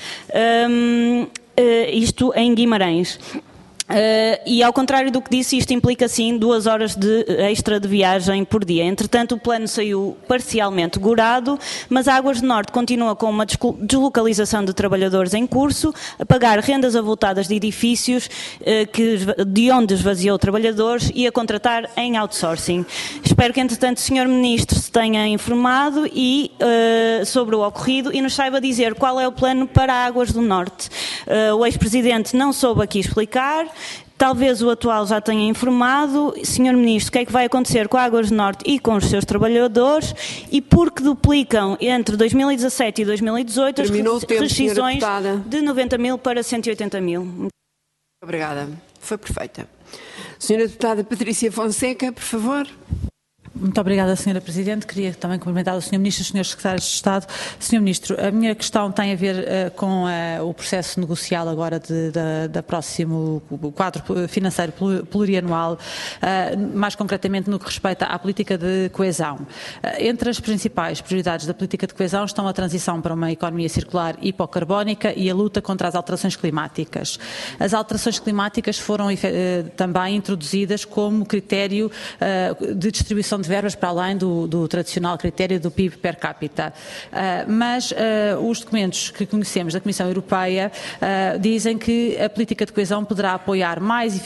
Isto em Guimarães. E ao contrário do que disse, isto implica sim 2 horas extra de viagem por dia. Entretanto, o plano saiu parcialmente gorado, mas a Águas do Norte continua com uma deslocalização de trabalhadores em curso, a pagar rendas avultadas de edifícios de onde esvaziou trabalhadores e a contratar em outsourcing. Espero que, entretanto, o Sr. Ministro se tenha informado sobre o ocorrido e nos saiba dizer qual é o plano para Águas do Norte. O ex-presidente não soube aqui explicar. Talvez o atual já tenha informado. Sr. Ministro, o que é que vai acontecer com a Águas do Norte e com os seus trabalhadores, e por que duplicam entre 2017 e 2018 as rescisões de 90 mil para 180 mil? Obrigada. Foi perfeita. Senhora Deputada Patrícia Fonseca, por favor. Muito obrigada, Sra. Presidente. Queria também cumprimentar o Sr. Ministro e os Srs. Secretários de Estado. Sr. Ministro, a minha questão tem a ver com o processo negocial agora da próximo quadro financeiro plurianual, mais concretamente no que respeita à política de coesão. Entre as principais prioridades da política de coesão estão a transição para uma economia circular hipocarbónica e a luta contra as alterações climáticas. As alterações climáticas foram também introduzidas como critério de distribuição de verbas para além do tradicional critério do PIB per capita. Mas os documentos que conhecemos da Comissão Europeia dizem que a política de coesão poderá apoiar mais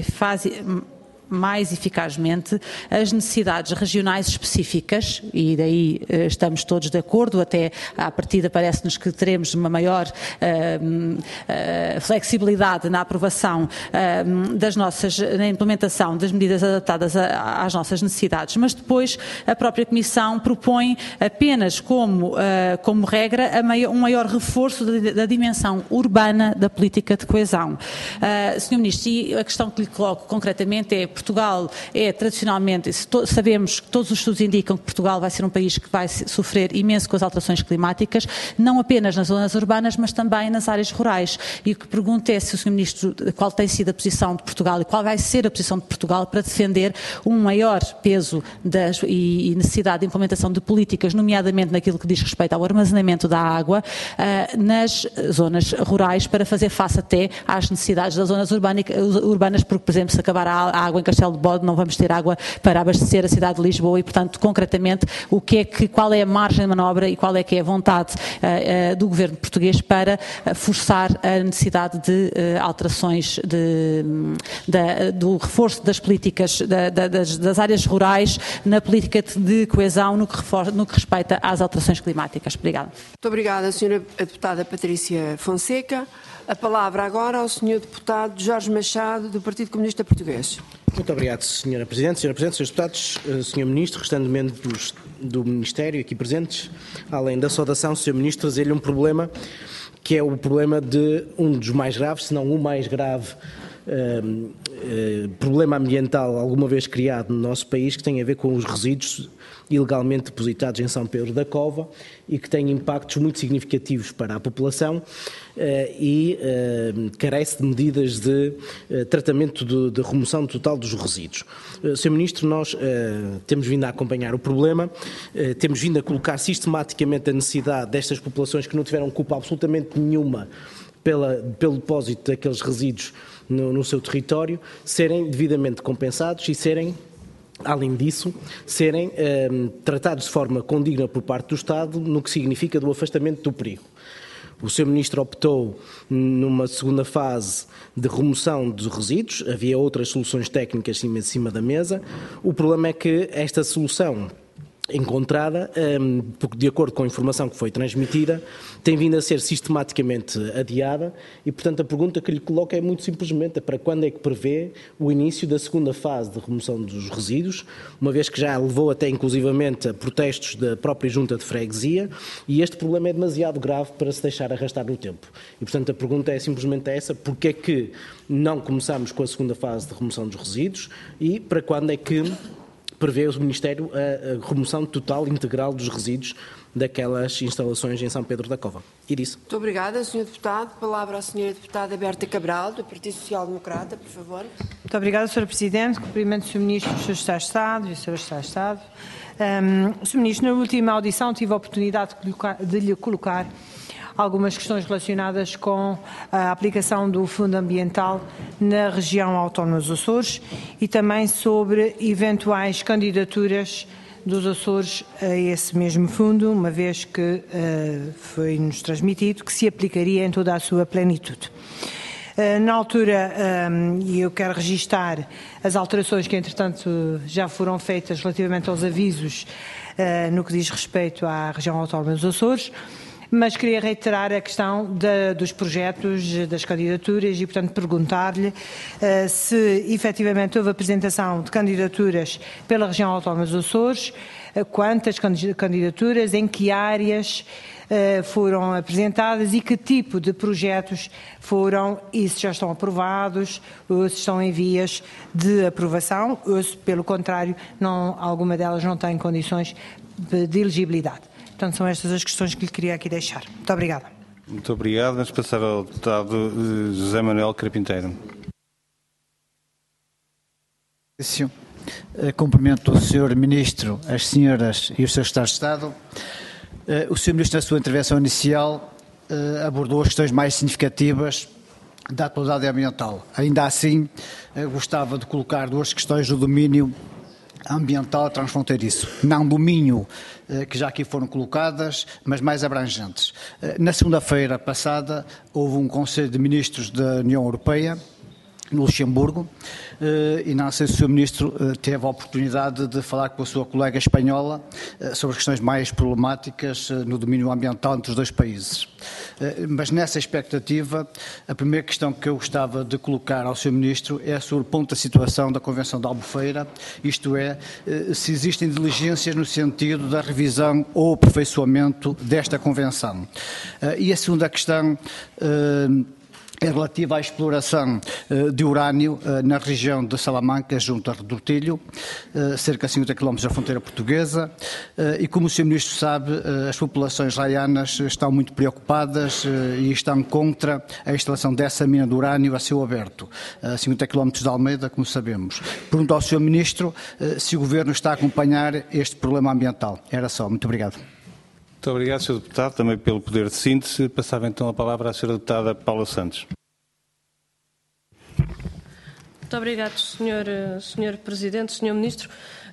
eficazmente as necessidades regionais específicas, e daí estamos todos de acordo, até à partida parece-nos que teremos uma maior flexibilidade na aprovação na implementação das medidas adaptadas às nossas necessidades, mas depois a própria Comissão propõe apenas como regra um maior reforço da dimensão urbana da política de coesão. Sr. Ministro, e a questão que lhe coloco concretamente é Portugal é tradicionalmente, sabemos que todos os estudos indicam que Portugal vai ser um país que vai sofrer imenso com as alterações climáticas, não apenas nas zonas urbanas, mas também nas áreas rurais. E o que pergunto é se o Sr. Ministro, qual tem sido a posição de Portugal e qual vai ser a posição de Portugal para defender um maior peso e necessidade de implementação de políticas, nomeadamente naquilo que diz respeito ao armazenamento da água nas zonas rurais, para fazer face até às necessidades das zonas urbanas, porque, por exemplo, se acabar a água em Castelo de Bode, não vamos ter água para abastecer a cidade de Lisboa e, portanto, concretamente, qual é a margem de manobra e qual é que é a vontade do governo português para forçar a necessidade de alterações do reforço das políticas das áreas rurais na política de coesão no que respeita às alterações climáticas. Obrigada. Muito obrigada, Sra. Deputada Patrícia Fonseca. A palavra agora ao Sr. Deputado Jorge Machado, do Partido Comunista Português. Muito obrigado, Sra. Presidente. Sra. Presidente, Srs. Deputados, Sr. Ministro, restando membros do Ministério aqui presentes, além da saudação, Sr. Ministro, trazer-lhe um problema que é o problema de um dos mais graves, se não o mais grave, problema ambiental alguma vez criado no nosso país, que tem a ver com os resíduos ilegalmente depositados em São Pedro da Cova e que tem impactos muito significativos para a população e carece de medidas de tratamento de remoção total dos resíduos. Sr. Ministro, nós temos vindo a acompanhar o problema, temos vindo a colocar sistematicamente a necessidade destas populações que não tiveram culpa absolutamente nenhuma pelo depósito daqueles resíduos no seu território, serem devidamente compensados e serem, além disso, serem tratados de forma condigna por parte do Estado no que significa do afastamento do perigo. O Sr. Ministro optou numa segunda fase de remoção dos resíduos, havia outras soluções técnicas em cima da mesa. O problema é que esta solução encontrada, de acordo com a informação que foi transmitida, tem vindo a ser sistematicamente adiada e, portanto, a pergunta que lhe coloco é muito simplesmente para quando é que prevê o início da segunda fase de remoção dos resíduos, uma vez que já levou até inclusivamente a protestos da própria Junta de Freguesia e este problema é demasiado grave para se deixar arrastar no tempo. E, portanto, a pergunta é simplesmente essa: porque é que não começamos com a segunda fase de remoção dos resíduos e para quando é que prevê o Ministério a remoção total, integral dos resíduos daquelas instalações em São Pedro da Cova. E disse. Muito obrigada, Sr. Deputado. Palavra à Sra. Deputada Berta Cabral, do Partido Social Democrata, por favor. Muito obrigada, Sra. Presidente. Cumprimento o Sr. Ministro, os Srs. Secretários de Estado e os Srs. Secretários de Estado. Sr. Ministro, na última audição tive a oportunidade de lhe colocar algumas questões relacionadas com a aplicação do Fundo Ambiental na região autónoma dos Açores e também sobre eventuais candidaturas dos Açores a esse mesmo fundo, uma vez que foi-nos transmitido que se aplicaria em toda a sua plenitude. Na altura, e eu quero registar as alterações que, entretanto, já foram feitas relativamente aos avisos no que diz respeito à região autónoma dos Açores, mas queria reiterar a questão dos projetos, das candidaturas e, portanto, perguntar-lhe se efetivamente houve apresentação de candidaturas pela região autónoma dos Açores, quantas candidaturas, em que áreas foram apresentadas e que tipo de projetos foram e se já estão aprovados ou se estão em vias de aprovação ou se, pelo contrário, alguma delas não tem condições de elegibilidade. Portanto, são estas as questões que lhe queria aqui deixar. Muito obrigada. Muito obrigado. Vamos passar ao deputado José Manuel Carpinteiro. Cumprimento o Sr. Ministro, as senhoras e os Srs. Secretários de Estado. O Sr. Ministro, na sua intervenção inicial, abordou as questões mais significativas da atualidade ambiental. Ainda assim, gostava de colocar duas questões do domínio ambiental transfronteiriço, não domínio que já aqui foram colocadas, mas mais abrangentes. Na segunda-feira passada houve um Conselho de Ministros da União Europeia no Luxemburgo e não sei se o Sr. Ministro teve a oportunidade de falar com a sua colega espanhola sobre as questões mais problemáticas no domínio ambiental entre os dois países. Mas nessa expectativa, a primeira questão que eu gostava de colocar ao Sr. Ministro é sobre o ponto da situação da Convenção de Albufeira, isto é, se existem diligências no sentido da revisão ou aperfeiçoamento desta Convenção. E a segunda questão é relativa à exploração de urânio na região de Salamanca, junto a Redortilho, cerca de 50 km da fronteira portuguesa. E como o Sr. Ministro sabe, as populações raianas estão muito preocupadas e estão contra a instalação dessa mina de urânio a céu aberto, a 50 km de Almeida, como sabemos. Pergunto ao Sr. Ministro se o Governo está a acompanhar este problema ambiental. Era só. Muito obrigado. Muito obrigado, Sr. Deputado, também pelo poder de síntese. Passava então a palavra à Sra. Deputada Paula Santos. Muito obrigado, Sr. Presidente, Sr. Ministro.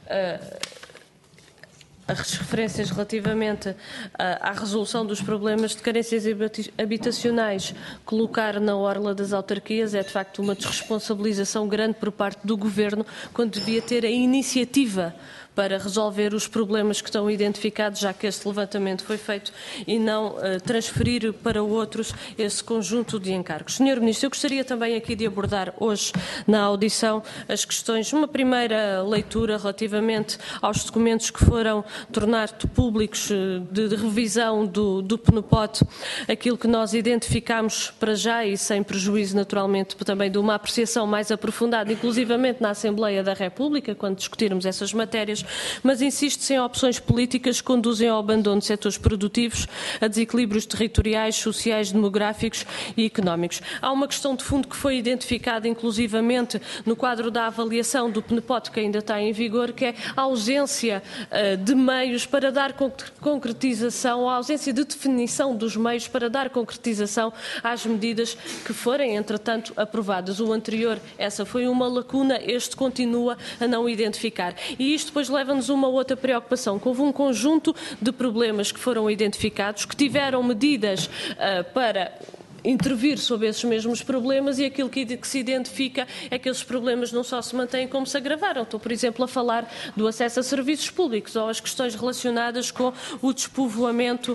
As referências relativamente à resolução dos problemas de carências habitacionais, colocar na orla das autarquias é de facto uma desresponsabilização grande por parte do Governo, quando devia ter a iniciativa para resolver os problemas que estão identificados, já que este levantamento foi feito, e não transferir para outros esse conjunto de encargos. Sr. Ministro, eu gostaria também aqui de abordar hoje na audição as questões, uma primeira leitura relativamente aos documentos que foram tornar-se públicos de revisão do PNUPOT, aquilo que nós identificámos para já e sem prejuízo naturalmente também de uma apreciação mais aprofundada, inclusivamente na Assembleia da República, quando discutirmos essas matérias, mas insiste-se em opções políticas que conduzem ao abandono de setores produtivos, a desequilíbrios territoriais, sociais, demográficos e económicos. Há uma questão de fundo que foi identificada inclusivamente no quadro da avaliação do PNUPOT, que ainda está em vigor, que é a ausência de meios para dar concretização, a ausência de definição dos meios para dar concretização às medidas que forem, entretanto, aprovadas. O anterior, essa foi uma lacuna, este continua a não identificar. E isto depois leva-nos a uma outra preocupação, que houve um conjunto de problemas que foram identificados, que tiveram medidas para intervir sobre esses mesmos problemas, e aquilo que se identifica é que esses problemas não só se mantêm como se agravaram. Estou, por exemplo, a falar do acesso a serviços públicos ou as questões relacionadas com o despovoamento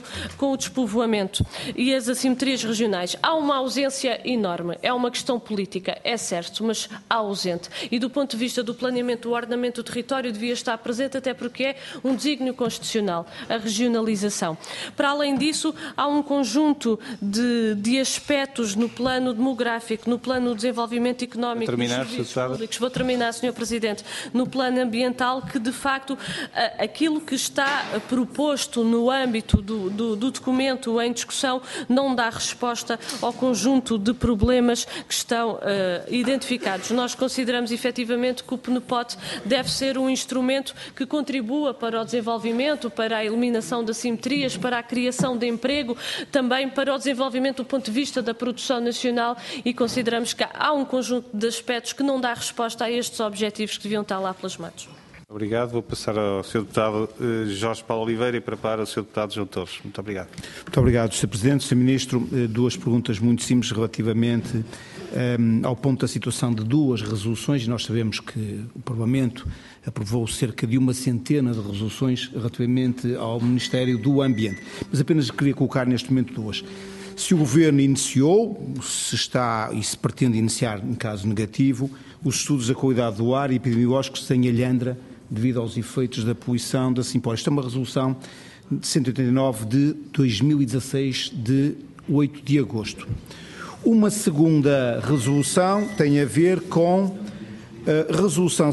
e as assimetrias regionais. Há uma ausência enorme, é uma questão política, é certo, mas há ausente. E do ponto de vista do planeamento, do ordenamento do território devia estar presente, até porque é um desígnio constitucional, a regionalização. Para além disso, há um conjunto de aspectos no plano demográfico, no plano do desenvolvimento económico, dos serviços públicos, vou terminar, Sr. Presidente, no plano ambiental, que de facto aquilo que está proposto no âmbito do documento em discussão não dá resposta ao conjunto de problemas que estão identificados. Nós consideramos efetivamente que o PNUPOT deve ser um instrumento que contribua para o desenvolvimento, para a eliminação de assimetrias, para a criação de emprego, também para o desenvolvimento do ponto de vista da produção nacional, e consideramos que há um conjunto de aspectos que não dá resposta a estes objetivos que deviam estar lá plasmados. Obrigado. Vou passar ao Sr. Deputado Jorge Paulo Oliveira e prepara o Sr. Deputado João Torres. Muito obrigado. Muito obrigado, Sr. Presidente. Sr. Ministro, duas perguntas muito simples relativamente ao ponto da situação de duas resoluções. Nós sabemos que o Parlamento aprovou cerca de uma centena de resoluções relativamente ao Ministério do Ambiente, mas apenas queria colocar neste momento duas. Se o Governo iniciou, se está e se pretende iniciar, em caso negativo, os estudos da qualidade do ar e epidemiológicos em Alhandra, devido aos efeitos da poluição da Simpóis. Esta é uma resolução de 189 de 2016, de 8 de agosto. Uma segunda resolução tem a ver com a resolução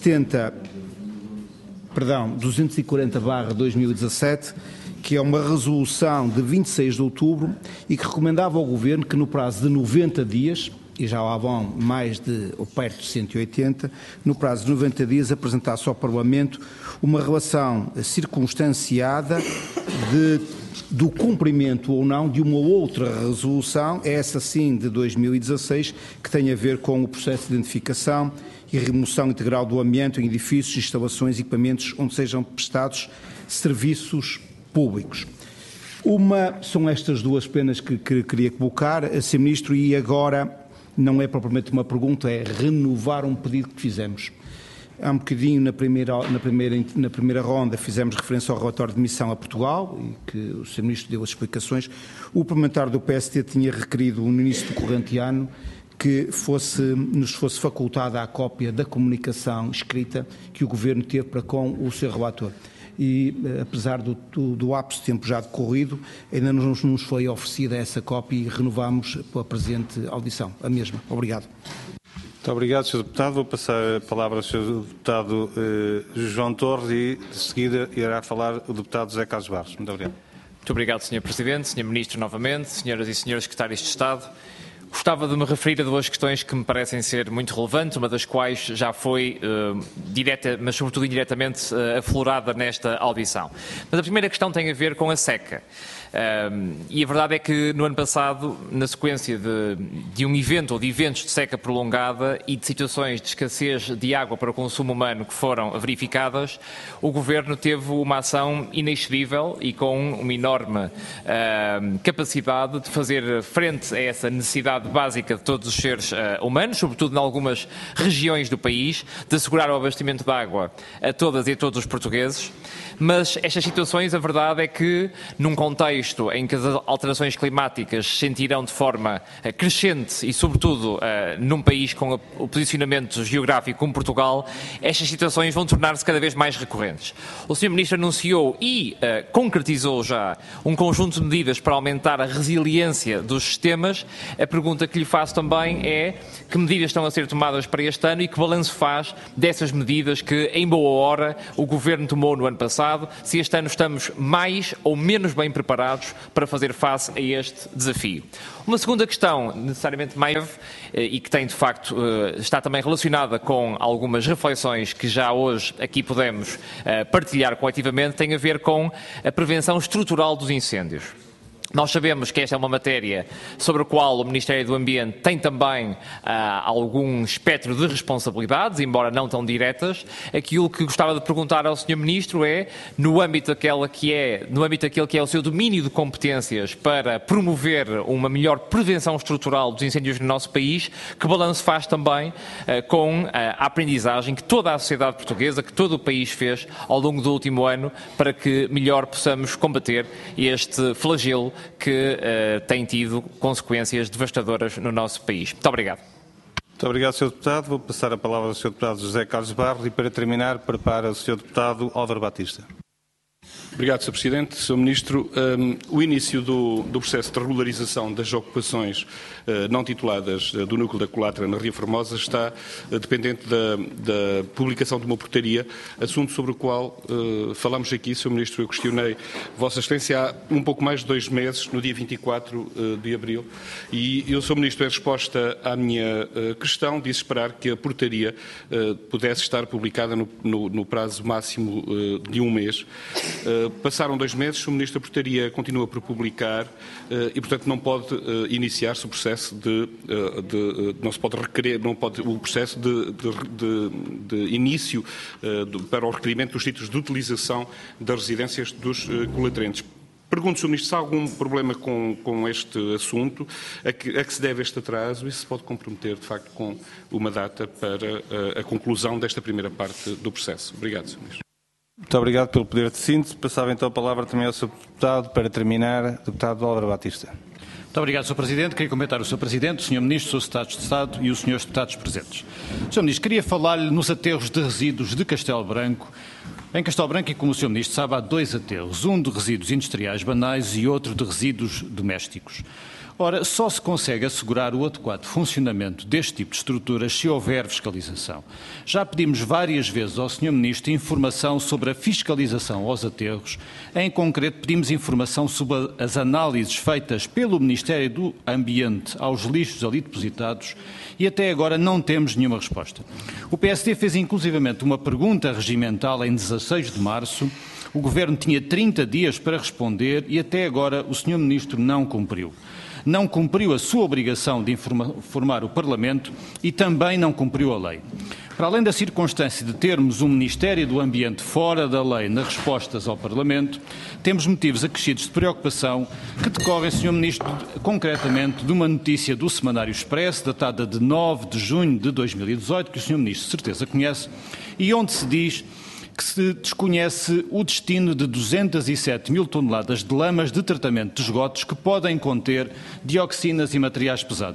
240/2017, que é uma resolução de 26 de outubro e que recomendava ao Governo que no prazo de 90 dias, e já lá vão mais de, ou perto de 180, no prazo de 90 dias apresentasse ao Parlamento uma relação circunstanciada do cumprimento ou não de uma outra resolução, essa sim de 2016, que tem a ver com o processo de identificação e remoção integral do amianto em edifícios, instalações e equipamentos onde sejam prestados serviços públicos. São estas duas penas que queria colocar, Sr. Ministro, e agora não é propriamente uma pergunta, é renovar um pedido que fizemos. Há um bocadinho na primeira ronda fizemos referência ao relatório de missão a Portugal, e que o Sr. Ministro deu as explicações. O parlamentar do PST tinha requerido no início do corrente ano que nos fosse facultada a cópia da comunicação escrita que o Governo teve para com o seu relator. e, apesar do ápice tempo já decorrido, ainda não nos foi oferecida essa cópia e renovamos a presente audição, a mesma. Obrigado. Muito obrigado, Sr. Deputado. Vou passar a palavra ao Sr. Deputado João Torres e, de seguida, irá falar o Deputado José Carlos Barros. Muito obrigado. Muito obrigado, Sr. Presidente, Sr. Ministro novamente, Senhoras e Senhores Secretários de Estado. Gostava de me referir a duas questões que me parecem ser muito relevantes, uma das quais já foi direta, mas sobretudo indiretamente aflorada nesta audição. Mas a primeira questão tem a ver com a seca. E a verdade é que no ano passado, na sequência de um evento ou de eventos de seca prolongada e de situações de escassez de água para o consumo humano que foram verificadas, o Governo teve uma ação inexcedível e com uma enorme capacidade de fazer frente a essa necessidade básica de todos os seres humanos, sobretudo em algumas regiões do país, de assegurar o abastecimento de água a todas e a todos os portugueses. Mas estas situações, a verdade é que, num contexto em que as alterações climáticas se sentirão de forma crescente e, sobretudo, num país com o posicionamento geográfico como Portugal, estas situações vão tornar-se cada vez mais recorrentes. O Sr. Ministro anunciou e concretizou já um conjunto de medidas para aumentar a resiliência dos sistemas. A pergunta que lhe faço também é que medidas estão a ser tomadas para este ano e que balanço faz dessas medidas que, em boa hora, o Governo tomou no ano passado, se este ano estamos mais ou menos bem preparados para fazer face a este desafio. Uma segunda questão, necessariamente mais breve, e que tem de facto, está também relacionada com algumas reflexões que já hoje aqui podemos partilhar coletivamente, tem a ver com a prevenção estrutural dos incêndios. Nós sabemos que esta é uma matéria sobre a qual o Ministério do Ambiente tem também algum espectro de responsabilidades, embora não tão diretas. Aquilo que gostava de perguntar ao Sr. Ministro é, no âmbito daquele que é o seu domínio de competências para promover uma melhor prevenção estrutural dos incêndios no nosso país, que balanço faz também com a aprendizagem que toda a sociedade portuguesa, que todo o país fez ao longo do último ano para que melhor possamos combater este flagelo que tem tido consequências devastadoras no nosso país. Muito obrigado. Muito obrigado, Sr. Deputado. Vou passar a palavra ao Sr. Deputado José Carlos Barros e, para terminar, prepara o Sr. Deputado Álvaro Batista. Obrigado, Sr. Presidente. Sr. Ministro, o início do processo de regularização das ocupações não tituladas do núcleo da Colatra na Ria Formosa está dependente da publicação de uma portaria, assunto sobre o qual falamos aqui, Sr. Ministro. Eu questionei Vossa Excelência há um pouco mais de 2 meses, no dia 24 de abril, e o Sr. Ministro, em resposta à minha questão, disse esperar que a portaria pudesse estar publicada no prazo máximo de 1 mês. Passaram 2 meses, o Ministro da Portaria continua por publicar e, portanto, não pode iniciar-se o processo não se pode requerer, o processo de início para o requerimento dos títulos de utilização das residências dos colatrenses. Pergunto, Sr. Ministro, se há algum problema com este assunto, a que se deve este atraso e se pode comprometer, de facto, com uma data para a conclusão desta primeira parte do processo. Obrigado, Sr. Ministro. Muito obrigado pelo poder de síntese. Passava então a palavra também ao Sr. Deputado, para terminar, Deputado Álvaro Batista. Muito obrigado, Sr. Presidente. Queria comentar o Sr. Presidente, o Sr. Ministro, o Sr. Secretário de Estado e os Srs. Deputados presentes. Sr. Ministro, queria falar-lhe nos aterros de resíduos de Castelo Branco. Em Castelo Branco, e como o Sr. Ministro sabe, há 2 aterros, um de resíduos industriais banais e outro de resíduos domésticos. Ora, só se consegue assegurar o adequado funcionamento deste tipo de estruturas se houver fiscalização. Já pedimos várias vezes ao Sr. Ministro informação sobre a fiscalização aos aterros. Em concreto, pedimos informação sobre as análises feitas pelo Ministério do Ambiente aos lixos ali depositados e até agora não temos nenhuma resposta. O PSD fez inclusivamente uma pergunta regimental em 16 de março. O Governo tinha 30 dias para responder e até agora o Sr. Ministro não cumpriu. Não cumpriu a sua obrigação de informar o Parlamento e também não cumpriu a lei. Para além da circunstância de termos um Ministério do Ambiente fora da lei nas respostas ao Parlamento, temos motivos acrescidos de preocupação que decorrem, Sr. Ministro, concretamente de uma notícia do Semanário Expresso, datada de 9 de junho de 2018, que o Sr. Ministro de certeza conhece, e onde se diz que se desconhece o destino de 207 mil toneladas de lamas de tratamento de esgotos que podem conter dioxinas e materiais pesados.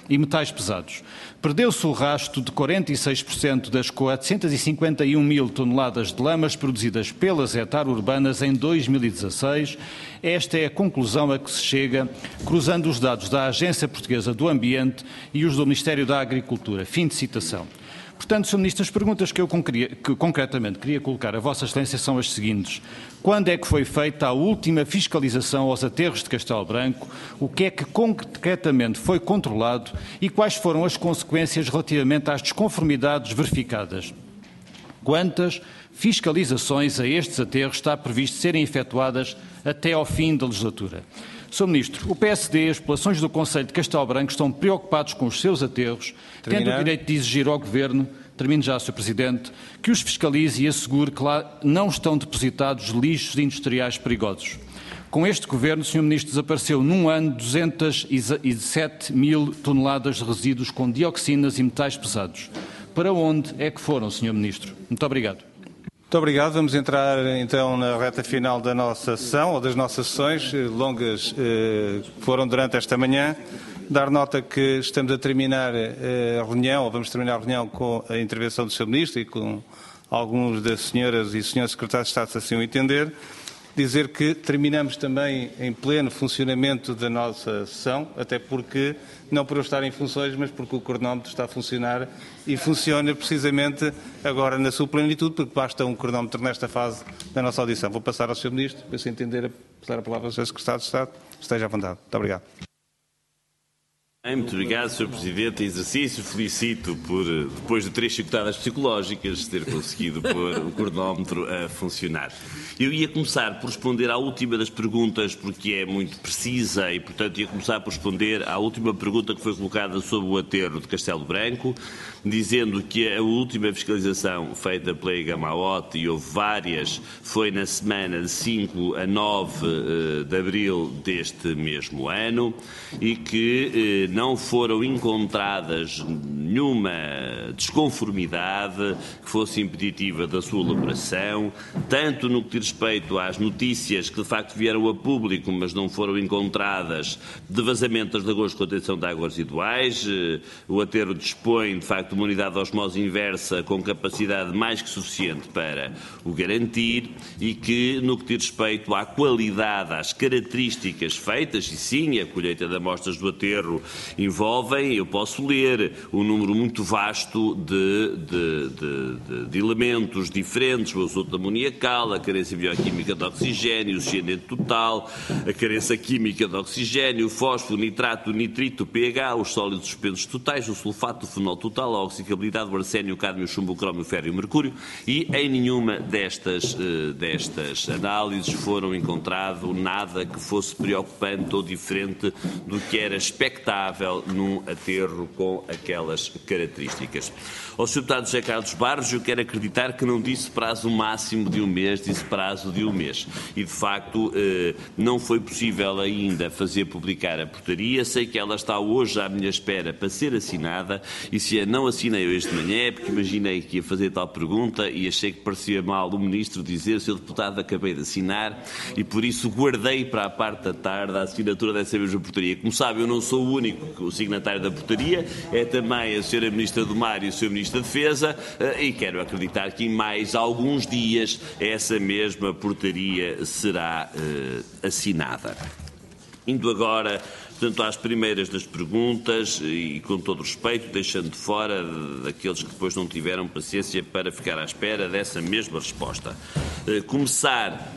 e metais pesados. Perdeu-se o rastro de 46% das 451 mil toneladas de lamas produzidas pelas hectares urbanas em 2016. Esta é a conclusão a que se chega, cruzando os dados da Agência Portuguesa do Ambiente e os do Ministério da Agricultura. Fim de citação. Portanto, Sr. Ministro, as perguntas que eu concretamente queria colocar a Vossa Excelência são as seguintes. Quando é que foi feita a última fiscalização aos aterros de Castelo Branco? O que é que concretamente foi controlado e quais foram as consequências relativamente às desconformidades verificadas? Quantas fiscalizações a estes aterros está previsto serem efetuadas até ao fim da legislatura? Sr. Ministro, o PSD e as populações do Concelho de Castelo Branco estão preocupados com os seus aterros, tendo o direito de exigir ao Governo, termino já, Sr. Presidente, que os fiscalize e assegure que lá não estão depositados lixos industriais perigosos. Com este Governo, Sr. Ministro, desapareceu num ano 207 mil toneladas de resíduos com dioxinas e metais pesados. Para onde é que foram, Sr. Ministro? Muito obrigado. Muito obrigado. Vamos entrar então na reta final da nossa sessão, ou das nossas sessões longas que foram durante esta manhã. Dar nota que estamos a terminar a reunião, ou vamos terminar a reunião com a intervenção do Sr. Ministro e com alguns das senhoras e senhores secretários de Estado, se assim o entender. Dizer que terminamos também em pleno funcionamento da nossa sessão, até porque, não por eu estar em funções, mas porque o cronómetro está a funcionar e funciona precisamente agora na sua plenitude, porque basta um cronómetro nesta fase da nossa audição. Vou passar ao Sr. Ministro, para se entender, passar a palavra ao Sr. Secretário de Estado. Esteja à vontade. Muito obrigado. Muito obrigado, Sr. Presidente. Em exercício, felicito por, depois de 3 chicotadas psicológicas, ter conseguido pôr o cronómetro a funcionar. Eu ia começar por responder à última das perguntas, porque é muito precisa e, portanto, ia começar por responder à última pergunta que foi colocada sobre o aterro de Castelo Branco, dizendo que a última fiscalização feita pela Gamaote, e houve várias, foi na semana de 5 a 9 de abril deste mesmo ano, e que não foram encontradas nenhuma desconformidade que fosse impeditiva da sua elaboração, tanto no que diz respeito às notícias que de facto vieram a público, mas não foram encontradas, de vazamento das lagoas de contenção de águas residuais. O aterro dispõe, de facto, de uma unidade de osmose inversa com capacidade mais que suficiente para o garantir, e que, no que diz respeito à qualidade, às características feitas, e sim, a colheita de amostras do aterro envolvem, eu posso ler, um número muito vasto de elementos diferentes, o azoto amoniacal, a carência bioquímica de oxigênio, o oxigênio total, a carência química de oxigênio, o fósforo, o nitrato, o nitrito, o pH, os sólidos suspensos totais, o sulfato, o fenol total, a oxicabilidade, o arsénio, o cádmio, o chumbo, o crómio, o ferro e o mercúrio, e em nenhuma destas análises foram encontrado nada que fosse preocupante ou diferente do que era expectável num aterro com aquelas características. Ao Sr. Deputado José Carlos Barros, eu quero acreditar que não disse prazo máximo de um mês, disse prazo de um mês. E, de facto, não foi possível ainda fazer publicar a portaria. Sei que ela está hoje à minha espera para ser assinada, e se a não assinei hoje de manhã é porque imaginei que ia fazer tal pergunta e achei que parecia mal o Ministro dizer: Sr. Deputado, acabei de assinar, e por isso guardei para a parte da tarde a assinatura dessa mesma portaria. Como sabe, eu não sou o único signatário da portaria, é também a Sra. Ministra do Mar e o Sr. Ministro da Defesa, e quero acreditar que em mais alguns dias essa mesma portaria será assinada. Indo agora, portanto, às primeiras das perguntas, e com todo o respeito, deixando de fora daqueles que depois não tiveram paciência para ficar à espera dessa mesma resposta. Começar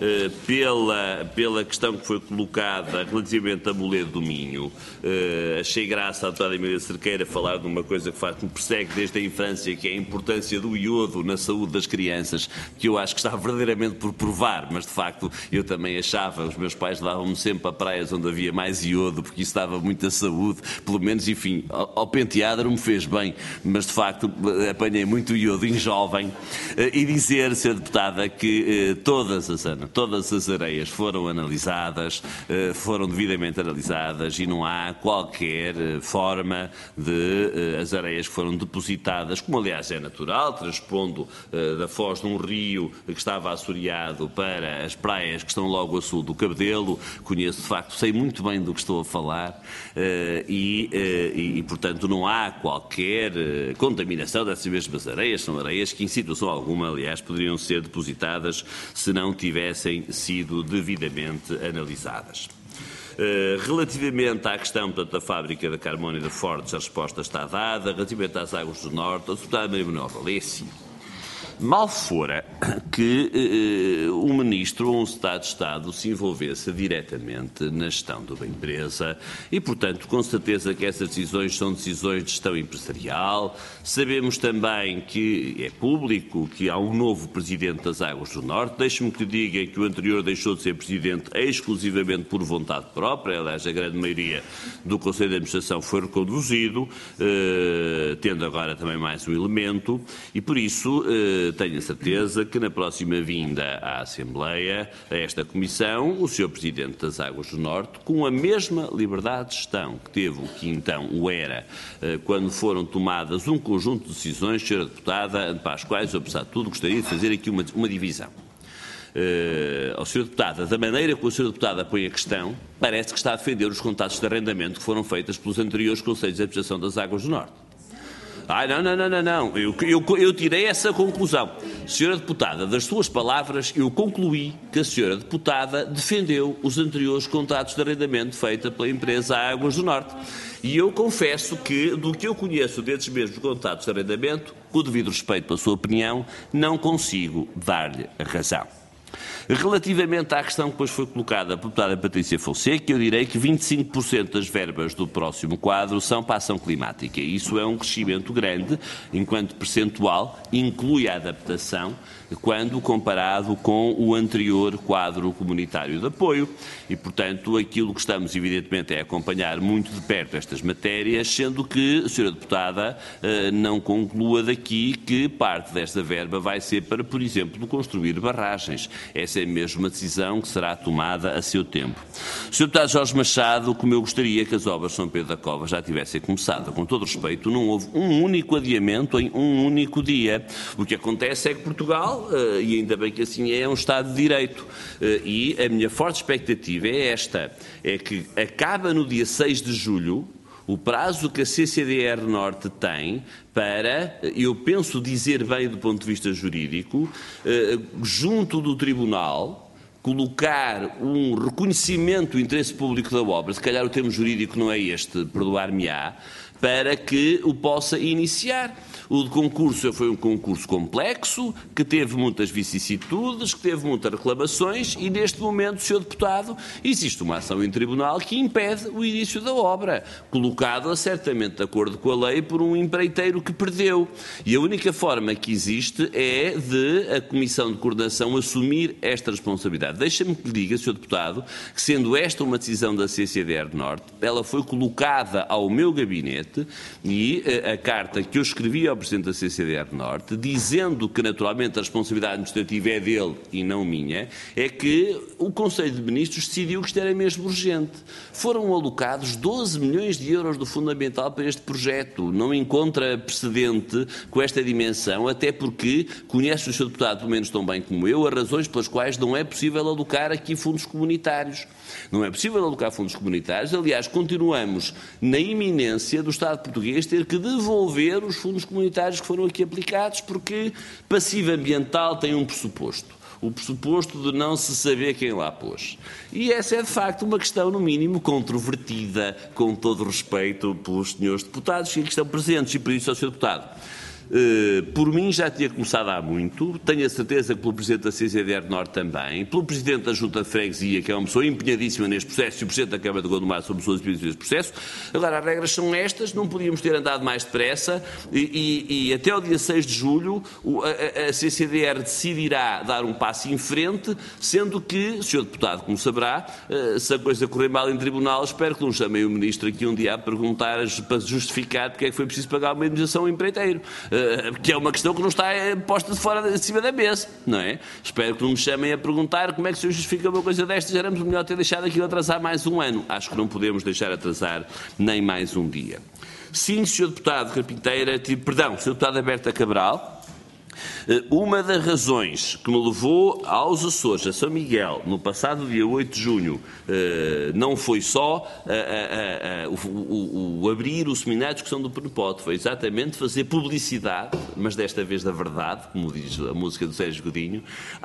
pela questão que foi colocada relativamente a Moledo do Minho. Achei graça a deputada Emília Cerqueira falar de uma coisa que me persegue desde a infância, que é a importância do iodo na saúde das crianças, que eu acho que está verdadeiramente por provar, mas de facto eu também achava, os meus pais levavam-me sempre a praias onde havia mais iodo, porque isso dava muita saúde, pelo menos, enfim, ao penteado não me fez bem, mas de facto apanhei muito iodo em jovem. E dizer, Sra. Deputada, que todas as areias foram analisadas, foram devidamente analisadas, e não há qualquer forma de as areias que foram depositadas, como aliás é natural, transpondo da foz de um rio que estava assoreado para as praias que estão logo a sul do Cabedelo. Conheço, de facto, sei muito bem do que estou a falar, falar, e, portanto, não há qualquer contaminação dessas mesmas areias. São areias que, em situação alguma, aliás, poderiam ser depositadas se não tivessem sido devidamente analisadas. Relativamente à questão, portanto, da fábrica da Carmona e da Fortes, a resposta está dada. Relativamente às Águas do Norte, a deputada Maria Manuel Valêcio, mal fora que um ministro ou um secretário de Estado se envolvesse diretamente na gestão de uma empresa e, portanto, com certeza que essas decisões são decisões de gestão empresarial. Sabemos também que é público que há um novo presidente das Águas do Norte. Deixe-me que diga que o anterior deixou de ser presidente exclusivamente por vontade própria. Aliás, a grande maioria do Conselho de Administração foi reconduzido, tendo agora também mais um elemento, e por isso tenho a certeza que na próxima vinda à Assembleia, a esta Comissão, o Sr. Presidente das Águas do Norte, com a mesma liberdade de gestão que teve, o que então o era, quando foram tomadas um conjunto de decisões, Sra. Deputada, para as quais, apesar de tudo, gostaria de fazer aqui uma divisão. Ao Sr. Deputada, da maneira que o Sr. Deputada põe a questão, parece que está a defender os contratos de arrendamento que foram feitos pelos anteriores Conselhos de Administração das Águas do Norte. Não. Eu tirei essa conclusão. Senhora Deputada, das suas palavras, eu concluí que a Senhora Deputada defendeu os anteriores contratos de arrendamento feitos pela empresa Águas do Norte. E eu confesso que, do que eu conheço desses mesmos contratos de arrendamento, com o devido respeito pela sua opinião, não consigo dar-lhe a razão. Relativamente à questão que depois foi colocada pela deputada Patrícia Fonseca, eu direi que 25% das verbas do próximo quadro são para a ação climática. Isso é um crescimento grande, enquanto percentual inclui a adaptação, quando comparado com o anterior quadro comunitário de apoio. E, portanto, aquilo que estamos, evidentemente, é acompanhar muito de perto estas matérias, sendo que a Sra. Deputada não conclua daqui que parte desta verba vai ser para, por exemplo, construir barragens. Essa é mesmo uma decisão que será tomada a seu tempo. Sr. Deputado Jorge Machado, como eu gostaria que as obras de São Pedro da Cova já tivessem começado. Com todo respeito, não houve um único adiamento em um único dia. O que acontece é que Portugal, e ainda bem que assim é um Estado de Direito, e a minha forte expectativa é esta, é que acaba no dia 6 de julho, o prazo que a CCDR Norte tem para, eu penso dizer bem do ponto de vista jurídico, junto do Tribunal, colocar um reconhecimento do interesse público da obra, se calhar o termo jurídico não é este, perdoar-me-á, para que o possa iniciar. O de concurso foi um concurso complexo, que teve muitas vicissitudes, que teve muitas reclamações e, neste momento, Sr. Deputado, existe uma ação em tribunal que impede o início da obra, colocada certamente de acordo com a lei por um empreiteiro que perdeu. E a única forma que existe é de a Comissão de Coordenação assumir esta responsabilidade. Deixa-me que lhe diga, Sr. Deputado, que sendo esta uma decisão da CCDR Norte, ela foi colocada ao meu gabinete e a carta que eu escrevi ao Presidente da CCDR Norte, dizendo que naturalmente a responsabilidade administrativa é dele e não minha, é que o Conselho de Ministros decidiu que isto era mesmo urgente. Foram alocados 12 milhões de euros do Fundamental para este projeto. Não encontra precedente com esta dimensão, até porque conhece o Sr. Deputado, pelo menos tão bem como eu, as razões pelas quais não é possível alocar aqui fundos comunitários. Não é possível alocar fundos comunitários. Aliás, continuamos na iminência do Estado português ter que devolver os fundos comunitários que foram aqui aplicados, porque passivo ambiental tem um pressuposto. O pressuposto de não se saber quem lá pôs. E essa é, de facto, uma questão, no mínimo, controvertida, com todo o respeito pelos senhores deputados que estão presentes, e por isso, ao Sr. Deputado. Por mim já tinha começado há muito, tenho a certeza que pelo Presidente da CCDR Norte também, pelo Presidente da Junta de Freguesia, que é uma pessoa empenhadíssima neste processo, e o Presidente da Câmara de Gondomar são pessoas empenhadíssimas neste processo. Agora, as regras são estas, não podíamos ter andado mais depressa e até ao dia 6 de julho a CCDR decidirá dar um passo em frente, sendo que, Sr. Deputado, como saberá, se a coisa correr mal em tribunal, espero que não chamem o Ministro aqui um dia a perguntar, para justificar porque é que foi preciso pagar uma indenização ao empreiteiro. Que é uma questão que não está posta de fora de cima da mesa, não é? Espero que não me chamem a perguntar como é que se justifica uma coisa destas. Éramos melhor ter deixado aquilo atrasar mais um ano. Acho que não podemos deixar atrasar nem mais um dia. Sim, Sr. Deputado Carpinteira, Sr. Deputada Berta Cabral, Uma das razões que me levou aos Açores, a São Miguel, no passado dia 8 de junho, não foi só o abrir o seminário de discussão do PNPOT, foi exatamente fazer publicidade, mas desta vez da verdade, como diz a música do Sérgio Godinho,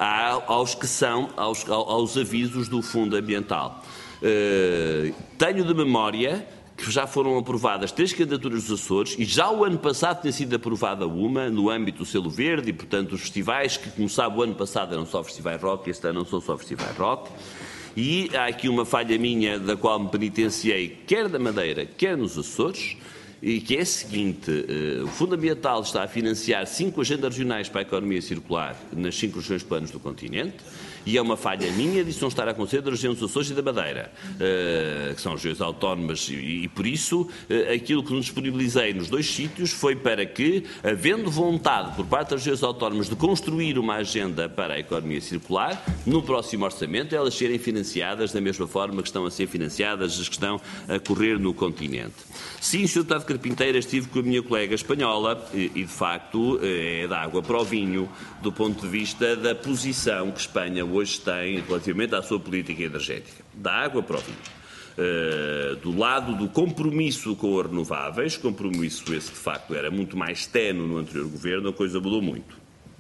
aos avisos do Fundo Ambiental. Tenho de memória que já foram aprovadas 3 candidaturas dos Açores e já o ano passado tinha sido aprovada uma no âmbito do selo verde e, portanto, os festivais que, como sabe, o ano passado eram só festivais rock e este ano não são só festivais rock. E há aqui uma falha minha da qual me penitenciei, quer da Madeira, quer nos Açores, e que é a seguinte: o Fundo Ambiental está a financiar 5 agendas regionais para a economia circular nas 5 regiões planos do continente, e é uma falha minha disso não estar a acontecer das regiões dos Açores e da Madeira, que são regiões autónomas, e por isso aquilo que nos disponibilizei nos 2 sítios foi para que, havendo vontade por parte das regiões autónomas de construir uma agenda para a economia circular, no próximo orçamento elas serem financiadas da mesma forma que estão a ser financiadas as que estão a correr no continente. Sim, Sr. Deputado Carpinteira, estive com a minha colega espanhola e de facto é da água para o vinho do ponto de vista da posição que Espanha hoje tem relativamente à sua política energética. Da água para o vinho. Do lado do compromisso com as renováveis, compromisso esse que de facto era muito mais ténue no anterior governo, a coisa mudou muito.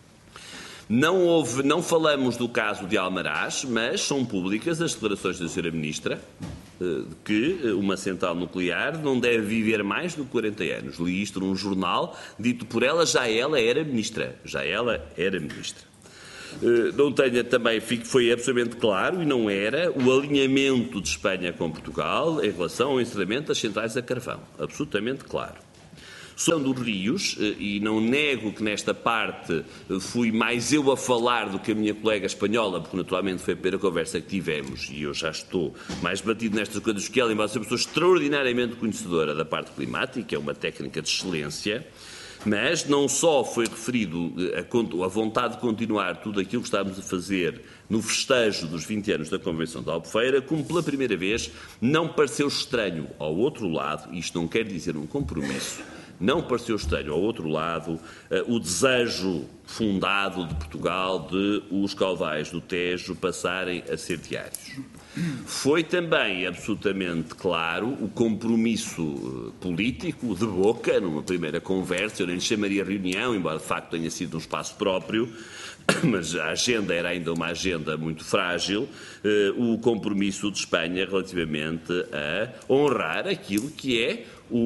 Não falamos do caso de Almaraz, mas são públicas as declarações da Sra. Ministra que uma central nuclear não deve viver mais do que 40 anos. Li isto num jornal, dito por ela, já ela era ministra. Não tenha também, foi absolutamente claro, e não era, o alinhamento de Espanha com Portugal em relação ao encerramento das centrais a carvão. Absolutamente claro. Sobre dos rios, e não nego que nesta parte fui mais eu a falar do que a minha colega espanhola, porque naturalmente foi a primeira conversa que tivemos e eu já estou mais batido nestas coisas que ela, embora seja uma pessoa extraordinariamente conhecedora da parte climática, é uma técnica de excelência, mas não só foi referido a vontade de continuar tudo aquilo que estávamos a fazer no festejo dos 20 anos da Convenção de Albufeira, como pela primeira vez não pareceu estranho ao outro lado, isto não quer dizer um compromisso, não pareceu estranho, ao outro lado, o desejo fundado de Portugal de os caudais do Tejo passarem a ser diários. Foi também absolutamente claro o compromisso político de boca, numa primeira conversa, eu nem lhe chamaria reunião, embora de facto tenha sido um espaço próprio, mas a agenda era ainda uma agenda muito frágil, o compromisso de Espanha relativamente a honrar aquilo que é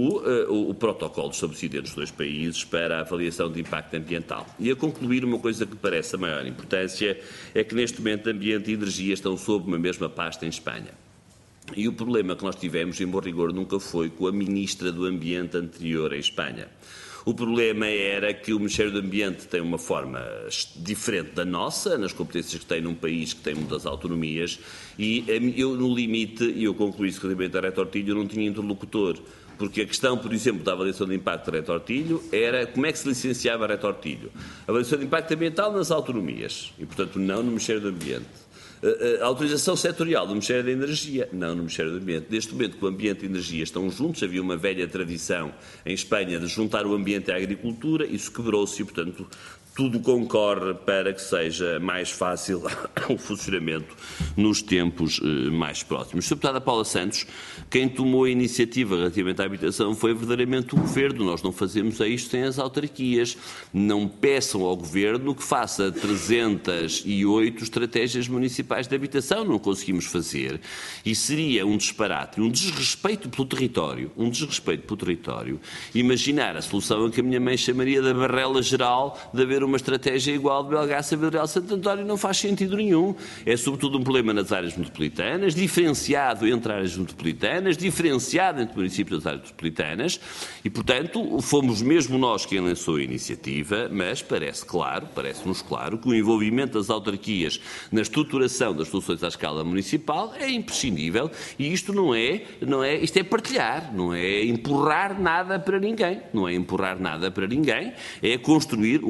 o protocolo estabelecido entre os 2 países para a avaliação de impacto ambiental. E a concluir, uma coisa que parece a maior importância é que neste momento ambiente e energia estão sob uma mesma pasta em Espanha. E o problema que nós tivemos, em bom rigor, nunca foi com a Ministra do Ambiente anterior em Espanha. O problema era que o Ministério do Ambiente tem uma forma diferente da nossa, nas competências que tem num país que tem muitas autonomias, e eu, no limite, e eu concluí isso relativamente a Retortilho, eu não tinha interlocutor. Porque a questão, por exemplo, da avaliação de impacto de Retortilho era como é que se licenciava Retortilho. A avaliação de impacto ambiental nas autonomias, e, portanto, não no Ministério do Ambiente. A autorização setorial do Ministério da Energia, não no Ministério do Ambiente. Neste momento, que o ambiente e a energia estão juntos, havia uma velha tradição em Espanha de juntar o ambiente à agricultura, isso quebrou-se e, portanto, tudo concorre para que seja mais fácil o funcionamento nos tempos mais próximos. Sra. Deputada Paula Santos, quem tomou a iniciativa relativamente à habitação foi verdadeiramente o Governo. Nós não fazemos isto sem as autarquias. Não peçam ao Governo que faça 308 estratégias municipais de habitação. Não conseguimos fazer. E seria um disparate, um desrespeito pelo território, imaginar a solução que a minha mãe chamaria da barrela geral de haver uma estratégia igual de Belgaça, Vila Real, Santo António, não faz sentido nenhum. É sobretudo um problema nas áreas metropolitanas, diferenciado entre áreas metropolitanas, diferenciado entre municípios das áreas metropolitanas e, portanto, fomos mesmo nós quem lançou a iniciativa, mas parece-nos claro que o envolvimento das autarquias na estruturação das soluções à escala municipal é imprescindível e isto isto é partilhar, não é empurrar nada para ninguém, é construir uma solução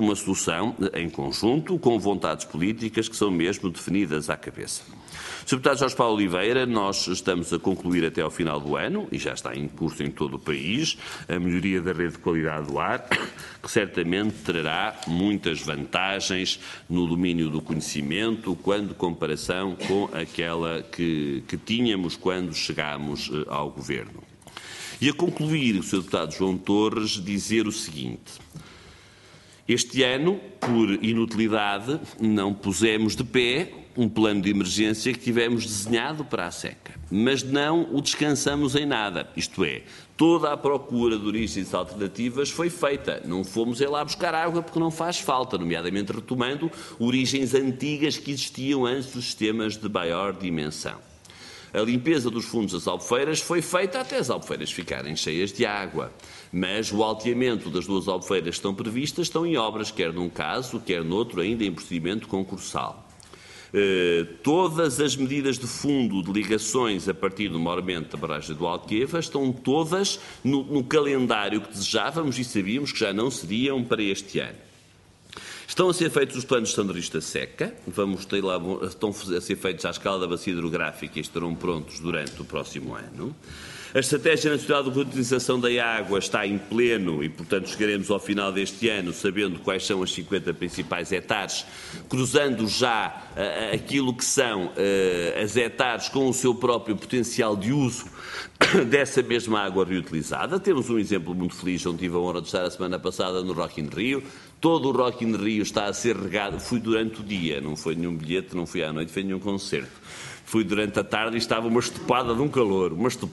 solução em conjunto, com vontades políticas que são mesmo definidas à cabeça. Sr. Deputado Jorge Paulo Oliveira, nós estamos a concluir até ao final do ano, e já está em curso em todo o país, a melhoria da rede de qualidade do ar, que certamente trará muitas vantagens no domínio do conhecimento, quando comparação com aquela que tínhamos quando chegámos ao Governo. E a concluir, o Sr. Deputado João Torres, dizer o seguinte: este ano, por inutilidade, não pusemos de pé um plano de emergência que tivemos desenhado para a seca, mas não o descansamos em nada, isto é, toda a procura de origens alternativas foi feita, não fomos lá buscar água porque não faz falta, nomeadamente retomando origens antigas que existiam antes dos sistemas de maior dimensão. A limpeza dos fundos das albufeiras foi feita até as albufeiras ficarem cheias de água, mas o alteamento das 2 albufeiras que estão previstas estão em obras, quer num caso, quer noutro, ainda em procedimento concursal. Todas as medidas de fundo de ligações a partir do maiormente da barragem do Alqueva estão todas no calendário que desejávamos e sabíamos que já não seriam para este ano. Estão a ser feitos os planos de sandarista seca, estão a ser feitos à escala da bacia hidrográfica e estarão prontos durante o próximo ano. A Estratégia Nacional de Reutilização da Água está em pleno e, portanto, chegaremos ao final deste ano sabendo quais são as 50 principais hectares, cruzando já aquilo que são as hectares com o seu próprio potencial de uso dessa mesma água reutilizada. Temos um exemplo muito feliz, onde tive a honra de estar a semana passada no Rock in Rio. Todo o Rock in Rio está a ser regado, fui durante o dia, não foi nenhum bilhete, não fui à noite, foi nenhum concerto. Fui durante a tarde e estava uma estopada de um calor,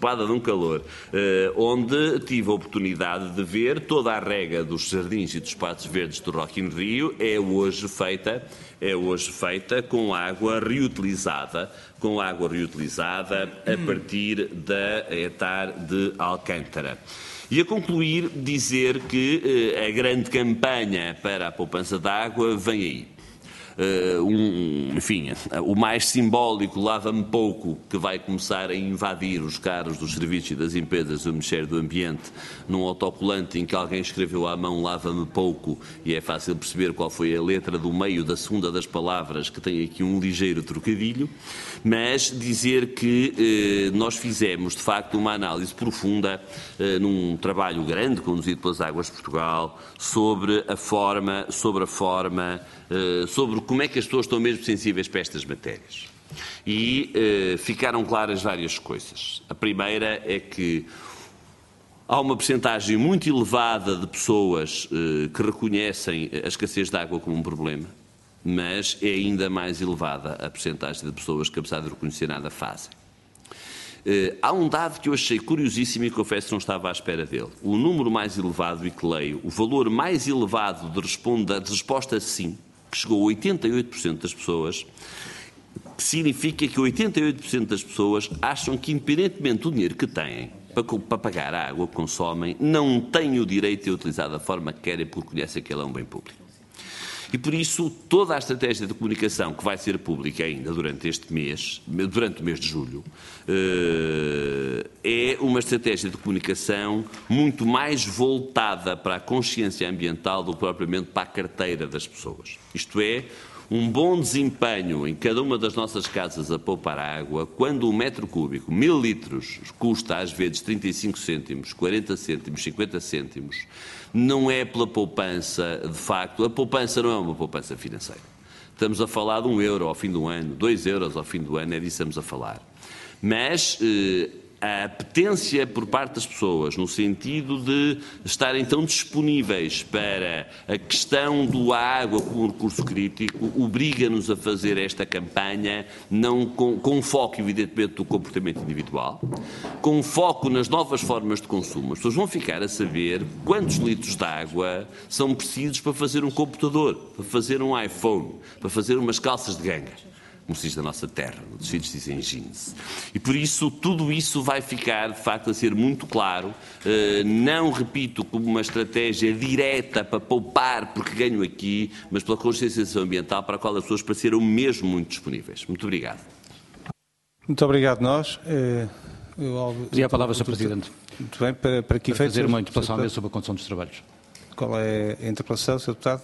onde tive a oportunidade de ver toda a rega dos jardins e dos espaços verdes do Rock in Rio é hoje feita com água reutilizada, a partir da hectare de Alcântara. E a concluir, dizer que a grande campanha para a poupança de água vem aí. O mais simbólico, lava-me pouco, que vai começar a invadir os carros dos serviços e das empresas do Ministério do Ambiente, num autocolante em que alguém escreveu à mão lava-me pouco, e é fácil perceber qual foi a letra do meio da segunda das palavras, que tem aqui um ligeiro trocadilho, mas dizer que nós fizemos, de facto, uma análise profunda num trabalho grande conduzido pelas Águas de Portugal sobre como é que as pessoas estão mesmo sensíveis para estas matérias. E ficaram claras várias coisas. A primeira é que há uma percentagem muito elevada de pessoas que reconhecem a escassez de água como um problema, mas é ainda mais elevada a percentagem de pessoas que, apesar de reconhecer nada, fazem. Há um dado que eu achei curiosíssimo e confesso que não estava à espera dele. O número mais elevado, e que leio, o valor mais elevado de resposta sim, que chegou a 88% das pessoas, que significa que 88% das pessoas acham que, independentemente do dinheiro que têm para pagar a água que consomem, não têm o direito de utilizar da forma que querem porque conhecem que ele é um bem público. E por isso, toda a estratégia de comunicação que vai ser pública ainda durante o mês de julho, é uma estratégia de comunicação muito mais voltada para a consciência ambiental do que propriamente para a carteira das pessoas. Isto é, um bom desempenho em cada uma das nossas casas a poupar água, quando um metro cúbico, 1000 litros, custa às vezes 35 cêntimos, 40 cêntimos, 50 cêntimos, não é pela poupança, de facto, a poupança não é uma poupança financeira. Estamos a falar de €1 ao fim do ano, €2 ao fim do ano, é disso que estamos a falar. Mas a apetência por parte das pessoas, no sentido de estarem tão disponíveis para a questão da água como um recurso crítico, obriga-nos a fazer esta campanha não com foco, evidentemente, do comportamento individual, com foco nas novas formas de consumo. As pessoas vão ficar a saber quantos litros de água são precisos para fazer um computador, para fazer um iPhone, para fazer umas calças de ganga, como se diz da nossa terra, os filhos dizem jeans. E por isso, tudo isso vai ficar, de facto, a ser muito claro, não, repito, como uma estratégia direta para poupar porque ganho aqui, mas pela conscienciação ambiental para a qual as pessoas pareceram mesmo muito disponíveis. Muito obrigado. Muito obrigado nós. Pedia a palavra, Sr. Presidente. Muito bem, para que fazer uma interpelação sobre a condição dos trabalhos. Qual é a interpelação, Sr. Deputado?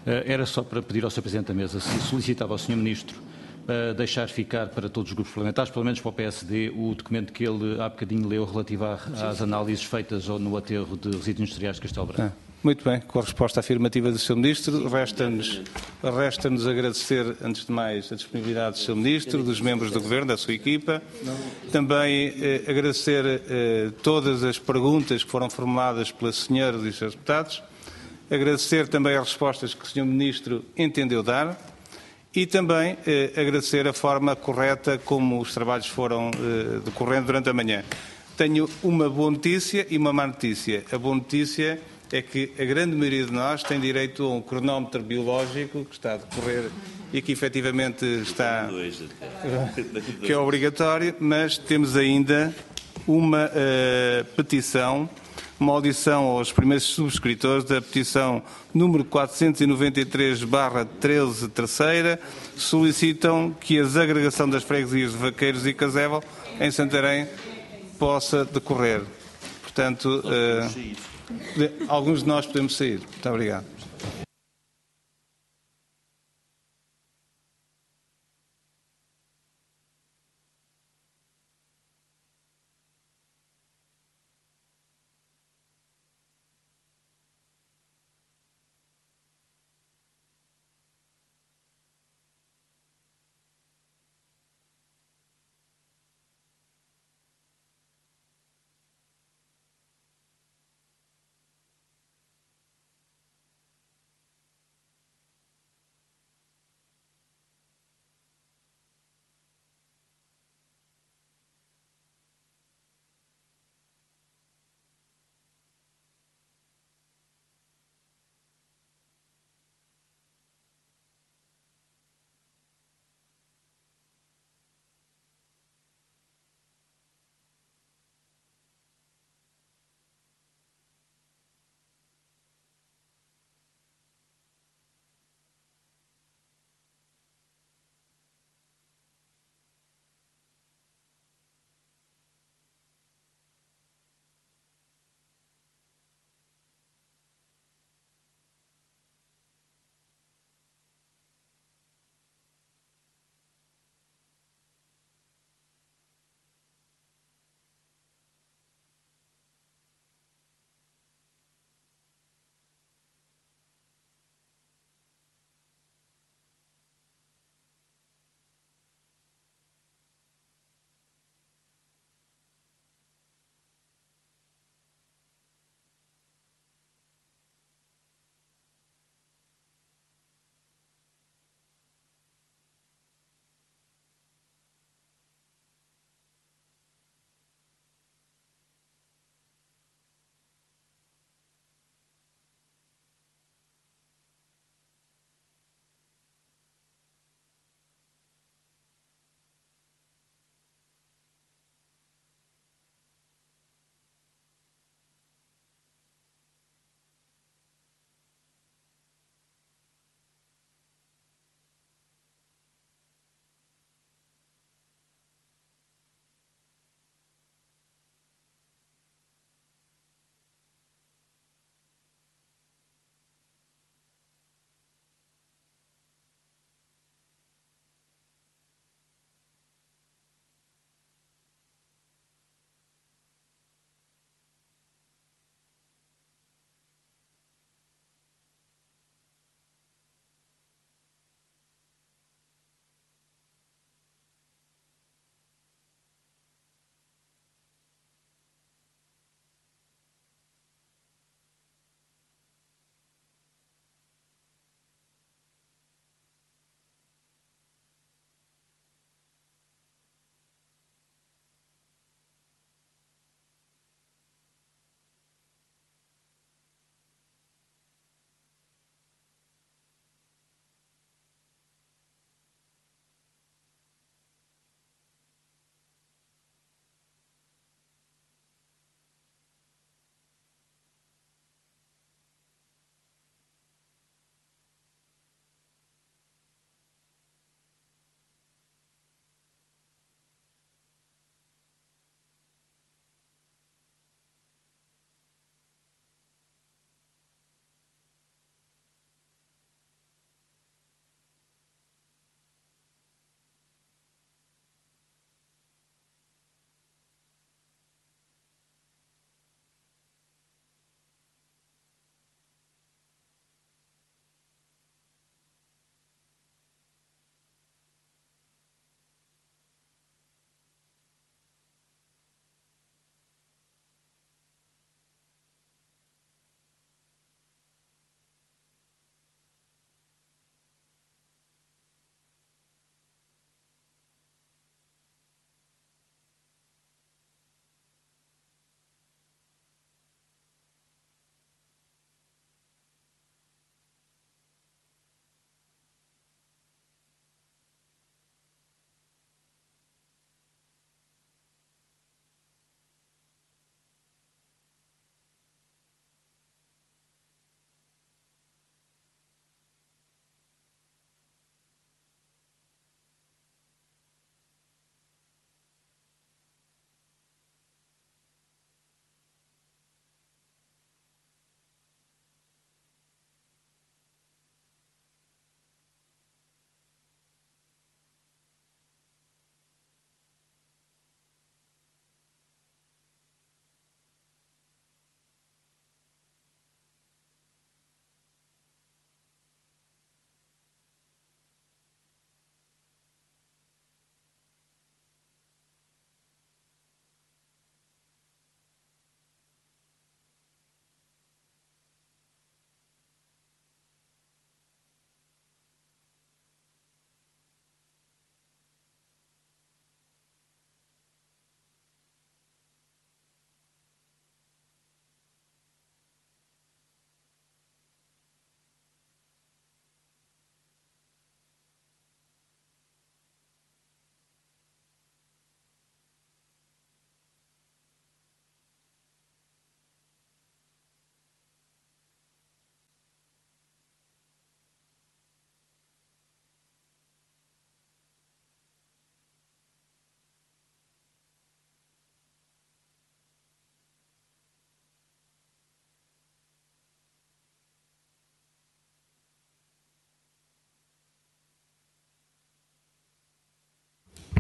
Era só para pedir ao Sr. Presidente da Mesa se solicitava ao Sr. Ministro deixar ficar para todos os grupos parlamentares, pelo menos para o PSD, o documento que ele há bocadinho leu relativo às análises feitas no aterro de resíduos industriais de Castelo Branco. Muito bem, com a resposta afirmativa do Sr. Ministro, resta-nos agradecer, antes de mais, a disponibilidade do Sr. Ministro, dos membros do Governo, da sua equipa. Também agradecer todas as perguntas que foram formuladas pelas senhoras e os seus deputados. Agradecer também as respostas que o Sr. Ministro entendeu dar. E também agradecer a forma correta como os trabalhos foram decorrendo durante a manhã. Tenho uma boa notícia e uma má notícia. A boa notícia é que a grande maioria de nós tem direito a um cronómetro biológico que está a decorrer e que efetivamente está, que é obrigatório, mas temos ainda uma petição, uma audição aos primeiros subscritores da petição número 493/13 terceira, solicitam que a desagregação das freguesias de Vaqueiros e Casével em Santarém possa decorrer. Portanto, alguns de nós podemos sair. Muito obrigado.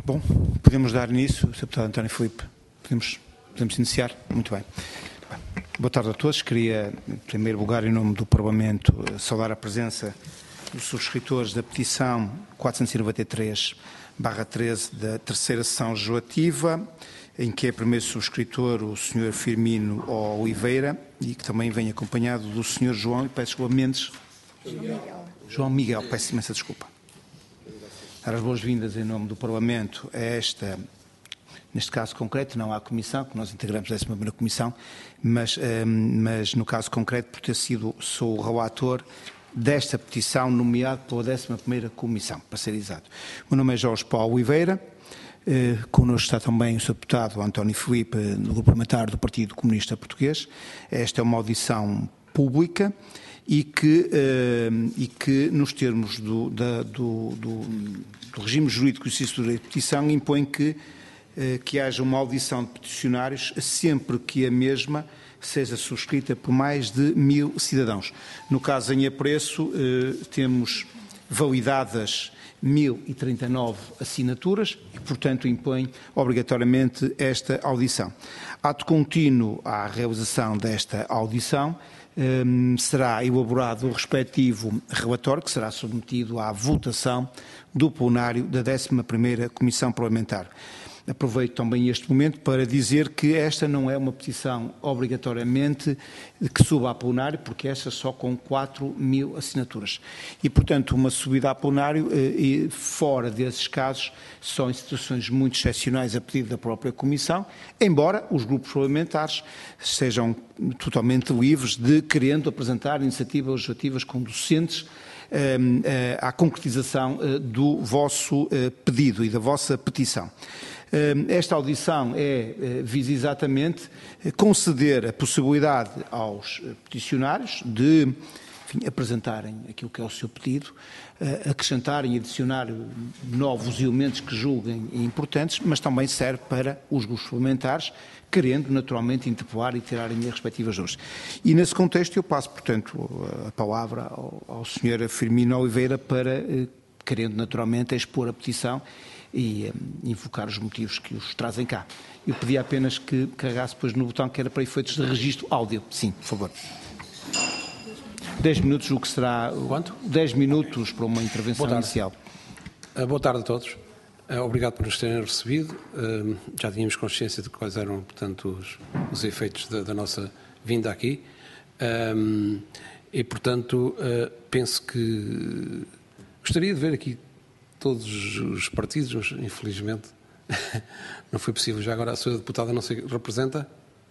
Bom, podemos dar início, Sr. Deputado António Filipe. Podemos iniciar? Muito bem. Boa tarde a todos. Queria, em primeiro lugar, em nome do Parlamento, saudar a presença dos subscritores da petição 493/13 da terceira sessão legislativa, em que é primeiro subscritor o Sr. Firmino Oliveira e que também vem acompanhado do Sr. João, e peço desculpa, Mendes. João Miguel, peço imensa desculpa. Dar as boas-vindas em nome do Parlamento a esta, neste caso concreto, não à Comissão, que nós integramos a 11ª Comissão, mas no caso concreto, por ter sido, sou o relator desta petição, nomeado pela 11ª Comissão, para ser exato. O meu nome é Jorge Paulo Oliveira, connosco está também o Sr. Deputado António Filipe, no Grupo Parlamentar do Partido Comunista Português. Esta é uma audição pública e que nos termos do regime jurídico e de petição, impõe que haja uma audição de peticionários sempre que a mesma seja subscrita por mais de 1000 cidadãos. No caso em apreço, temos validadas 1039 assinaturas e, portanto, impõe obrigatoriamente esta audição. Ato contínuo à realização desta audição, será elaborado o respectivo relatório, que será submetido à votação do plenário da 11ª Comissão Parlamentar. Aproveito também este momento para dizer que esta não é uma petição obrigatoriamente que suba a plenário, porque esta só com 4000 assinaturas. E, portanto, uma subida a plenário, fora desses casos, só em situações muito excepcionais a pedido da própria Comissão, embora os grupos parlamentares sejam totalmente livres de, querendo apresentar iniciativas legislativas conducentes à concretização do vosso pedido e da vossa petição. Esta audição visa exatamente conceder a possibilidade aos peticionários de apresentarem aquilo que é o seu pedido, acrescentarem e adicionar novos elementos que julguem importantes, mas também serve para os grupos parlamentares, querendo naturalmente interpelar e tirarem as respectivas dores. E nesse contexto eu passo, portanto, a palavra ao Sr. Firmino Oliveira para, querendo naturalmente, expor a petição e invocar os motivos que os trazem cá. Eu pedi apenas que carregasse depois no botão que era para efeitos de registro áudio. Sim, por favor. 10 minutos, o que será... Quanto? 10 minutos para uma intervenção inicial. Boa tarde a todos. Obrigado por nos terem recebido. Já tínhamos consciência de quais eram, portanto, os efeitos da nossa vinda aqui. E, portanto, penso que gostaria de ver aqui todos os partidos, mas infelizmente não foi possível. Já agora a sua deputada não se representa?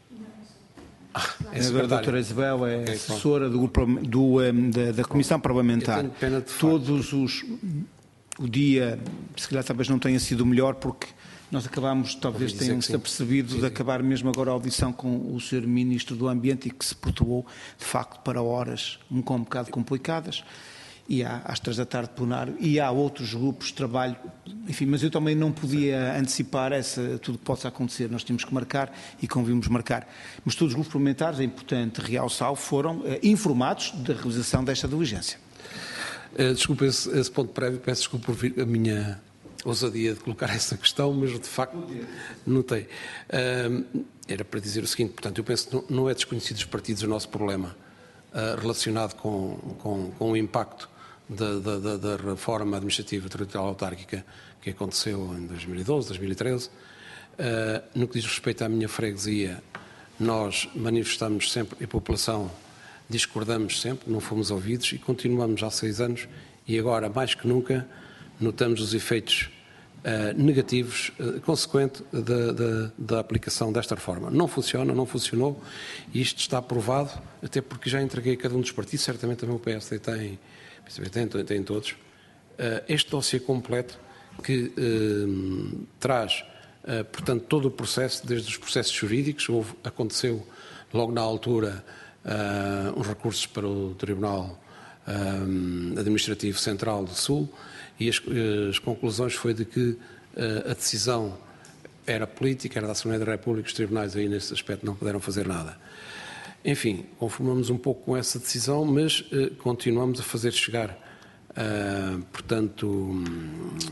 É a doutora Isabel é assessora do grupo, da Comissão Parlamentar. Eu tenho pena de todos o dia, se calhar talvez não tenha sido o melhor, porque nós acabámos, talvez tenham-se apercebido, de acabar mesmo agora a audição com o Sr. Ministro do Ambiente e que se perturbou, de facto, para horas um bocado complicadas. E às 3 da tarde plenário, e há outros grupos de trabalho, enfim, mas eu também não podia antecipar tudo que possa acontecer, nós tínhamos que marcar e convimos marcar. Mas todos os grupos parlamentares, é importante realçar, foram informados da realização desta diligência. Desculpe esse ponto prévio, peço desculpa por a minha ousadia de colocar essa questão, mas de facto notei. Era para dizer o seguinte, portanto, eu penso que não é desconhecido dos partidos o nosso problema relacionado com o impacto da reforma administrativa territorial autárquica que aconteceu em 2012, 2013. No que diz respeito à minha freguesia, nós manifestamos sempre, a população discordamos sempre, não fomos ouvidos e continuamos há 6 anos e agora, mais que nunca, notamos os efeitos negativos consequente da aplicação desta reforma. Não funciona, não funcionou e isto está provado, até porque já entreguei a cada um dos partidos, certamente também o PSD tem todos, este dossiê completo que traz, portanto, todo o processo, desde os processos jurídicos, aconteceu logo na altura uns recursos para o Tribunal Administrativo Central do Sul e as conclusões foi de que a decisão era política, era da Assembleia da República, os tribunais aí nesse aspecto não puderam fazer nada. Enfim, conformamos um pouco com essa decisão, mas continuamos a fazer chegar, portanto,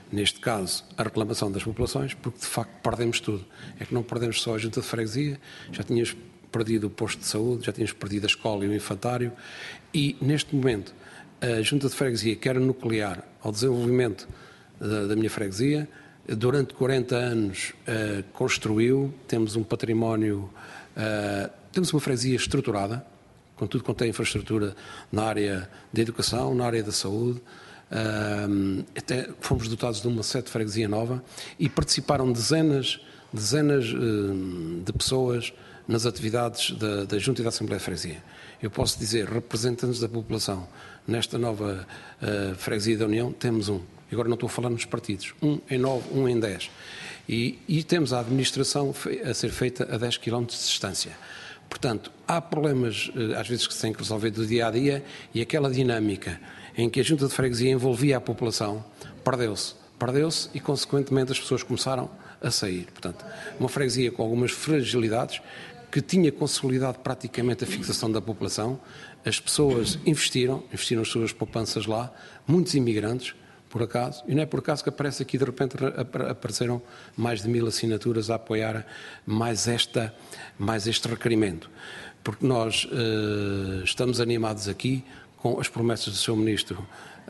neste caso, a reclamação das populações, porque de facto perdemos tudo. É que não perdemos só a junta de freguesia, já tínhamos perdido o posto de saúde, já tínhamos perdido a escola e o infantário, e neste momento a junta de freguesia quer nuclear ao desenvolvimento da minha freguesia. Durante 40 anos construiu, temos um património, temos uma freguesia estruturada, com tudo quanto é infraestrutura na área da educação, na área da saúde. Até fomos dotados de uma sede de freguesia nova e participaram dezenas de pessoas nas atividades da Junta e da Assembleia de Freguesia. Eu posso dizer, representantes da população nesta nova freguesia da União, temos um. Agora não estou a falar nos partidos. 1 em 9, 1 em 10. E temos a administração a ser feita a 10 km de distância. Portanto, há problemas, às vezes, que se têm que resolver do dia a dia, e aquela dinâmica em que a Junta de Freguesia envolvia a população perdeu-se. Perdeu-se e, consequentemente, as pessoas começaram a sair. Portanto, uma freguesia com algumas fragilidades, que tinha consolidado praticamente a fixação da população. As pessoas investiram as suas poupanças lá, muitos imigrantes, por acaso, e não é por acaso que aparece aqui, de repente apareceram mais de 1000 assinaturas a apoiar mais este requerimento. Porque nós estamos animados aqui com as promessas do Sr. Ministro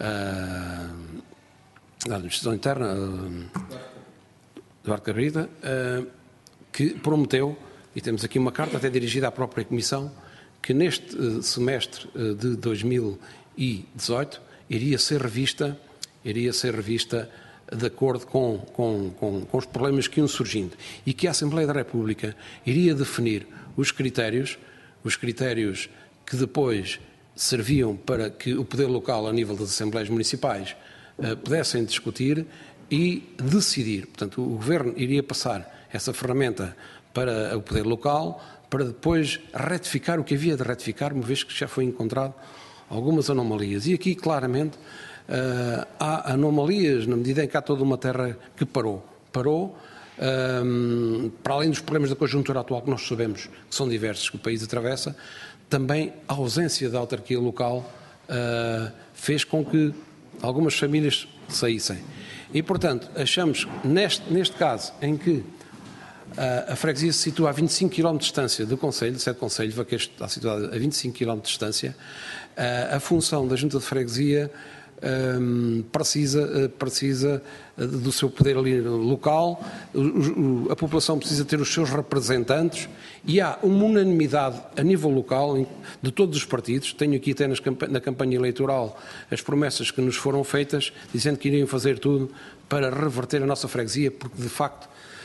da Administração Interna, Duarte Cabrita, que prometeu, e temos aqui uma carta até dirigida à própria Comissão, que neste semestre de 2018 iria ser revista de acordo com os problemas que iam surgindo, e que a Assembleia da República iria definir os critérios que depois serviam para que o poder local, a nível das Assembleias Municipais, pudessem discutir e decidir. Portanto, o Governo iria passar essa ferramenta para o poder local, para depois retificar o que havia de retificar, uma vez que já foi encontrado algumas anomalias. E aqui, claramente, há anomalias na medida em que há toda uma terra que parou, para além dos problemas da conjuntura atual que nós sabemos que são diversos, que o país atravessa, também a ausência da autarquia local fez com que algumas famílias saíssem. E, portanto, achamos que neste caso em que a freguesia se situa a 25 km de distância do Conselho, do sede do Conselho, Vaqueiros está situado a 25 km de distância, a função da Junta de Freguesia precisa do seu poder ali local, a população precisa ter os seus representantes, e há uma unanimidade a nível local de todos os partidos. Tenho aqui até na campanha eleitoral as promessas que nos foram feitas, dizendo que iriam fazer tudo para reverter a nossa freguesia, porque de facto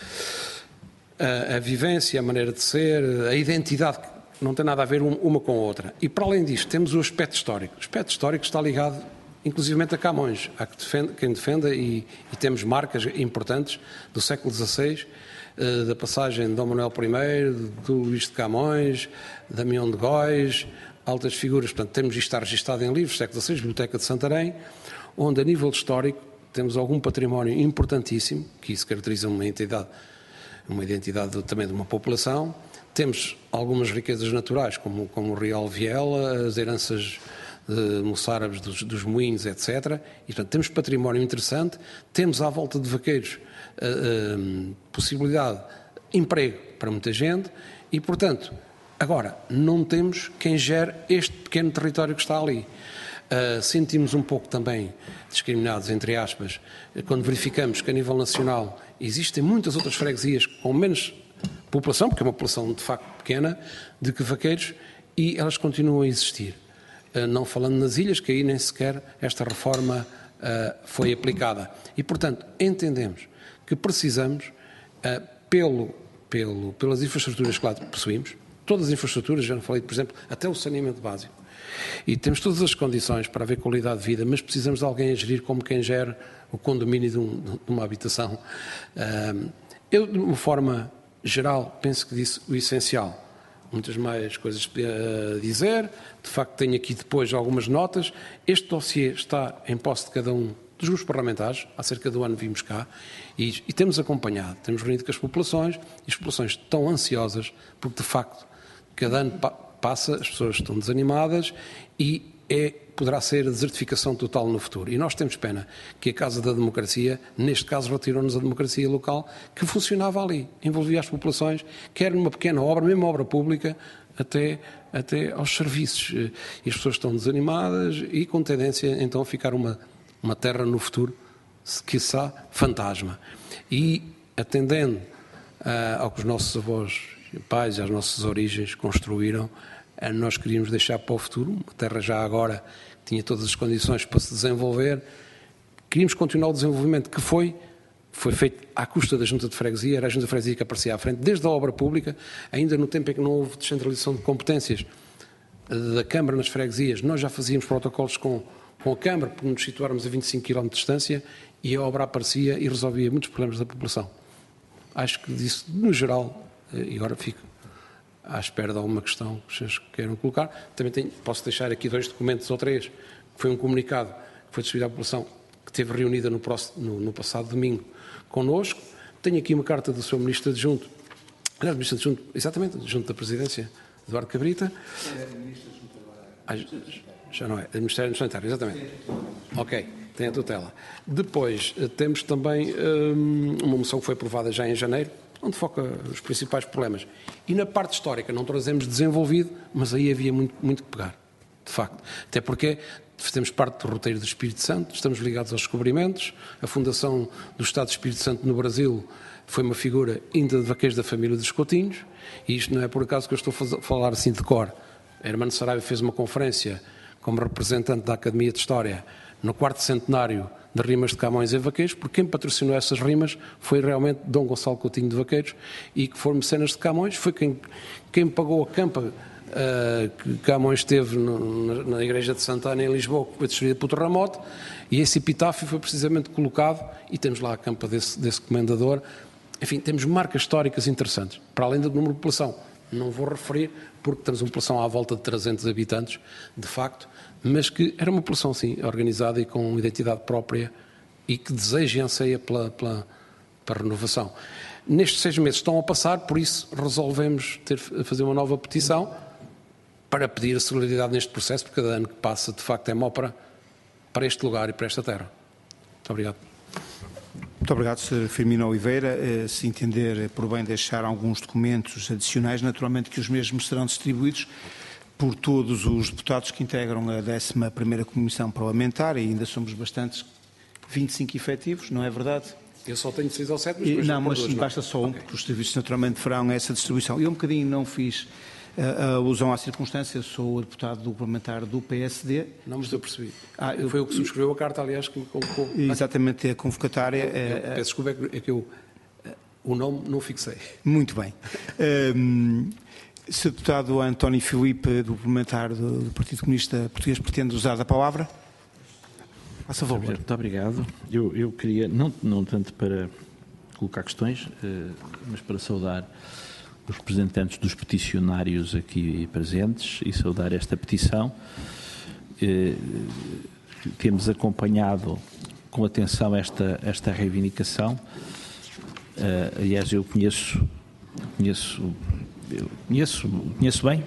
a vivência, a maneira de ser, a identidade não tem nada a ver uma com a outra. E para além disto temos o aspecto histórico. O aspecto histórico está ligado inclusivamente a Camões, há quem defenda, e temos marcas importantes do século XVI, da passagem de Dom Manuel I, do Luís de Camões, Damião de Góis, altas figuras. Portanto, temos isto está registado em livros, século XVI, Biblioteca de Santarém, onde a nível histórico temos algum património importantíssimo, que isso caracteriza uma identidade também de uma população. Temos algumas riquezas naturais, como o Real Viela, as heranças moçárabes dos moinhos, etc. E, portanto, temos património interessante, temos à volta de Vaqueiros possibilidade de emprego para muita gente e, portanto, agora, não temos quem gere este pequeno território que está ali. Sentimos um pouco também discriminados, entre aspas, quando verificamos que a nível nacional existem muitas outras freguesias com menos população, porque é uma população de facto pequena, de que Vaqueiros, e elas continuam a existir. Não falando nas ilhas, que aí nem sequer esta reforma foi aplicada. E, portanto, entendemos que precisamos, pelas infraestruturas que lá possuímos, todas as infraestruturas, já não falei, por exemplo, até o saneamento básico, e temos todas as condições para haver qualidade de vida, mas precisamos de alguém a gerir como quem gera o condomínio de uma habitação. Eu, de uma forma geral, penso que disse o essencial. Muitas mais coisas a dizer, de facto tenho aqui depois algumas notas. Este dossiê está em posse de cada um dos grupos parlamentares, há cerca de um ano vimos cá, e temos acompanhado, temos reunido com as populações, e as populações estão ansiosas, porque de facto, cada ano passa, as pessoas estão desanimadas, e poderá ser a desertificação total no futuro. E nós temos pena que a Casa da Democracia, neste caso, retirou-nos a democracia local, que funcionava ali, envolvia as populações, quer numa pequena obra, mesmo obra pública, até aos serviços. E as pessoas estão desanimadas e com tendência, então, a ficar uma terra no futuro, quiçá, fantasma. E, atendendo ao que os nossos avós, pais e às nossas origens construíram, nós queríamos deixar para o futuro uma terra já agora que tinha todas as condições para se desenvolver. Queríamos continuar o desenvolvimento que foi feito à custa da Junta de Freguesia, era a Junta de Freguesia que aparecia à frente, desde a obra pública, ainda no tempo em que não houve descentralização de competências da Câmara nas freguesias, nós já fazíamos protocolos com a Câmara, por nos situarmos a 25 km de distância, e a obra aparecia e resolvia muitos problemas da população. Acho que disso, no geral, e agora fico à espera de alguma questão que vocês queiram colocar. Também posso deixar aqui 2 documentos ou 3, que foi um comunicado que foi distribuído à população, que esteve reunida no passado domingo connosco. Tenho aqui uma carta do Sr. Ministro Adjunto, aliás, Ministro Adjunto, exatamente, Adjunto da Presidência, Eduardo Cabrita. Já não é, Ministério Sanitário, exatamente. Ok, tem a tutela. Depois, temos também uma moção que foi aprovada já em janeiro, onde foca os principais problemas. E na parte histórica não trazemos desenvolvido, mas aí havia muito que pegar, de facto. Até porque fazemos parte do roteiro do Espírito Santo, estamos ligados aos descobrimentos, a fundação do Estado do Espírito Santo no Brasil foi uma figura ainda de vaqueiros da família dos Coutinhos, e isto não é por acaso que eu estou a falar assim de cor. Hermano Saraiva fez uma conferência como representante da Academia de História no 4º centenário de Rimas de Camões e Vaqueiros, porque quem patrocinou essas rimas foi realmente Dom Gonçalo Coutinho de Vaqueiros, e que foram mecenas de Camões, foi quem pagou a campa que Camões teve na Igreja de Santana em Lisboa, que foi destruída por terremoto, e esse epitáfio foi precisamente colocado, e temos lá a campa desse comendador. Enfim, temos marcas históricas interessantes, para além do número de população. Não vou referir, porque temos uma população à volta de 300 habitantes, de facto, mas que era uma população, sim, organizada e com identidade própria e que deseja e anseia pela renovação. Nestes 6 meses estão a passar, por isso resolvemos fazer uma nova petição para pedir a solidariedade neste processo, porque cada ano que passa, de facto, é mau para este lugar e para esta terra. Muito obrigado. Muito obrigado, Sr. Firmino Oliveira. Se entender por bem deixar alguns documentos adicionais, naturalmente que os mesmos serão distribuídos por todos os deputados que integram a 11ª Comissão Parlamentar, e ainda somos bastantes, 25 efetivos, não é verdade? Eu só tenho 6 ou 7, mas depois não, mas basta só um, porque os serviços naturalmente farão essa distribuição. Eu um bocadinho não fiz alusão à circunstância, sou o deputado do parlamentar do PSD. Não, mas eu percebi. Foi o que subscreveu a carta, aliás, que me convocou. Exatamente, a convocatária. Peço desculpa, é que eu o nome não fixei. Muito bem. Sr. Deputado António Filipe, do parlamentar do Partido Comunista Português, pretende usar a palavra? Faça favor. Muito obrigado. Eu queria, não tanto para colocar questões, mas para saudar os representantes dos peticionários aqui presentes e saudar esta petição. Temos acompanhado com atenção esta reivindicação. Aliás, eu conheço bem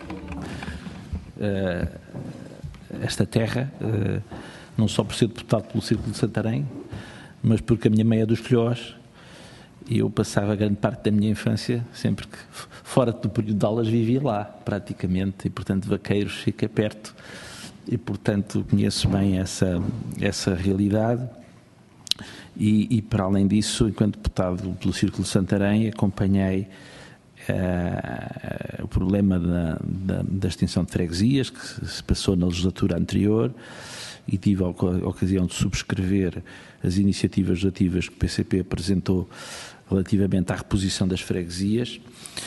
esta terra, não só por ser deputado pelo Círculo de Santarém, mas porque a minha mãe é dos Colhós e eu passava grande parte da minha infância, sempre que fora do período de aulas, vivia lá, praticamente, e portanto Vaqueiros fica perto, e portanto conheço bem essa realidade. E para além disso, enquanto deputado pelo Círculo de Santarém, acompanhei o problema da extinção de freguesias, que se passou na legislatura anterior, e tive a ocasião de subscrever as iniciativas legislativas que o PCP apresentou relativamente à reposição das freguesias,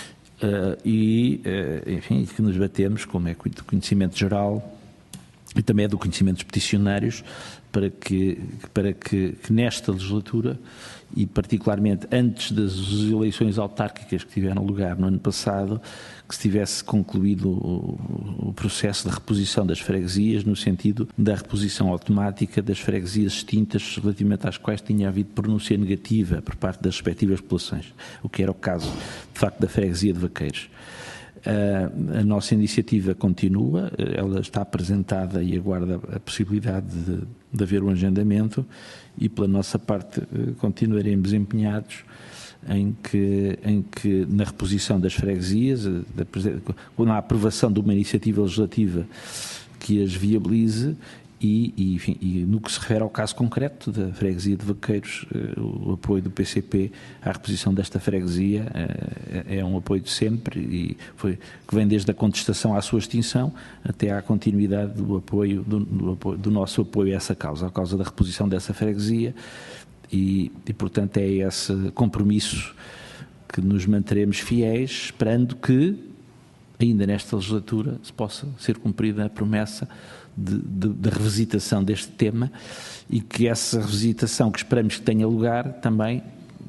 enfim, que nos batemos, como é do conhecimento geral e também é do conhecimento dos peticionários, para que nesta legislatura, e particularmente antes das eleições autárquicas que tiveram lugar no ano passado, que se tivesse concluído o processo de reposição das freguesias, no sentido da reposição automática das freguesias extintas, relativamente às quais tinha havido pronúncia negativa por parte das respectivas populações, o que era o caso, de facto, da freguesia de Vaqueiros. A nossa iniciativa continua, ela está apresentada e aguarda a possibilidade de haver um agendamento e, pela nossa parte, continuaremos empenhados em que na reposição das freguesias, na aprovação de uma iniciativa legislativa que as viabilize e no que se refere ao caso concreto da freguesia de Vaqueiros, o apoio do PCP à reposição desta freguesia é um apoio de sempre e que vem desde a contestação à sua extinção até à continuidade do nosso apoio a essa causa, a causa da reposição dessa freguesia e portanto é esse compromisso que nos manteremos fiéis, esperando que ainda nesta legislatura se possa ser cumprida a promessa de revisitação deste tema e que essa revisitação que esperamos que tenha lugar também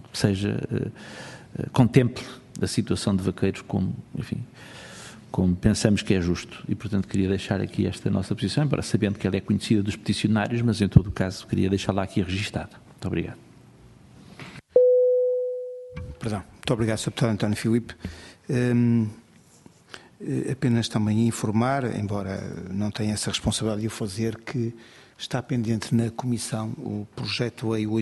contemple a situação de Vaqueiros como pensamos que é justo e portanto queria deixar aqui esta nossa posição, embora sabendo que ela é conhecida dos peticionários, mas em todo o caso queria deixá-la aqui registada. Muito obrigado. Muito obrigado, Sr. Deputado António Filipe. Apenas também informar, embora não tenha essa responsabilidade de o fazer, que está pendente na Comissão o projeto EI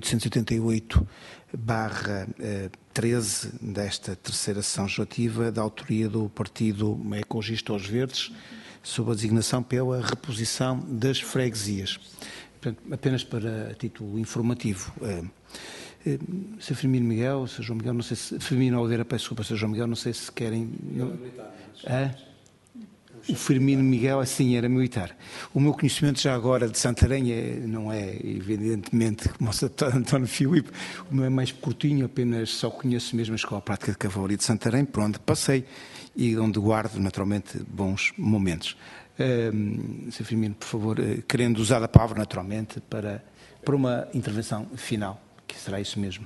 888/13 desta terceira sessão legislativa, da autoria do Partido Ecologista aos Verdes, sob a designação pela reposição das freguesias. Portanto, apenas para título informativo. Sr. Firmino Miguel, Sr. João Miguel, não sei se... Firmino Oliveira, peço desculpa, Sr. João Miguel, não sei se querem... O Firmino Miguel, assim, era militar. O meu conhecimento já agora de Santarém não é, evidentemente, como o Sr. António Filipe, o meu é mais curtinho, apenas só conheço mesmo a Escola Prática de Cavalaria de Santarém, por onde passei e onde guardo, naturalmente, bons momentos. Sr. Firmino, por favor, querendo usar a palavra, naturalmente, para uma intervenção final, que será isso mesmo.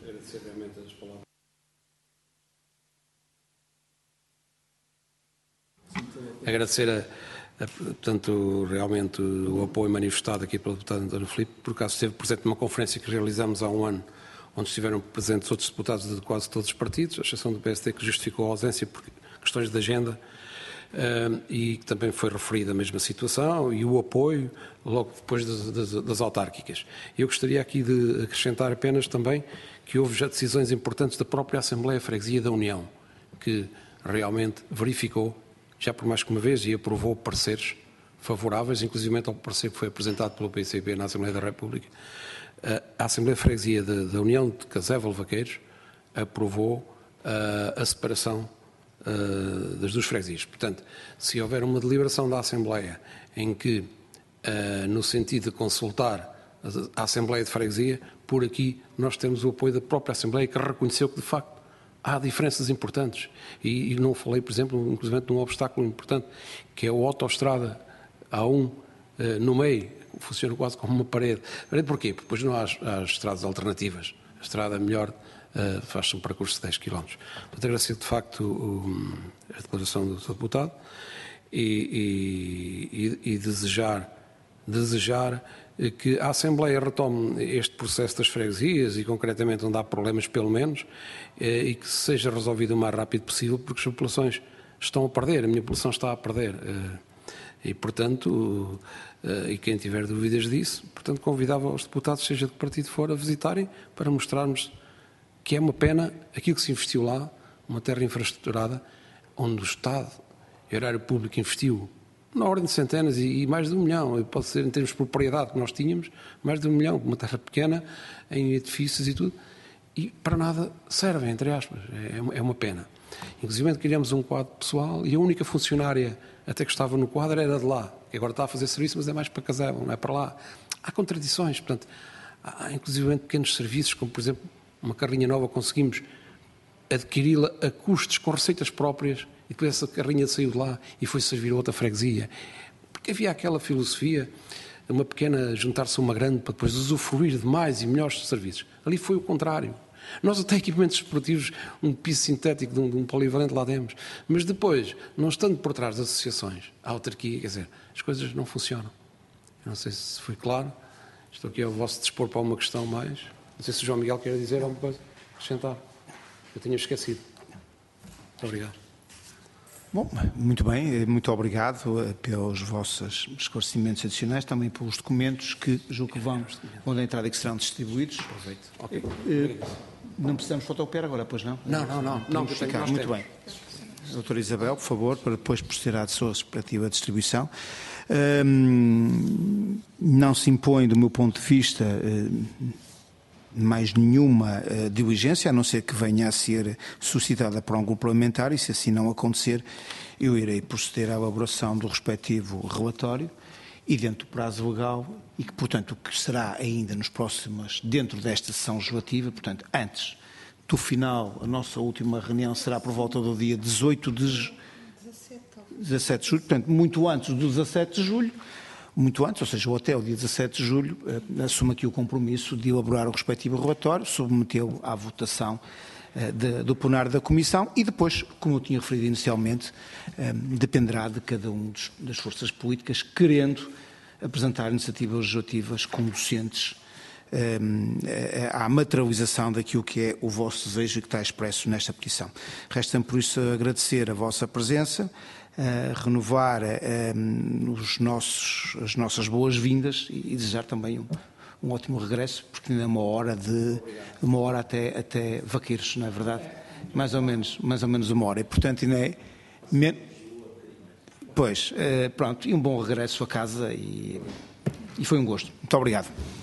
Agradecer, portanto, realmente o apoio manifestado aqui pelo deputado António Filipe, por acaso esteve presente numa conferência que realizámos há um ano, onde estiveram presentes outros deputados de quase todos os partidos, a exceção do PSD, que justificou a ausência por questões de agenda, e que também foi referida a mesma situação e o apoio logo depois das autárquicas. Eu gostaria aqui de acrescentar apenas também que houve já decisões importantes da própria Assembleia Freguesia da União, que realmente verificou, já por mais que uma vez, e aprovou pareceres favoráveis, inclusive ao parecer que foi apresentado pelo PCP na Assembleia da República. A Assembleia Freguesia da União de Caséval Vaqueiros aprovou a separação das duas freguesias. Portanto, se houver uma deliberação da Assembleia em que, no sentido de consultar a Assembleia de Freguesia, por aqui nós temos o apoio da própria Assembleia, que reconheceu que, de facto, há diferenças importantes. E não falei, por exemplo, inclusive de um obstáculo importante, que é a autoestrada A1 no meio, funciona quase como uma parede. Parede porquê? Porque depois não há estradas alternativas. A estrada melhor faz-se um percurso de 10 km. Portanto, agradecer de facto a declaração do Sr. Deputado e desejar que a Assembleia retome este processo das freguesias e concretamente onde há problemas pelo menos e que seja resolvido o mais rápido possível, porque as populações estão a perder, a minha população está a perder e portanto, e quem tiver dúvidas disso, portanto convidava os deputados, seja de que partido for, a visitarem para mostrarmos que é uma pena aquilo que se investiu lá, uma terra infraestruturada, onde o Estado e o erário público investiu na ordem de centenas e mais de 1 milhão, pode ser em termos de propriedade que nós tínhamos, mais de 1 milhão, uma terra pequena, em edifícios e tudo, e para nada servem, entre aspas, é uma pena. Inclusive criamos um quadro pessoal e a única funcionária até que estava no quadro era de lá, que agora está a fazer serviço, mas é mais para Caséval, não é para lá. Há contradições, portanto, há inclusive pequenos serviços, como por exemplo, uma carrinha nova conseguimos adquiri-la a custos com receitas próprias e depois essa carrinha saiu de lá e foi servir a outra freguesia. Porque havia aquela filosofia, uma pequena juntar-se a uma grande para depois usufruir de mais e melhores serviços. Ali foi o contrário. Nós até equipamentos esportivos, um piso sintético de um polivalente lá demos, mas depois, não estando por trás das associações, a autarquia, quer dizer, as coisas não funcionam. Eu não sei se foi claro, estou aqui ao vosso dispor para uma questão mais. Não sei se o João Miguel quer dizer alguma coisa, acrescentar. Eu tinha esquecido. Muito obrigado. Bom, muito bem, muito obrigado pelos vossos esclarecimentos adicionais, também pelos documentos que julgo que vão da entrada e que serão distribuídos. Aproveito. Ok. Não precisamos fotocopiar agora, pois não? Não, que ficar. Muito bem. Doutora Isabel, por favor, para depois proceder à sua respectiva distribuição. Não se impõe, do meu ponto de vista, mais nenhuma diligência, a não ser que venha a ser suscitada por algum parlamentar, e se assim não acontecer, eu irei proceder à elaboração do respectivo relatório e dentro do prazo legal, e que, portanto, o que será ainda nos próximos, dentro desta sessão legislativa, portanto, antes do final, a nossa última reunião será por volta do dia 17 de julho, portanto, muito antes do 17 de julho, muito antes, ou seja, até o dia 17 de julho, assumo aqui o compromisso de elaborar o respectivo relatório, submetê-lo à votação do plenário da Comissão e depois, como eu tinha referido inicialmente, dependerá de cada um das forças políticas querendo apresentar iniciativas legislativas conducentes à materialização daquilo que é o vosso desejo e que está expresso nesta petição. Resta-me, por isso, agradecer a vossa presença, renovar as nossas boas-vindas e desejar também um ótimo regresso, porque ainda é uma hora até Vaqueiros, não é verdade? Mais ou menos uma hora. E, portanto, ainda é... Pois, pronto, e um bom regresso a casa e foi um gosto. Muito obrigado.